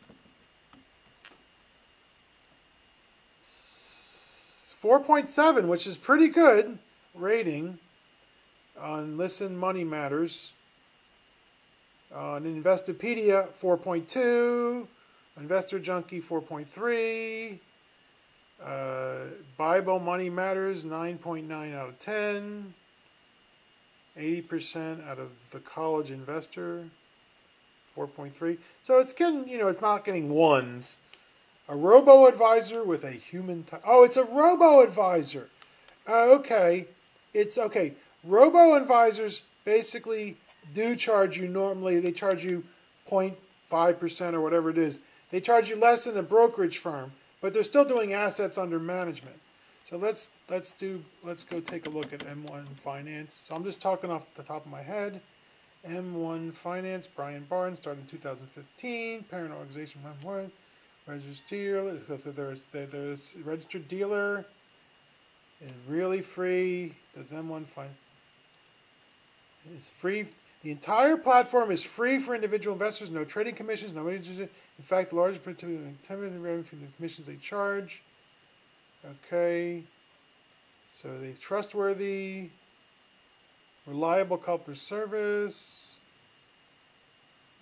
A: four point seven, which is pretty good rating on Listen Money Matters. On Investopedia, four point two. Investor Junkie, four point three. Uh, Bible Money Matters, nine point nine out of ten. eighty percent out of the College Investor, four point three. So it's getting, you know, it's not getting ones. A robo-advisor with a human... T- oh, it's a robo-advisor. Uh, okay. It's, okay. Robo-advisors basically do charge you normally, they charge you zero point five percent or whatever it is. They charge you less than a brokerage firm, but they're still doing assets under management. So let's let's do let's go take a look at M one Finance. So I'm just talking off the top of my head. M one Finance, Brian Barnes, started in two thousand fifteen. Parent organization, registered dealer. There's there's registered dealer. Is really free. Does M one Finance? It's free. The entire platform is free for individual investors. No trading commissions. No. In fact, the largest percentage of revenue from the commissions they charge. Okay. So they're trustworthy, reliable customer service.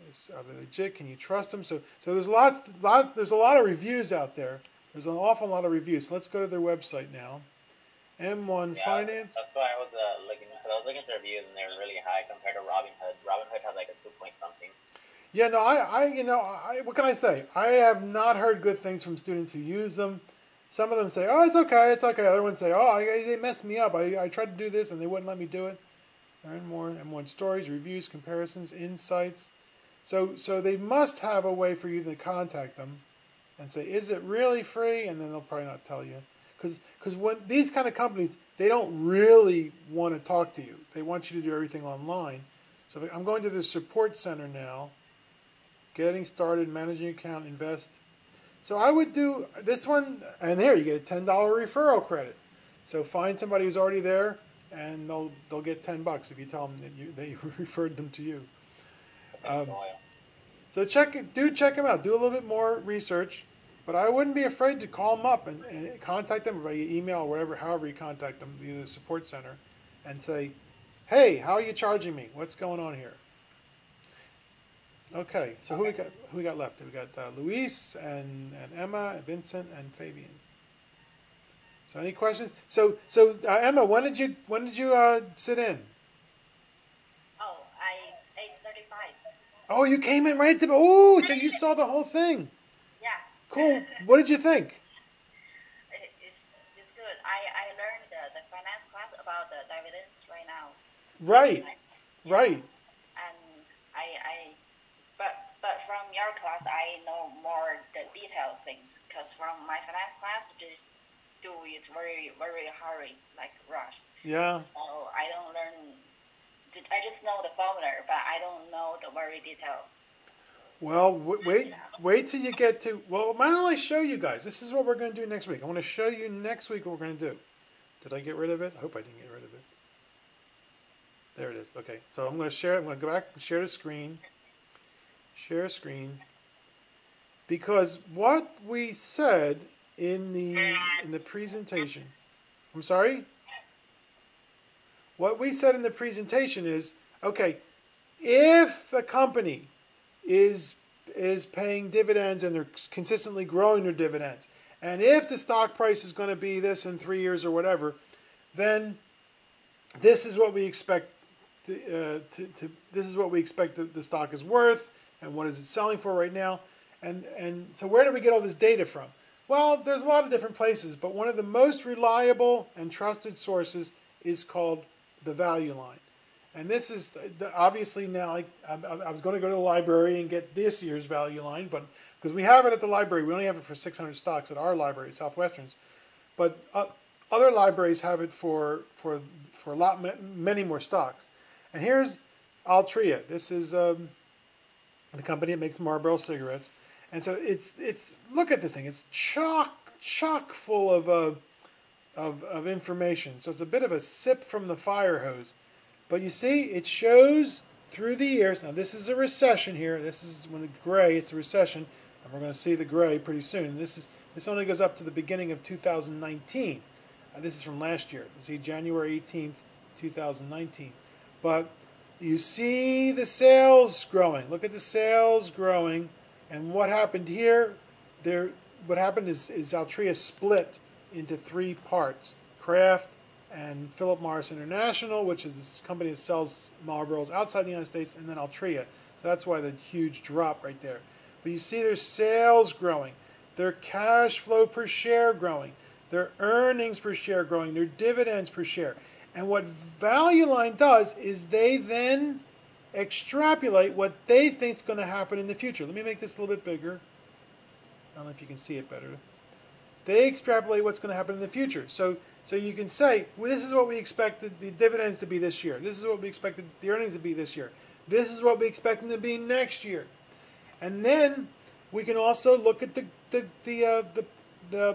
A: Are they legit? Can you trust them? So, so there's lots, lot, there's a lot of reviews out there. There's an awful lot of reviews. So let's go to their website now. M one
L: Yeah,
A: Finance.
L: That's why I was uh, looking. Cause I was looking at the reviews, and they're really high compared to Robinhood. Robinhood has like a two point something.
A: Yeah, no, I, I, you know, I, what can I say? I have not heard good things from students who use them. Some of them say, "Oh, it's okay, it's okay." Other ones say, "Oh, I, they messed me up. I, I tried to do this and they wouldn't let me do it." Learn more. M one stories, reviews, comparisons, insights. So, so they must have a way for you to contact them and say, "Is it really free?" And then they'll probably not tell you, because because when these kind of companies, they don't really want to talk to you. They want you to do everything online. So I'm going to the support center now. Getting started, managing account, invest. So I would do this one, and there you get a ten dollar referral credit. So find somebody who's already there, and they'll they'll get ten bucks if you tell them that you they referred them to you. Um, so check it, do check them out. Do a little bit more research, but I wouldn't be afraid to call them up and, and contact them by email or whatever, however you contact them, via the support center, and say, "Hey, how are you charging me? What's going on here?" Okay, so who we got? Who we got left? We got uh, Luis and, and Emma, and Vincent and Fabian. So any questions? So so uh, Emma, when did you when did you uh, sit in?
K: Oh, I eight thirty-five.
A: Oh, you came in right at the. Oh, so you saw the whole thing.
K: Yeah.
A: Cool. What did you think?
K: It, it's it's good. I, I learned the, the finance class about the dividends right now.
A: Right.
K: Yeah.
A: Right.
K: And I I but but from your class I know more the detailed things, because from my finance class just do it very very hurry, like rushed.
A: Yeah.
K: So I don't learn. I just know the formula, but I don't know the very detail.
A: Well, w- wait, wait till you get to. Well, why don't I show you guys? This is what we're going to do next week. I want to show you next week what we're going to do. Did I get rid of it? I hope I didn't get rid of it. There it is. Okay, so I'm going to share. I'm going to go back and share the screen. Share screen. Because what we said in the in the presentation. I'm sorry. What we said in the presentation is, okay, if a company is is paying dividends and they're consistently growing their dividends, and if the stock price is going to be this in three years or whatever, then this is what we expect. To, uh, to, to this is what we expect the, the stock is worth, and what is it selling for right now, and and so where do we get all this data from? Well, there's a lot of different places, but one of the most reliable and trusted sources is called the Value Line. And this is obviously now, I, I was going to go to the library and get this year's Value Line, but because we have it at the library, we only have it for six hundred stocks at our library, Southwestern's. But uh, other libraries have it for for for a lot many more stocks. And here's Altria. This is um, the company that makes Marlboro cigarettes. And so it's it's look at this thing. It's chock chock full of uh, of of information. So it's a bit of a sip from the fire hose. But you see, it shows through the years. Now, this is a recession here. This is when the gray, it's a recession. And we're going to see the gray pretty soon. This is this only goes up to the beginning of two thousand nineteen. Uh, this is from last year. You see, January eighteenth, two thousand nineteen. But you see the sales growing. Look at the sales growing. And what happened here, there, what happened is, is Altria split into three parts. Kraft, and Philip Morris International, which is this company that sells Marlboros outside the United States, and then Altria. So that's why the huge drop right there. But you see their sales growing, their cash flow per share growing, their earnings per share growing, their dividends per share. And what Value Line does is they then extrapolate what they think is going to happen in the future. Let me make this a little bit bigger. I don't know if you can see it better. They extrapolate what's going to happen in the future. So So you can say, well, this is what we expected the dividends to be this year. This is what we expected the earnings to be this year. This is what we expect them to be next year. And then we can also look at the the the uh, the, the,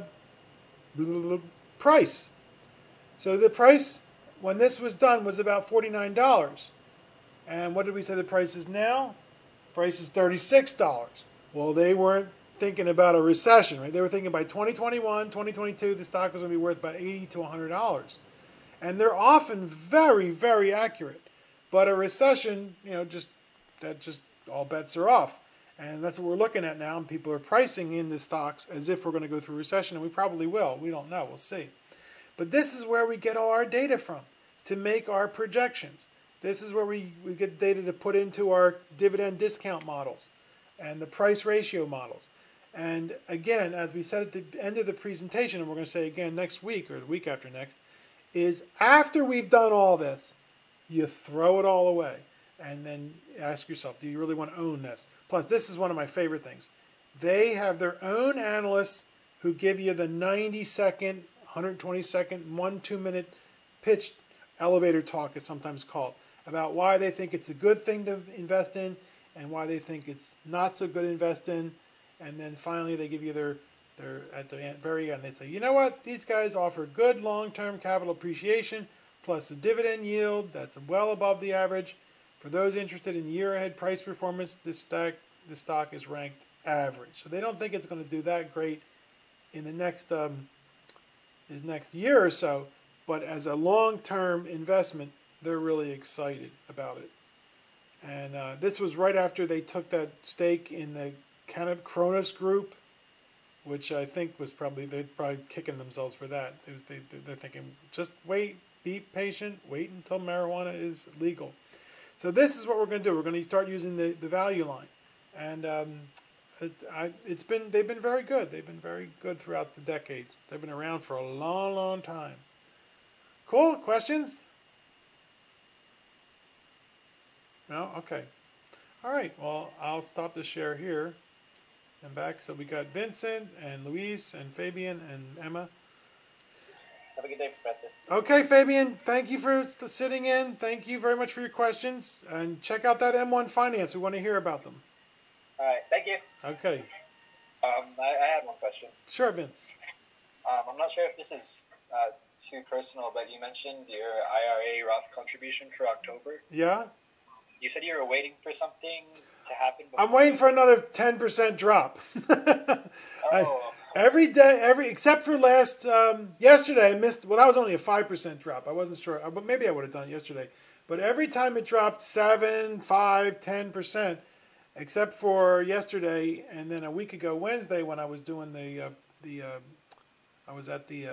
A: the price. So the price when this was done was about forty-nine dollars. And what did we say the price is now? Price is thirty-six dollars. Well, they weren't thinking about a recession, right? They were thinking by twenty twenty-one, twenty twenty-two, the stock was going to be worth about eighty to one hundred dollars. And they're often very, very accurate. But a recession, you know, just that just all bets are off. And that's what we're looking at now. And people are pricing in the stocks as if we're going to go through a recession, and we probably will. We don't know. We'll see. But this is where we get all our data from to make our projections. This is where we, we get data to put into our dividend discount models and the price ratio models. And again, as we said at the end of the presentation, and we're going to say again next week or the week after next, is after we've done all this, you throw it all away. And then ask yourself, do you really want to own this? Plus, this is one of my favorite things. They have their own analysts who give you the ninety second, one hundred twenty second, one, two minute pitch elevator talk, it's sometimes called, about why they think it's a good thing to invest in and why they think it's not so good to invest in. And then finally, they give you their, their at the very end, they say, you know what? These guys offer good long-term capital appreciation plus a dividend yield that's well above the average. For those interested in year-ahead price performance, this stock, this stock is ranked average. So they don't think it's going to do that great in the next um, the next year or so, but as a long-term investment, they're really excited about it. And uh, this was right after they took that stake in the kind of Kronos Group, which I think was probably, they're probably kicking themselves for that. It was, they, they're thinking, just wait, be patient, wait until marijuana is legal. So this is what we're going to do. We're going to start using the, the value line, and um, it, I, it's been they've been very good. They've been very good throughout the decades. They've been around for a long, long time. Cool. Questions? No? Okay. All right. Well, I'll stop the share here and back. So we got Vincent and Luis and Fabian and Emma.
L: Have a good day, Professor.
A: Okay, Fabian, thank you for sitting in. Thank you very much for your questions. And check out that M one Finance. We want to hear about them.
D: All right, thank you.
A: Okay.
D: Um, I, I had one question.
A: Sure, Vince.
D: Um, I'm not sure if this is uh, too personal, but you mentioned your I R A Roth contribution for October.
A: Yeah?
D: You said you were waiting for something to happen before.
A: I'm waiting for another ten percent drop.
D: Oh.
A: I, every day, every except for last, um, yesterday, I missed, well, that was only a five percent drop. I wasn't sure, but maybe I would have done it yesterday. But every time it dropped seven, five, ten percent, except for yesterday, and then a week ago, Wednesday, when I was doing the, uh, the uh, I was at the uh,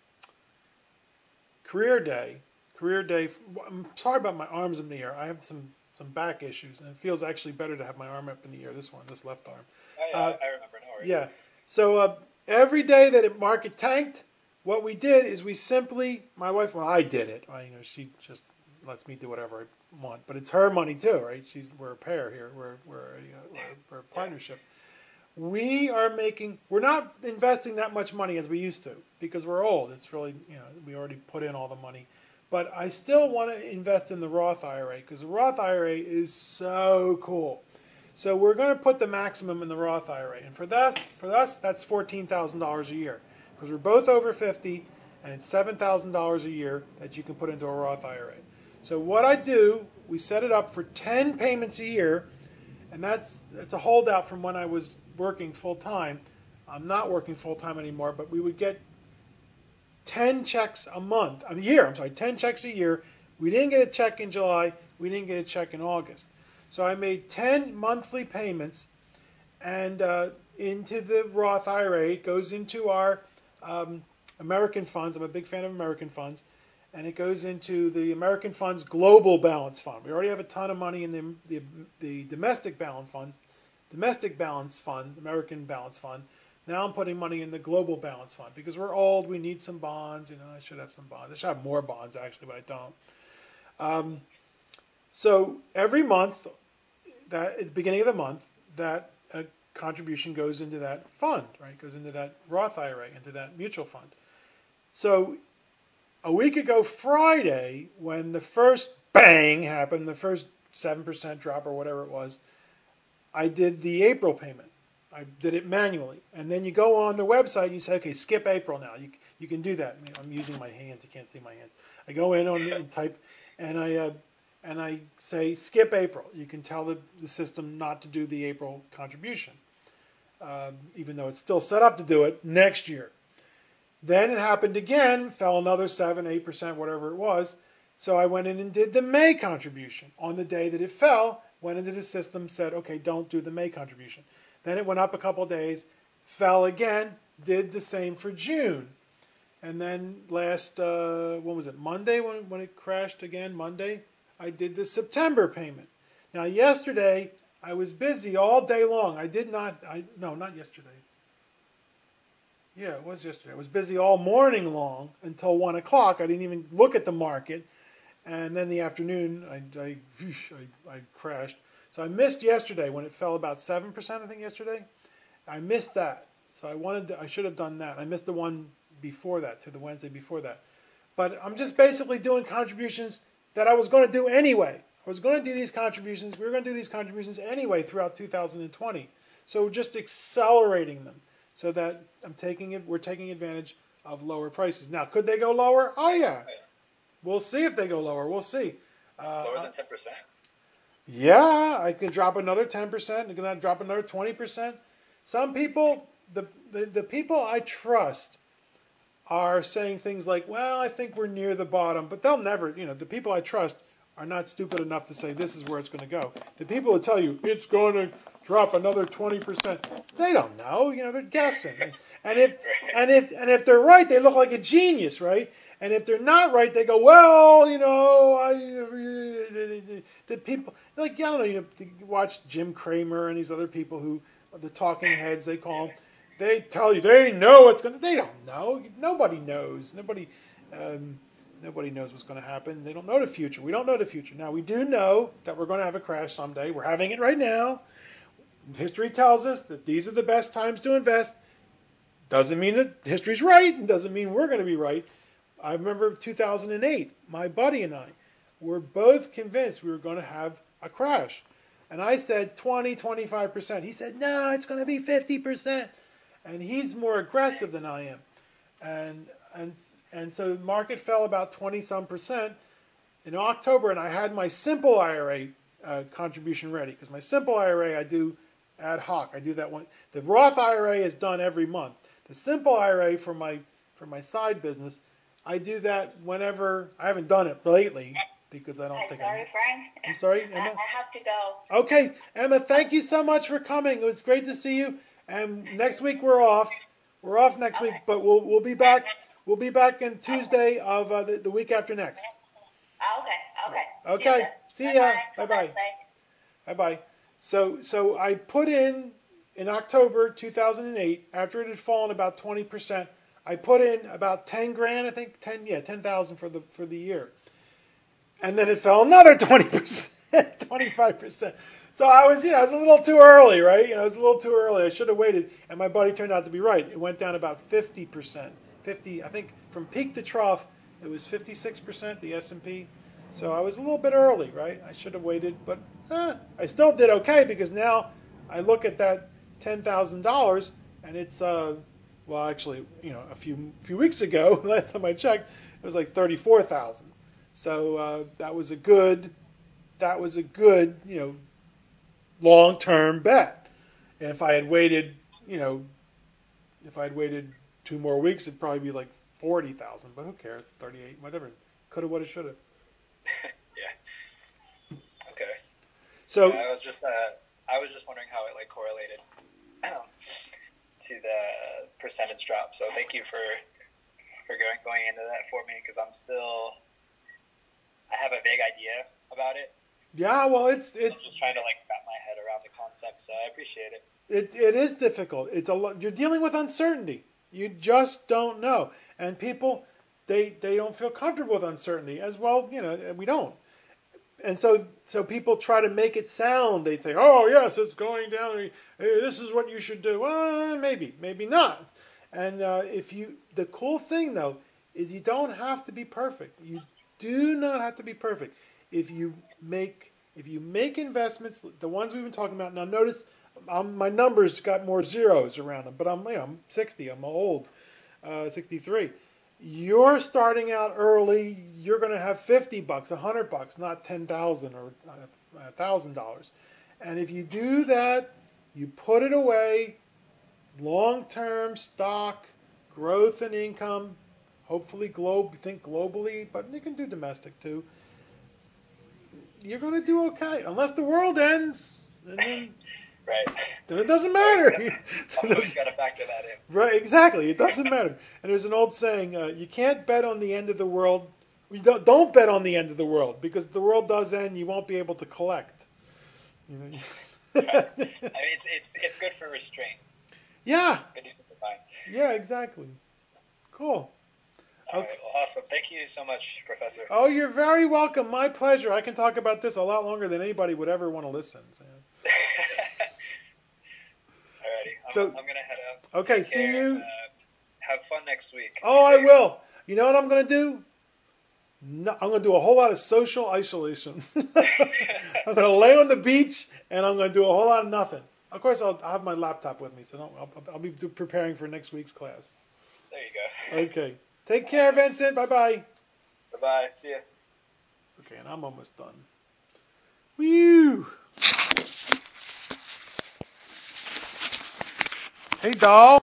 A: career day, career day. I'm sorry about my arms in the air. I have some, some back issues, and it feels actually better to have my arm up in the air, this one, this left arm.
D: Oh, yeah,
A: Uh,
D: I remember. No worries.
A: Yeah. So uh, every day that it market tanked, what we did is we simply, my wife, well, I did it. I, you know, she just lets me do whatever I want, but it's her money too, right? She's we're a pair here. We're we're a, uh, we're, we're a partnership. We are making. We're not investing that much money as we used to because we're old. It's really, you know, we already put in all the money. But I still want to invest in the Roth I R A because the Roth I R A is so cool. So we're going to put the maximum in the Roth I R A. And for us, for us that's fourteen thousand dollars a year because we're both over fifty and it's seven thousand dollars a year that you can put into a Roth I R A. So what I do, we set it up for ten payments a year, and that's, that's a holdout from when I was working full-time. I'm not working full-time anymore, but we would get ten checks a month, a year, I'm sorry, ten checks a year. We didn't get a check in July. We didn't get a check in August. So I made ten monthly payments and uh, into the Roth I R A. It goes into our um, American funds. I'm a big fan of American funds. And it goes into the American Funds Global Balance Fund. We already have a ton of money in the, the, the domestic balance funds, domestic balance fund, American Balance Fund. Now I'm putting money in the Global Balance Fund because we're old. We need some bonds. You know, I should have some bonds. I should have more bonds actually, but I don't. Um, so every month, that at the beginning of the month, that uh, contribution goes into that fund, right? Goes into that Roth I R A, into that mutual fund. So a week ago Friday, when the first bang happened, the first seven percent drop or whatever it was, I did the April payment. I did it manually. And then you go on the website and you say, okay, skip April now. You you can do that. I mean, I'm using my hands. You can't see my hands. I go in on and type, and I uh, and I say skip April. You can tell the, the system not to do the April contribution, um, even though it's still set up to do it next year. Then it happened again, fell another seven, eight percent, whatever it was. So I went in and did the May contribution on the day that it fell. went into the system, said, okay, don't do the May contribution. Then it went up a couple days, fell again, did the same for June. And then last, uh, when was it, Monday when, when it crashed again, Monday, I did the September payment. Now yesterday, I was busy all day long. I did not, I no, not yesterday. Yeah, it was yesterday. I was busy all morning long until one o'clock. I didn't even look at the market. And then the afternoon, I, I, I, I crashed. So I missed yesterday when it fell about seven percent, I think, yesterday. I missed that. So I wanted to, I should have done that. I missed the one before that, to the Wednesday before that. But I'm just basically doing contributions that I was going to do anyway. I was going to do these contributions. We were going to do these contributions anyway throughout two thousand twenty. So we're just accelerating them so that I'm taking it. We're taking advantage of lower prices. Now, could they go lower? Oh yeah. We'll see if they go lower. We'll see. Uh,
D: Lower than ten percent.
A: Yeah, I can drop another ten percent. I can drop another twenty percent. Some people, the, the the people I trust, are saying things like, "Well, I think we're near the bottom," but they'll never. You know, the people I trust are not stupid enough to say this is where it's going to go. The people who tell you it's going to drop another twenty percent, they don't know. You know, they're guessing. And if and if and if they're right, they look like a genius, right? And if they're not right, they go, well, you know, I the people like I don't know. You know, you watch Jim Cramer and these other people who the talking heads they call them. They tell you they know what's going to. They don't know. Nobody knows. Nobody. Um, Nobody knows what's going to happen. They don't know the future. We don't know the future. Now, we do know that we're going to have a crash someday. We're having it right now. History tells us that these are the best times to invest. Doesn't mean that history's right, and doesn't mean we're going to be right. I remember two thousand eight, my buddy and I were both convinced we were going to have a crash. And I said twenty, twenty-five percent. He said, no, it's going to be fifty percent. And he's more aggressive than I am. And and and so the market fell about twenty some percent in October, and I had my simple I R A uh, contribution ready because my simple I R A I do ad hoc. I do that one. The Roth I R A is done every month. The simple I R A for my for my side business, I do that whenever. I haven't done it lately because I don't
K: I'm
A: think
K: sorry,
A: I.
K: Frank.
A: I'm sorry,
K: I,
A: Emma.
K: I have to go.
A: Okay, Emma. Thank you so much for coming. It was great to see you. And next week we're off. We're off next
K: Okay.
A: week, but we'll we'll be back. We'll be back on Tuesday of uh, the, the week after next.
K: Okay, okay.
A: Okay. See ya.
K: Bye-bye.
A: Bye bye. Bye bye. So so I put in in October two thousand eight after it had fallen about twenty percent. I put in about ten grand. I think ten. Yeah, ten thousand for the for the year. And then it fell another twenty percent, twenty-five percent. So I was, you know, I was a little too early, right? You know, I was a little too early. I should have waited. And my buddy turned out to be right. It went down about fifty percent. fifty, I think from peak to trough, it was fifty-six percent, the S and P. So I was a little bit early, right? I should have waited, but eh, I still did okay because now I look at that ten thousand dollars and it's, uh, well, actually, you know, a few few weeks ago, last time I checked, it was like thirty-four thousand. So uh, that was a good, that was a good, you know, long-term bet. And if I had waited, you know, if I had waited two more weeks, it'd probably be like forty thousand. But who cares? thirty-eight, whatever. Coulda, woulda, shoulda.
D: Yeah. Okay.
A: So
D: Yeah, I was just uh, I was just wondering how it like correlated to the percentage drop. So thank you for for going going into that for me because I'm still I have a vague idea about it.
A: yeah, well, it's
D: I'm
A: it's
D: just trying to like wrap my head around the concept. So I appreciate it.
A: it it is difficult. It's a lo- you're dealing with uncertainty. You just don't know, and people they they don't feel comfortable with uncertainty as well. You know, we don't. And so, so people try to make it sound. They say, "Oh, yes, it's going down. Hey, this is what you should do." Well, maybe, maybe not. And uh, if you, the cool thing though is you don't have to be perfect. You do not have to be perfect. If you make, if you make investments, the ones we've been talking about. Now, notice um, my numbers got more zeros around them, but I'm, you know, I'm sixty. I'm old, uh, sixty-three. You're starting out early. You're going to have fifty bucks, a hundred bucks, not ten thousand or a thousand dollars. And if you do that, you put it away, long-term stock, growth and income. Hopefully, globe. Think globally, but you can do domestic too. you're going to do okay. Unless the world ends. And then,
D: right.
A: Then it doesn't matter.
D: I've always got to factor that in.
A: Right, exactly. It doesn't matter. And there's an old saying, uh, you can't bet on the end of the world. You don't, don't bet on the end of the world, because if the world does end, you won't be able to collect. You know?
D: Right. I mean, it's, it's, it's good for restraint.
A: Yeah.
D: Good use of the mind.
A: Yeah, exactly. Cool.
D: All right, well, awesome. Thank you so much, Professor.
A: Oh, you're very welcome. My pleasure. I can talk about this a lot longer than anybody would ever want to listen. So.
D: Alrighty. I'm,
A: So-
D: I'm going to head out.
A: Okay,
D: Take
A: see
D: care,
A: you.
D: and, uh, have fun next week.
A: Oh,
D: Be
A: I
D: safe.
A: will. You know what I'm going to do? No, I'm going to do a whole lot of social isolation. I'm going to lay on the beach, and I'm going to do a whole lot of nothing. Of course, I'll, I'll have my laptop with me, so don't, I'll, I'll be do- preparing for next week's class.
D: There you go.
A: Okay. Take care, Vincent. Bye-bye.
D: Bye-bye. See ya.
A: Okay, and I'm almost done. Woo! Hey, doll.